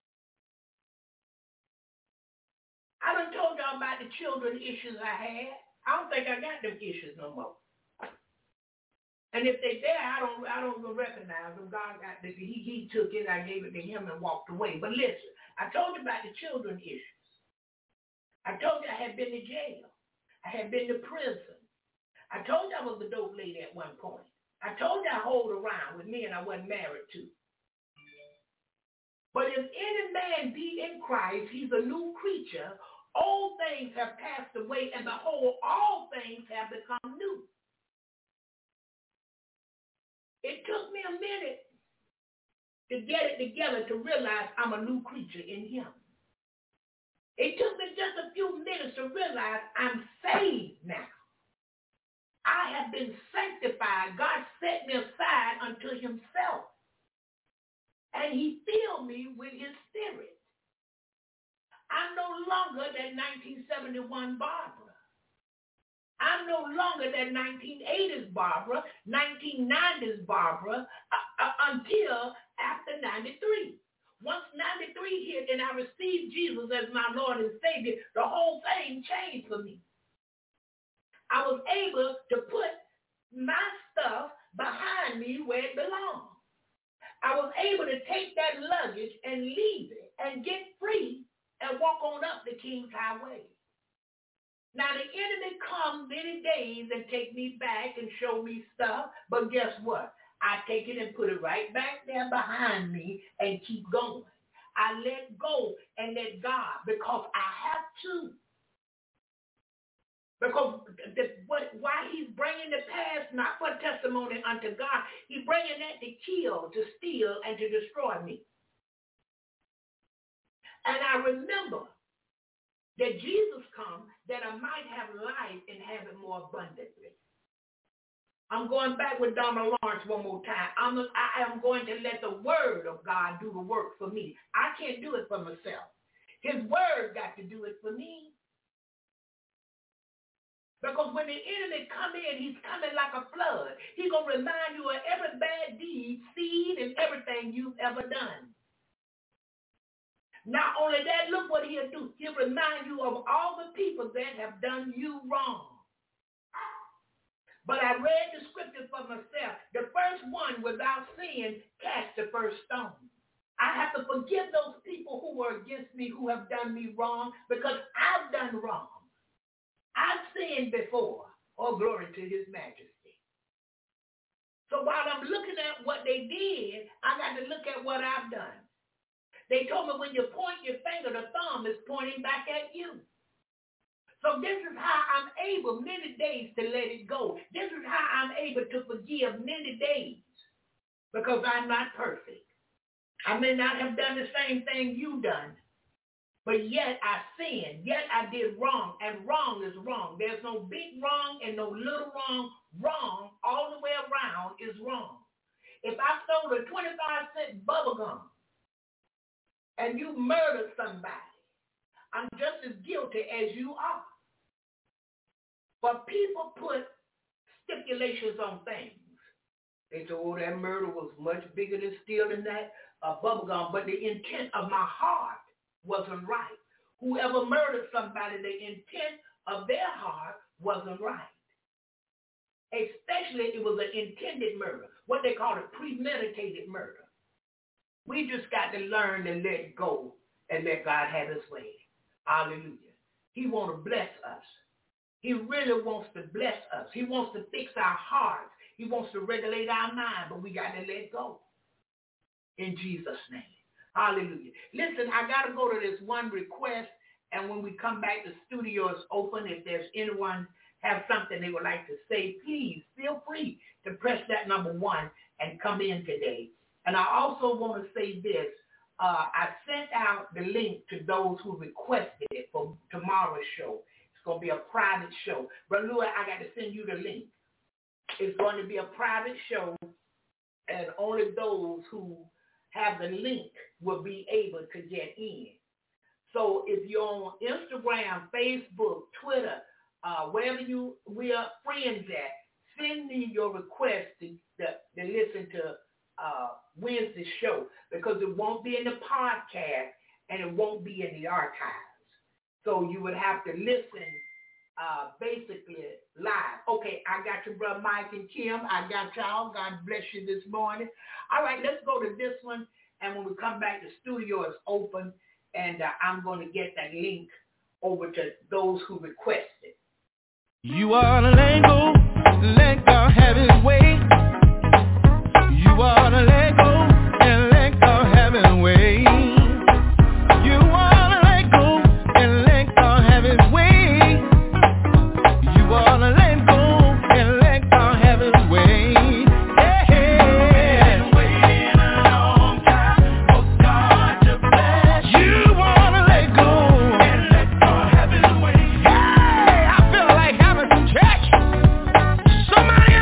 E: I done told y'all about the children issues I had. I don't think I got them issues no more. And if they there, I don't recognize them. God got this. He took it, I gave it to him and walked away. But listen, I told you about the children issues. I told you I had been to jail. I had been to prison. I told you I was a dope lady at one point. I told you I hold around with men I wasn't married to. But if any man be in Christ, he's a new creature. All things have passed away, and behold, all things have become new. It took me a minute to get it together to realize I'm a new creature in him. It took me just a few minutes to realize I'm saved now. I have been sanctified. God set me aside unto himself. And he filled me with his spirit. I'm no longer that 1971 Barbara. I'm no longer that 1980s Barbara, 1990s Barbara, until after 93. Once 93 hit and I received Jesus as my Lord and Savior, the whole thing changed for me. I was able to put my stuff behind me where it belonged. I was able to take that luggage and leave it and get free and walk on up the King's Highway. Now, the enemy comes many days and take me back and show me stuff, but guess what? I take it and put it right back there behind me and keep going. I let go and let God because I have to. Because why he's bringing the past, not for testimony unto God, he's bringing that to kill, to steal, and to destroy me. And I remember that Jesus come that I might have life and have it more abundantly. I'm going back with Donna Lawrence one more time. I am going to let the word of God do the work for me. I can't do it for myself. His word got to do it for me. Because when the enemy come in, he's coming like a flood. He's going to remind you of every bad deed, seed, and everything you've ever done. Not only that, look what he'll do. He'll remind you of all the people that have done you wrong. But I read the scripture for myself. The first one without sin cast the first stone. I have to forgive those people who were against me, who have done me wrong, because I've done wrong. I've sinned before. Oh, glory to his majesty. So while I'm looking at what they did, I got to look at what I've done. They told me when you point your finger, the thumb is pointing back at you. So this is how I'm able many days to let it go. This is how I'm able to forgive many days, because I'm not perfect. I may not have done the same thing you done, but yet I sinned. Yet I did wrong, and wrong is wrong. There's no big wrong and no little wrong. Wrong all the way around is wrong. If I stole a 25-cent bubble gum and you murdered somebody, I'm just as guilty as you are. But people put stipulations on things. They say, oh, that murder was much bigger than stealing that bubble gum, but the intent of my heart wasn't right. Whoever murdered somebody, the intent of their heart wasn't right. Especially it was an intended murder, what they call a premeditated murder. We just got to learn to let go and let God have his way. Hallelujah. He wants to bless us. He really wants to bless us. He wants to fix our hearts. He wants to regulate our mind, but we got to let go. In Jesus' name. Hallelujah. Listen, I got to go to this one request, and when we come back, the studio is open. If there's anyone have something they would like to say, please feel free to press that number 1 and come in today. And I also want to say this. I sent out the link to those who requested it for tomorrow's show. It's going to be a private show. Brother Louis, I got to send you the link. It's going to be a private show, and only those who have the link will be able to get in. So if you're on Instagram, Facebook, Twitter, wherever we are friends at, send me your request to listen to Wednesday's show, because it won't be in the podcast and it won't be in the archives. So you would have to listen basically live. Okay, I got you, Brother Mike and Kim. I got y'all. God bless you this morning. All right, let's go to this one. And when we come back, the studio is open, and I'm going to get that link over to those who requested.
B: You ought to let God have his way. You ought to let go and let God have his way. You ought to let go and let God have his way. You ought to let go and let God have his way. Yeah. Waiting a long time for God to bless. You ought to let go and let God have his way. Hey, I feel like having some church. Somebody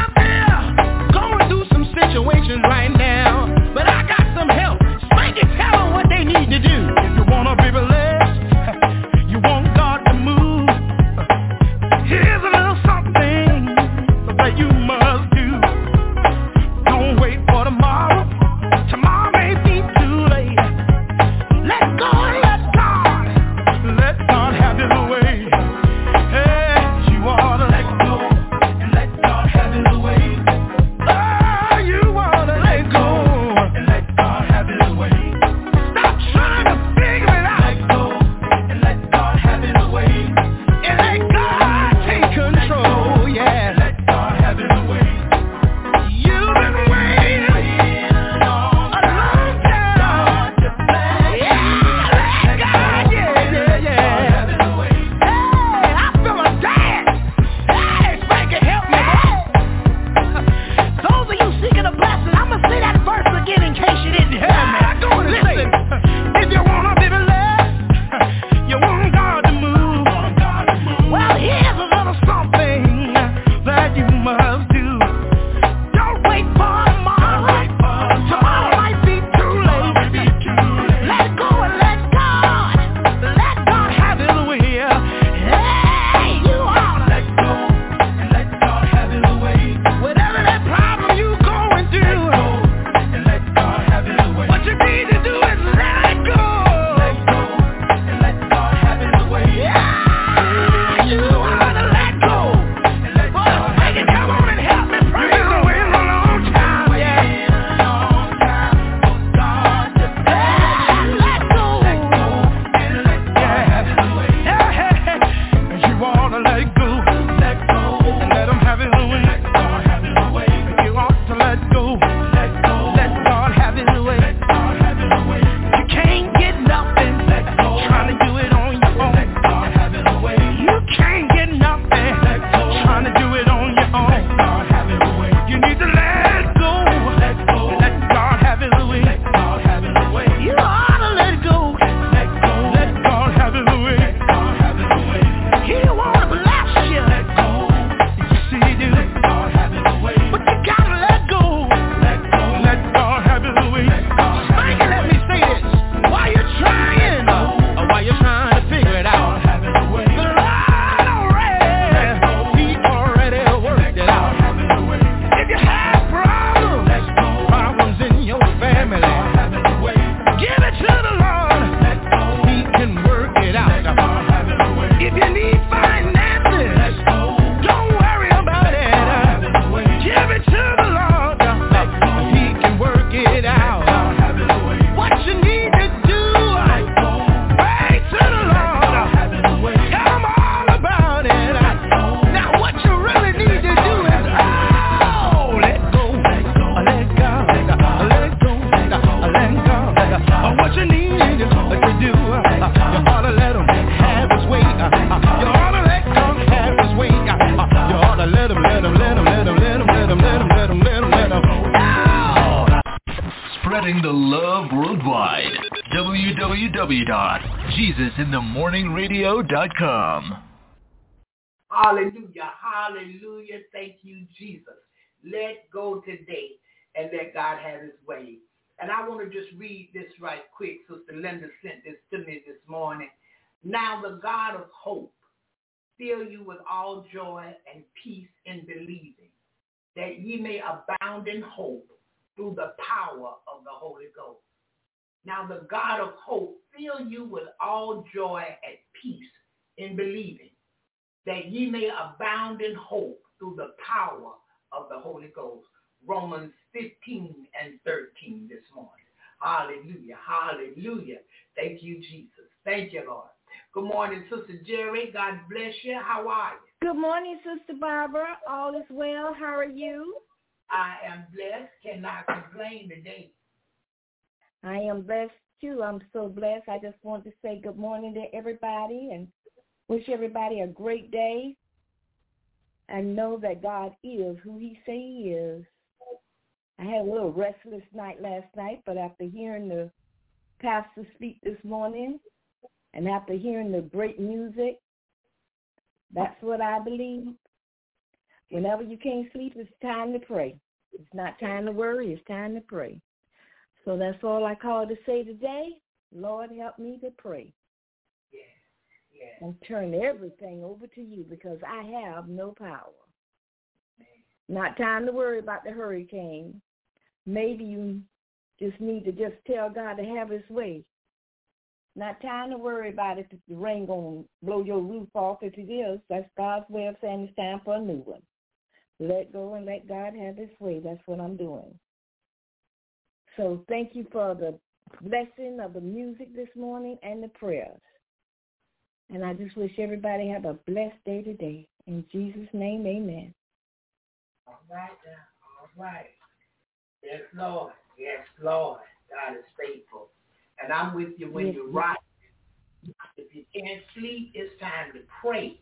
H: Spreading the love worldwide. www.jesusinthemorningradio.com.
E: Hallelujah. Hallelujah. Thank you, Jesus. Let go today and let God have his way. And I want to just read this right quick. Sister Linda sent this to me this morning. Now the God of hope fill you with all joy and peace in believing, that ye may abound in hope through the power of the Holy Ghost. Now the God of hope fill you with all joy and peace in believing, that ye may abound in hope through the power of the Holy Ghost. Romans 15:13 this morning. Hallelujah. Hallelujah. Thank you, Jesus. Thank you, Lord. Good morning, Sister Jerry. God bless you. How are you?
I: Good morning, Sister Barbara. All is well. How are you?
E: I am blessed. Cannot complain today.
I: I am blessed, too. I'm so blessed. I just want to say good morning to everybody and wish everybody a great day. And know that God is who he say he is. I had a little restless night last night, but after hearing the pastor speak this morning and after hearing the great music, that's what I believe. Whenever you can't sleep, it's time to pray. It's not time to worry, it's time to pray. So that's all I call to say today. Lord, help me to pray. And turn everything over to you because I have no power. Not time to worry about the hurricane. Maybe you just need to just tell God to have his way. Not time to worry about if the rain going to blow your roof off. If it is, that's God's way of saying it's time for a new one. Let go and let God have his way. That's what I'm doing. So thank you for the blessing of the music this morning and the prayers. And I just wish everybody have a blessed day today. In Jesus' name, amen.
E: All right now. All right. Yes, Lord. Yes, Lord. God is faithful. And I'm with you when you're right. If you can't sleep, it's time to pray.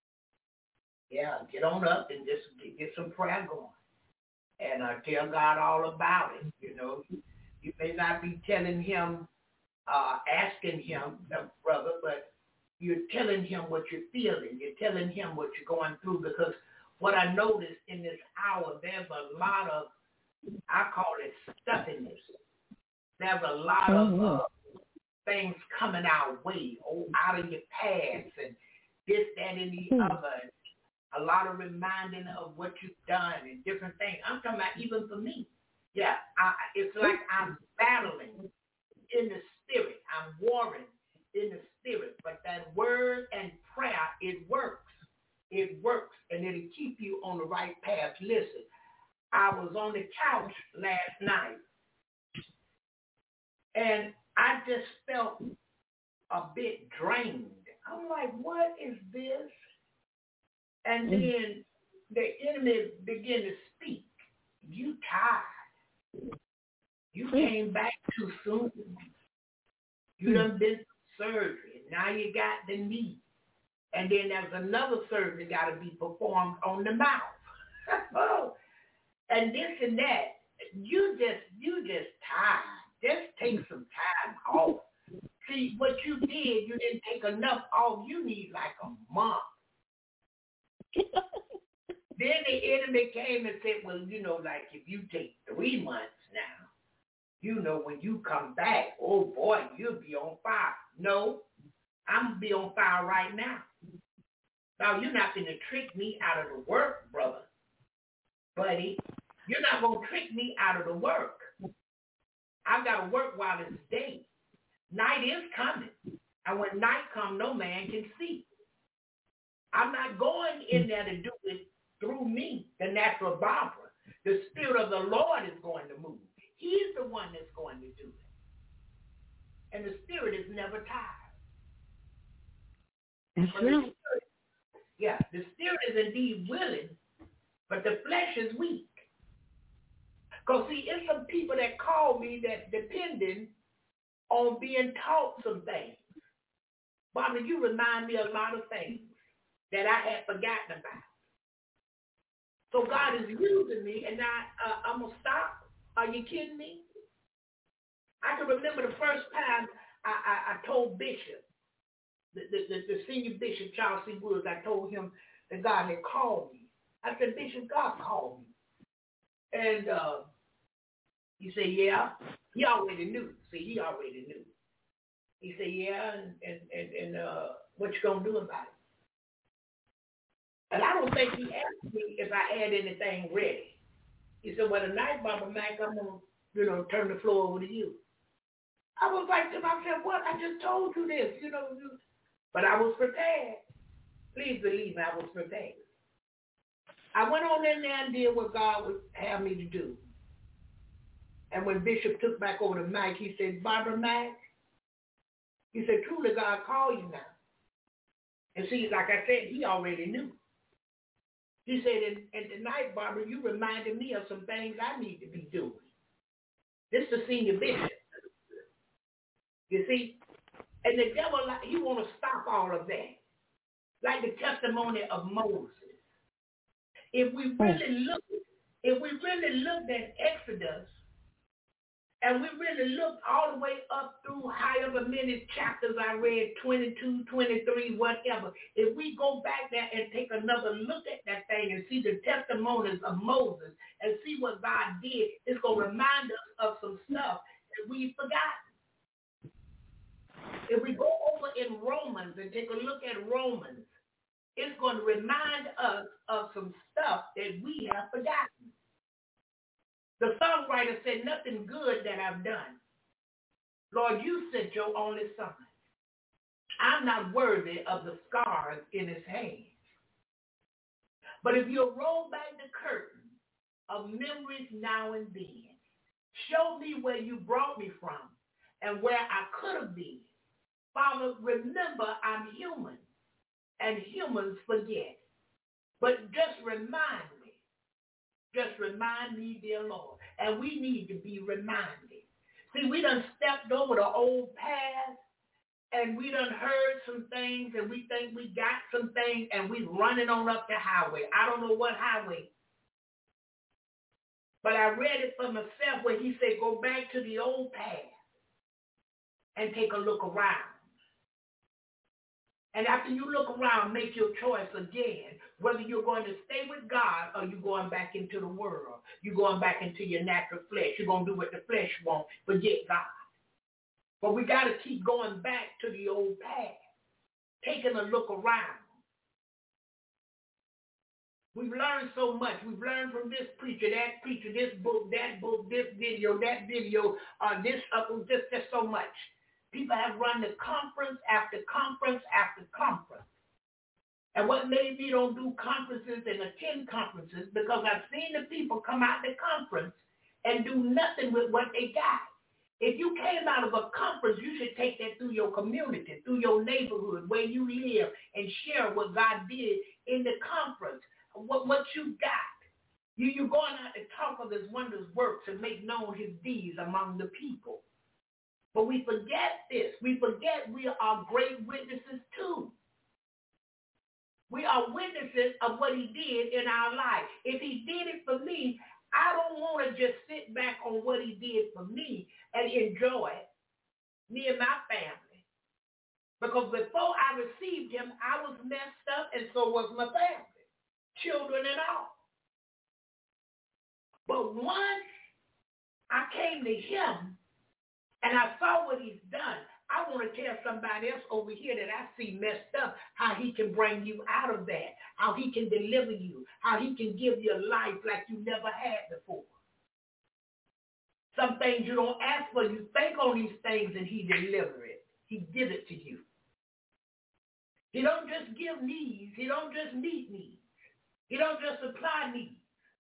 E: Yeah, get on up and just get some prayer going. And tell God all about it. You know, you may not be telling him, asking him, brother, but you're telling him what you're feeling. You're telling him what you're going through, because what I noticed in this hour, there's a lot of, I call it stuffiness. There's a lot of things coming our way, out of your past, and this, that, and the other. A lot of reminding of what you've done and different things. I'm talking about even for me. Yeah, it's like I'm battling in the spirit. I'm warring in the spirit. But that word and prayer, it works. It works, and it'll keep you on the right path. Listen, I was on the couch last night, and I just felt a bit drained. I'm like, what is this? And then the enemy began to speak. You tired. You came back too soon. You done been through surgery. Now you got the knee. And then there's another surgery got to be performed on the mouth. And this and that. You just tired. Just take some time off. See, what you did, you didn't take enough off. You need like a month. Then the enemy came and said, well, you know, like if you take 3 months now, you know, when you come back, oh boy, you'll be on fire. No, I'm going to be on fire right now. Now, you're not going to trick me out of the work, brother, buddy. You're not going to trick me out of the work. I've got to work while it's day. Night is coming. And when night comes, no man can see. I'm not going in there to do it through me, the natural Barbara. The Spirit of the Lord is going to move. He's the one that's going to do it. And the Spirit is never tired.
I: That's right.
E: The Spirit is indeed willing, but the flesh is weak. Because, see, it's some people that call me that depending on being taught some things. Barbara, you remind me a lot of things that I had forgotten about. So God is using me, and I'm going to stop. Are you kidding me? I can remember the first time I told Bishop, the senior bishop, Charles C. Woods, I told him that God had called me. I said, Bishop, God called me. And he said, yeah. He already knew. See, he already knew. He said, yeah, and what you going to do about it? And I don't think he asked me if I had anything ready. He said, well, tonight, Barbara Mack, I'm going to, turn the floor over to you. I was like to myself, what? I just told you this, But I was prepared. Please believe me, I was prepared. I went on in there and did what God would have me to do. And when Bishop took back over the mic, he said, Barbara Mack, he said, truly God called you now. And see, like I said, he already knew. He said, and tonight, Barbara, you reminded me of some things I need to be doing. This is the senior bishop. You see? And the devil, he want to stop all of that. Like the testimony of Moses. If we really looked at Exodus, and we really looked all the way up through however many chapters I read, 22, 23, whatever, if we go back there and take another look at that thing and see the testimonies of Moses and see what God did, it's going to remind us of some stuff that we've forgotten. If we go over in Romans and take a look at Romans, it's going to remind us of some stuff that we have forgotten. The songwriter said, nothing good that I've done. Lord, you sent your only son. I'm not worthy of the scars in his hands. But if you'll roll back the curtain of memories now and then, show me where you brought me from and where I could have been. Father, remember I'm human, and humans forget. But just remind me. Just remind me, dear Lord. And we need to be reminded. See, we done stepped over the old path, and we done heard some things, and we think we got some things, and we running on up the highway. I don't know what highway. But I read it for myself where he said, go back to the old path and take a look around. And after you look around, make your choice again, whether you're going to stay with God or you're going back into the world. You're going back into your natural flesh. You're going to do what the flesh wants, forget God. But we got to keep going back to the old path, taking a look around. We've learned so much. We've learned from this preacher, this book, this video, just so much. People have run the conference after conference after conference. And what made me don't do conferences and attend conferences, because I've seen the people come out the conference and do nothing with what they got. If you came out of a conference, you should take that through your community, through your neighborhood, where you live, and share what God did in the conference, what you got. You're going out to talk of his wondrous works and make known his deeds among the people. But we forget this. We forget we are great witnesses too. We are witnesses of what he did in our life. If he did it for me, I don't want to just sit back on what he did for me and enjoy it, me and my family. Because before I received him, I was messed up, and so was my family, children and all. But once I came to him, and I saw what he's done, I want to tell somebody else over here that I see messed up, how he can bring you out of that, how he can deliver you, how he can give you a life like you never had before. Some things you don't ask for, you think on these things and he deliver it. He gives it to you. He don't just give needs. He don't just meet needs. He don't just supply needs.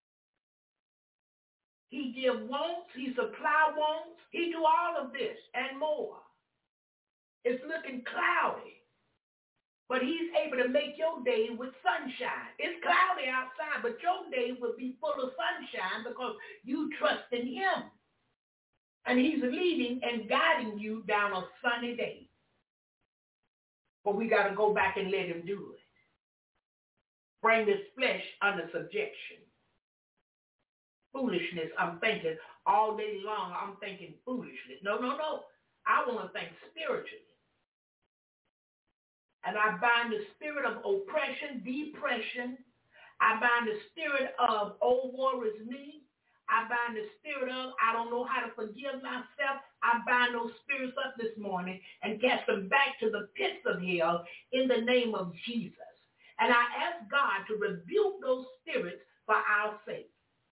E: He give wants, he supply wants, he do all of this and more. It's looking cloudy, but he's able to make your day with sunshine. It's cloudy outside, but your day will be full of sunshine because you trust in him. And he's leading and guiding you down a sunny day. But we got to go back and let him do it. Bring this flesh under subjection. foolishness. I'm thinking all day long, I'm thinking foolishness. No. I want to think spiritually. And I bind the spirit of oppression, depression. I bind the spirit of, oh, woe is me. I bind the spirit of, I don't know how to forgive myself. I bind those spirits up this morning and cast them back to the pits of hell in the name of Jesus. And I ask God to rebuke those spirits for our sake.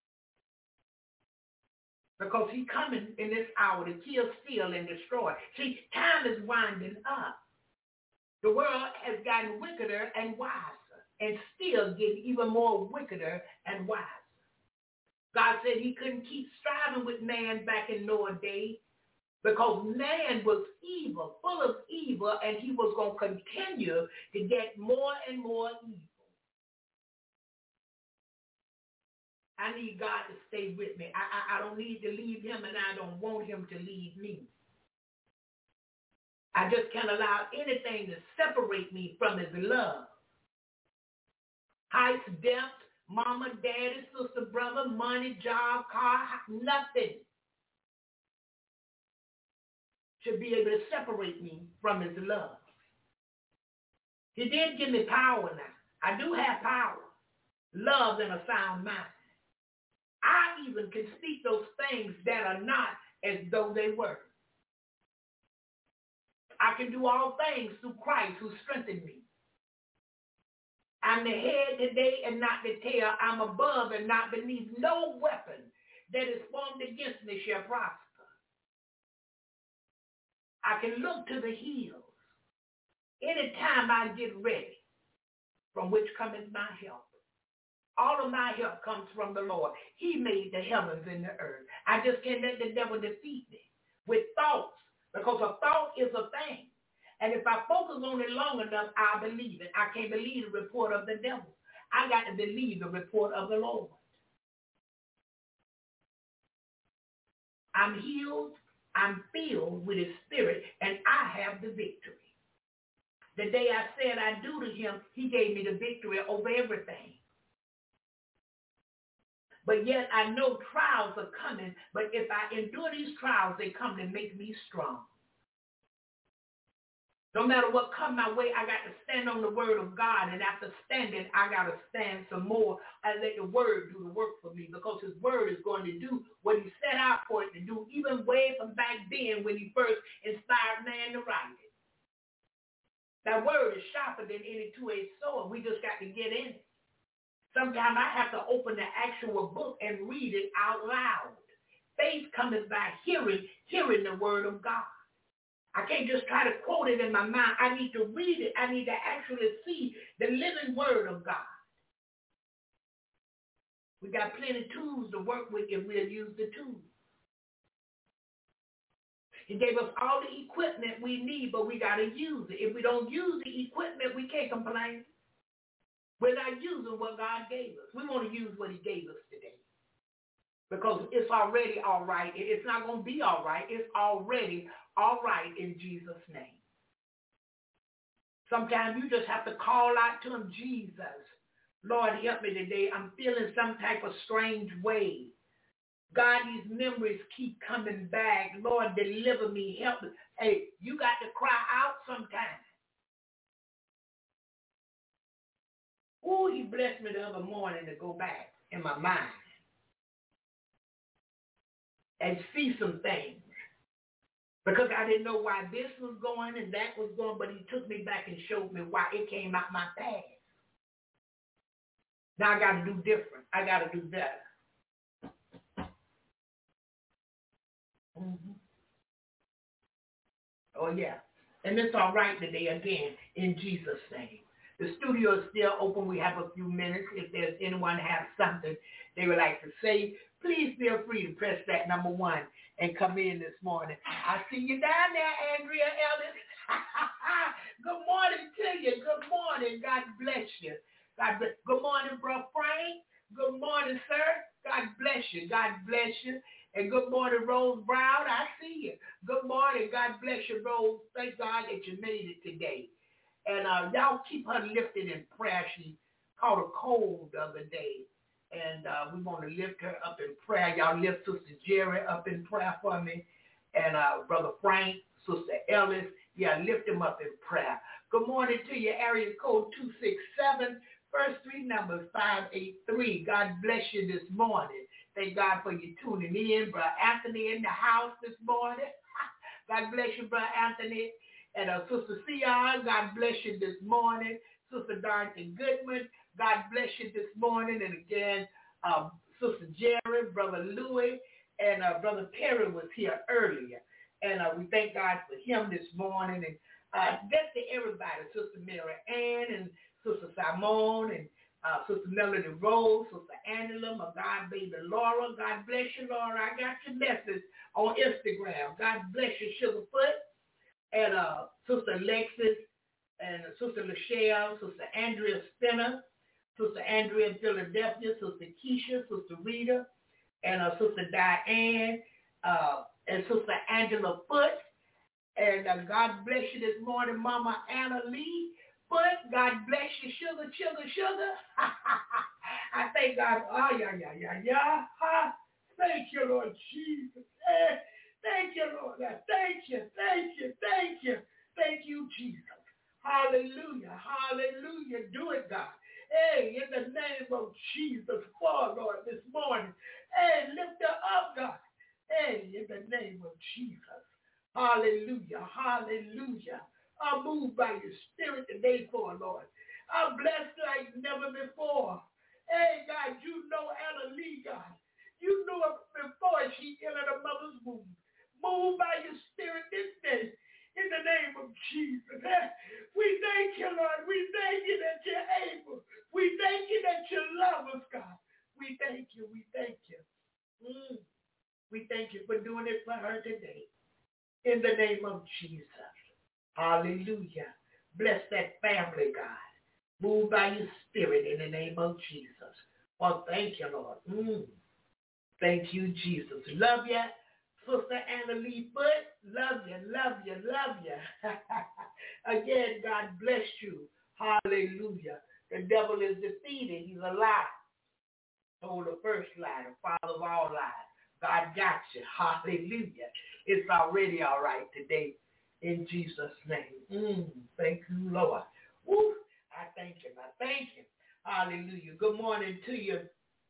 E: Because he's coming in this hour to kill, steal, and destroy. See, time is winding up. The world has gotten wickeder and wiser, and still getting even more wickeder and wiser. God said he couldn't keep striving with man back in Noah's day because man was evil, full of evil, and he was going to continue to get more and more evil. I need God to stay with me. I don't need to leave him, and I don't want him to leave me. I just can't allow anything to separate me from his love. Heights, depths, mama, daddy, sister, brother, money, job, car, nothing should be able to separate me from his love. He did give me power now. I do have power, love, and a sound mind. I even can speak those things that are not as though they were. I can do all things through Christ who strengthened me. I'm the head today and not the tail. I'm above and not beneath. No weapon that is formed against me shall prosper. I can look to the hills anytime I get ready, from which cometh my help. All of my help comes from the Lord. He made the heavens and the earth. I just can't let the devil defeat me with thoughts, because a thought is a thing. And if I focus on it long enough, I'll believe it. I can't believe the report of the devil. I got to believe the report of the Lord. I'm healed. I'm filled with his spirit, and I have the victory. The day I said I do to him, he gave me the victory over everything. But yet I know trials are coming, but if I endure these trials, they come to make me strong. No matter what come my way, I got to stand on the word of God, and after standing, I got to stand some more and let the word do the work for me, because his word is going to do what he set out for it to do, even way from back then when he first inspired man to write it. That word is sharper than any two-edged sword. We just got to get in it. Sometimes I have to open the actual book and read it out loud. Faith cometh by hearing the word of God. I can't just try to quote it in my mind. I need to read it. I need to actually see the living word of God. We got plenty of tools to work with if we'll use the tools. He gave us all the equipment we need, but we got to use it. If we don't use the equipment, we can't complain. We're not using what God gave us. We want to use what he gave us today, because it's already all right. It's not going to be all right. It's already all right in Jesus' name. Sometimes you just have to call out to him, Jesus, Lord, help me today. I'm feeling some type of strange way. God, these memories keep coming back. Lord, deliver me. Help me. Hey, you got to cry out sometimes. Oh, he blessed me the other morning to go back in my mind and see some things, because I didn't know why this was going and that was going, but he took me back and showed me why it came out my past. Now I got to do different. I got to do better. Mm-hmm. Oh, yeah. And it's all right today again in Jesus' name. The studio is still open. We have a few minutes. If there's anyone have something they would like to say, please feel free to press that number 1 and come in this morning. I see you down there, Andrea Ellis. Good morning to you. Good morning. God bless you. God bless. Good morning, Bro Frank. Good morning, sir. God bless you. God bless you. And good morning, Rose Brown. I see you. Good morning. God bless you, Rose. Thank God that you made it today. And y'all keep her lifted in prayer. She caught a cold the other day. And we want to lift her up in prayer. Y'all lift Sister Jerry up in prayer for me. And Brother Frank, Sister Ellis, lift them up in prayer. Good morning to you, area code 267, first three numbers 583. God bless you this morning. Thank God for you tuning in. Brother Anthony in the house this morning. God bless you, Brother Anthony. And Sister Sion, God bless you this morning. Sister Dorothy Goodman, God bless you this morning. And again, Sister Jerry, Brother Louis, and Brother Perry was here earlier. And we thank God for him this morning. And that's to everybody, Sister Mary Ann and Sister Simone and Sister Melody Rose, Sister Angela, my God baby Laura. God bless you, Laura. I got your message on Instagram. God bless you, Sugarfoot. And Sister Alexis and Sister Lachelle, Sister Andrea Spinner, Sister Andrea in Philadelphia, Sister Keisha, Sister Rita, and Sister Diane, and Sister Angela Foote. And God bless you this morning, Mama Anna Lee Foote. God bless you, Sugar. I thank God. Thank you, Lord Jesus. Thank you, Lord. Thank you. Thank you, Jesus. Hallelujah. Do it, God. Hey, in the name of Jesus, Lord, this morning. Hey, lift her up, God. Hey, in the name of Jesus. Hallelujah. I'm moved by your spirit today, Lord. I'm blessed like never before. Hey, God, you know Anna Lee, God. You knew her before she entered her mother's womb. Move by your spirit this day. In the name of Jesus. We thank you, Lord. We thank you that you're able. We thank you that you love us, God. We thank you. We thank you for doing it for her today. In the name of Jesus. Hallelujah. Bless that family, God. Move by your spirit in the name of Jesus. Well, thank you, Lord. Thank you, Jesus. Love you. Sister Anna Lee Foote, love you. Again, God bless you. Hallelujah. The devil is defeated. He's a lie. Told the first lie, the father of all lies. God got you. Hallelujah. It's already all right today in Jesus' name. Thank you, Lord. Woo. I thank him. Hallelujah. Good morning to you,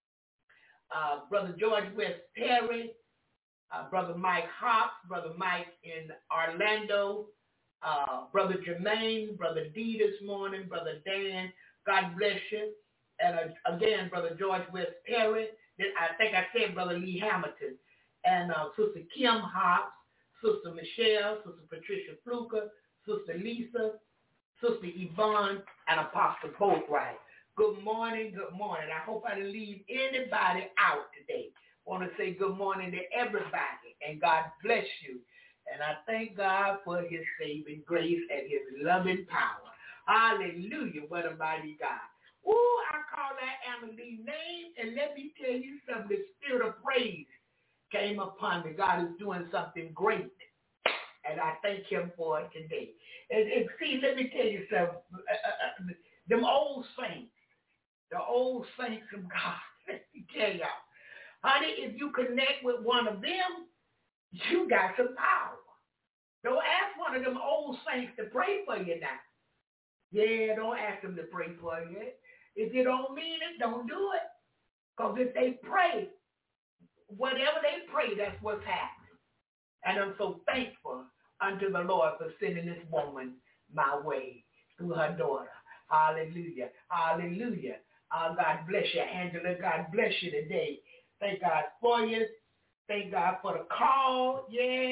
E: Brother George West Perry. Brother Mike Hopps, Brother Mike in Orlando, Brother Jermaine, Brother D this morning, Brother Dan, God bless you. And again, Brother George West Perry, I think I said Brother Lee Hamilton, and Sister Kim Hopps, Sister Michelle, Sister Patricia Fluker, Sister Lisa, Sister Yvonne, and Apostle Boatwright. Good morning. I hope I didn't leave anybody out today. I want to say good morning to everybody, and God bless you. And I thank God for his saving grace and his loving power. Hallelujah. What a mighty God. Ooh, I call that Anna Lee's name, and let me tell you something. The spirit of praise came upon me. God is doing something great, and I thank him for it today. And see, let me tell you something. Them old saints, the old saints of God, let me tell y'all. Honey, if you connect with one of them, you got some power. Don't ask one of them old saints to pray for you now. Yeah, don't ask them to pray for you. If you don't mean it, don't do it. Because if they pray, whatever they pray, that's what's happening. And I'm so thankful unto the Lord for sending this woman my way through her daughter. Hallelujah. Hallelujah. God bless you, Angela. God bless you today. Thank God for you. Thank God for the call.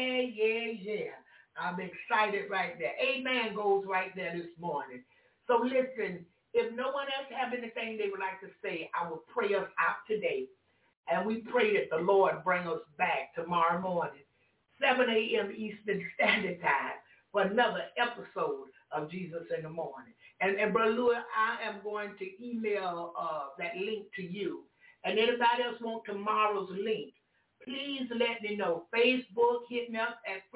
E: Yeah. I'm excited right there. Amen goes right there this morning. So listen, if no one else have anything they would like to say, I will pray us out today. And we pray that the Lord bring us back tomorrow morning, 7 a.m. Eastern Standard Time, for another episode of Jesus in the Morning. And Brother Louis, I am going to email that link to you. And anybody else want tomorrow's link, please let me know. Facebook, hit me up at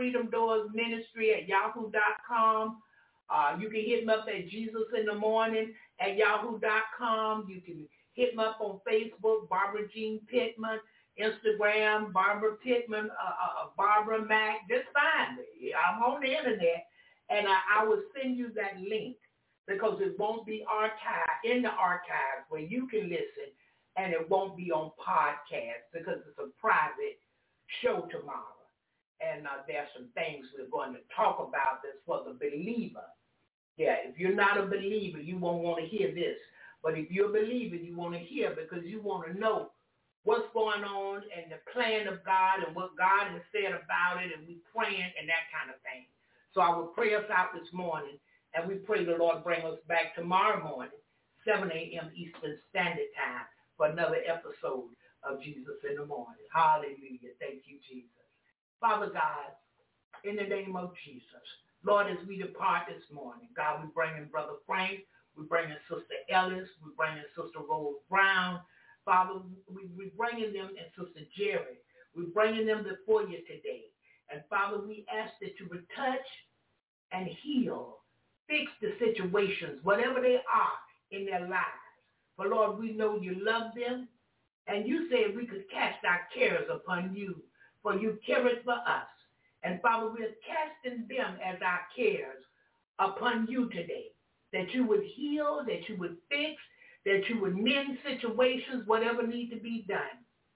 E: freedomdoorsministry@yahoo.com. You can hit me up at jesusinthemorning@yahoo.com. You can Hit me up on Facebook, Barbara Jean Pittman, Instagram, Barbara Pittman, Barbara Mack. Just find me. I'm on the internet, and I will send you that link because it won't be archived in the archives where you can listen, and it won't be on podcast because it's a private show tomorrow. And there's some things we're going to talk about that's for the believer. Yeah, if you're not a believer, you won't want to hear this. But if you're a believer, you want to hear because you want to know what's going on and the plan of God and what God has said about it, and we praying and that kind of thing. So I will pray us out this morning, and we pray the Lord bring us back tomorrow morning, 7 a.m. Eastern Standard Time, for another episode of Jesus in the Morning. Hallelujah. Thank you, Jesus. Father God, in the name of Jesus, Lord, as we depart this morning, God, we bring in Brother Frank, we bring in Sister Ellis, we bring in Sister Rose Brown. Father, we bring in them and Sister Jerry. We bring in them before you today. And Father, we ask that you would touch and heal, fix the situations, whatever they are in their lives. For Lord, we know you love them, and you said we could cast our cares upon you, for you careth for us. And Father, we are casting them as our cares upon you today, that you would heal, that you would fix, that you would mend situations, whatever needs to be done.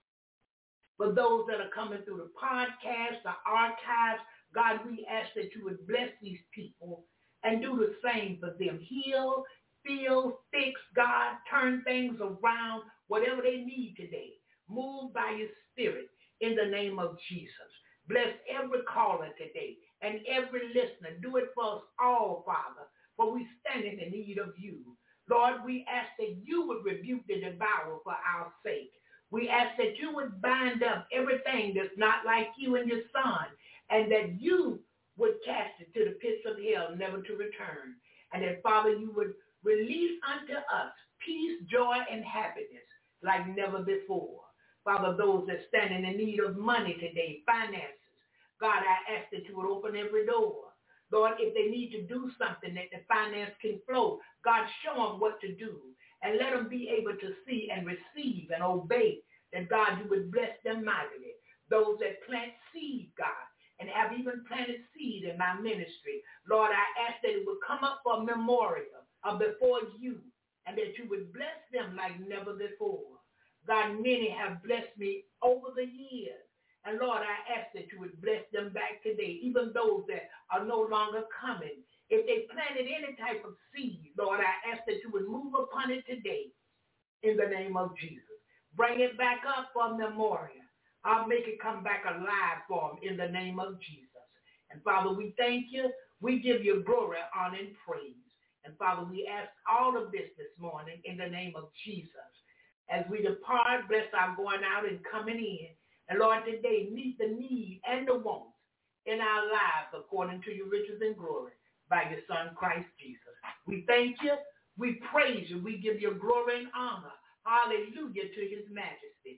E: For those that are coming through the podcast, the archives, God, we ask that you would bless these people and do the same for them. Heal, feel, fix, God, turn things around, whatever they need today. Move by your spirit in the name of Jesus. Bless every caller today and every listener. Do it for us all, Father, for we stand in the need of you. Lord, we ask that you would rebuke the devourer for our sake. We ask that you would bind up everything that's not like you and your Son, and that you would cast it to the pits of hell, never to return. And that, Father, you would release unto us peace, joy, and happiness like never before. Father, those that stand in the need of money today, finances, God, I ask that you would open every door. Lord, if they need to do something that the finance can flow, God, show them what to do and let them be able to see and receive and obey, that God, you would bless them mightily. Those that plant seed, God, and have even planted seed in my ministry, Lord, I ask that it would come up for a memorial of before you, and that you would bless them like never before. God, many have blessed me over the years. And Lord, I ask that you would bless them back today, even those that are no longer coming. If they planted any type of seed, Lord, I ask that you would move upon it today in the name of Jesus. Bring it back up for a memorial. I'll make it come back alive for them in the name of Jesus. And Father, we thank you. We give you glory, honor, and praise. And Father, we ask all of this morning in the name of Jesus. As we depart, bless our going out and coming in. And Lord, today, meet the need and the wants in our lives according to your riches and glory by your Son, Christ Jesus. We thank you. We praise you. We give you glory and honor. Hallelujah to his majesty.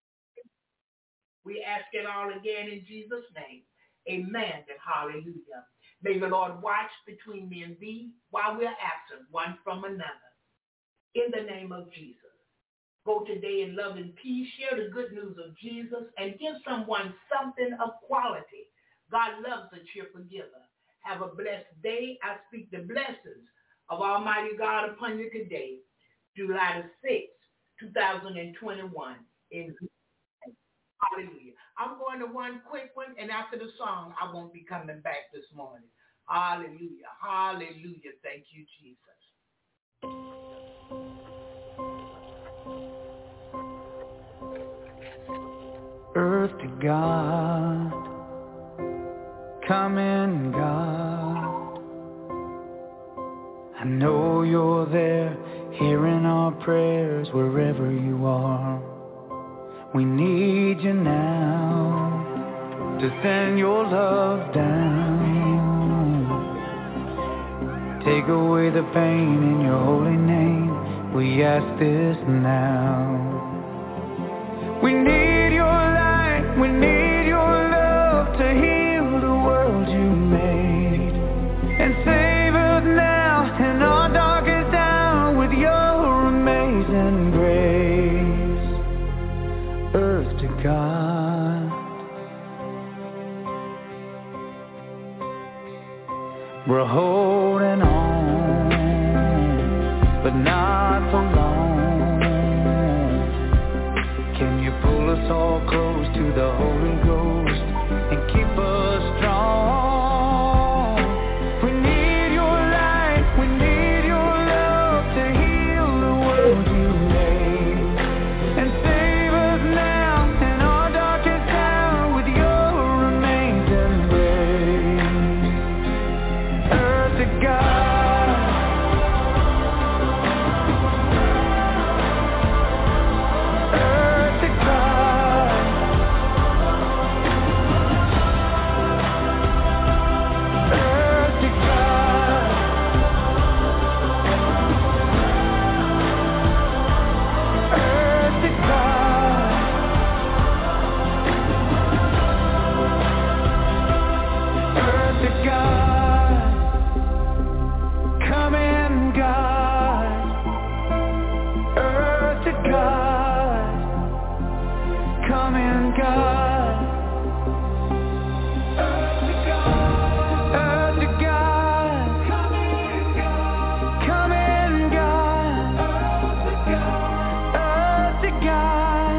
E: We ask it all again in Jesus' name. Amen and hallelujah. May the Lord watch between me and thee while we're absent one from another. In the name of Jesus. Go today in love and peace. Share the good news of Jesus and give someone something of quality. God loves a cheerful giver. Have a blessed day. I speak the blessings of Almighty God upon you today, July the 6th, 2021. Hallelujah. I'm going to one quick one, and after the song, I won't be coming back this morning. Hallelujah. Hallelujah. Thank you, Jesus.
J: Earth to God, come in God. I know you're there, hearing our prayers wherever you are. We need you now to send your love down. Take away the pain in your holy name. We ask this now. We need your light, we need your love to heal the world you made. And save us now in our darkest hour with your amazing grace. We're holding on, but not for long. Can you pull us all close to the Holy Ghost and keep us strong? We need your light, we need your love to heal the world you made, and save us now in our darkest hour with your amazing grace. Earth to God, earth to God, earth to God, earth to God, earth to God. Come in, God, earth to God, come in, God, earth to God, earth to God, come in, God, come in, God, earth to God,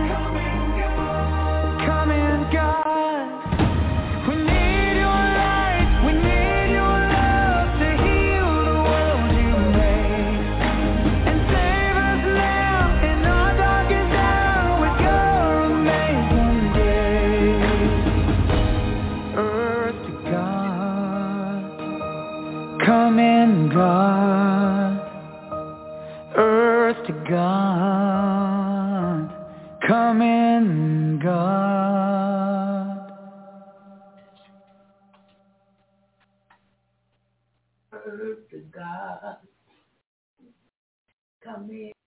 J: come in, God. We need your light, we need your love to heal the world you made, and save us now in our darkest hour with your amazing grace. Earth to God, come in, God, earth to God, come in, God.
E: Earth to God. Come in.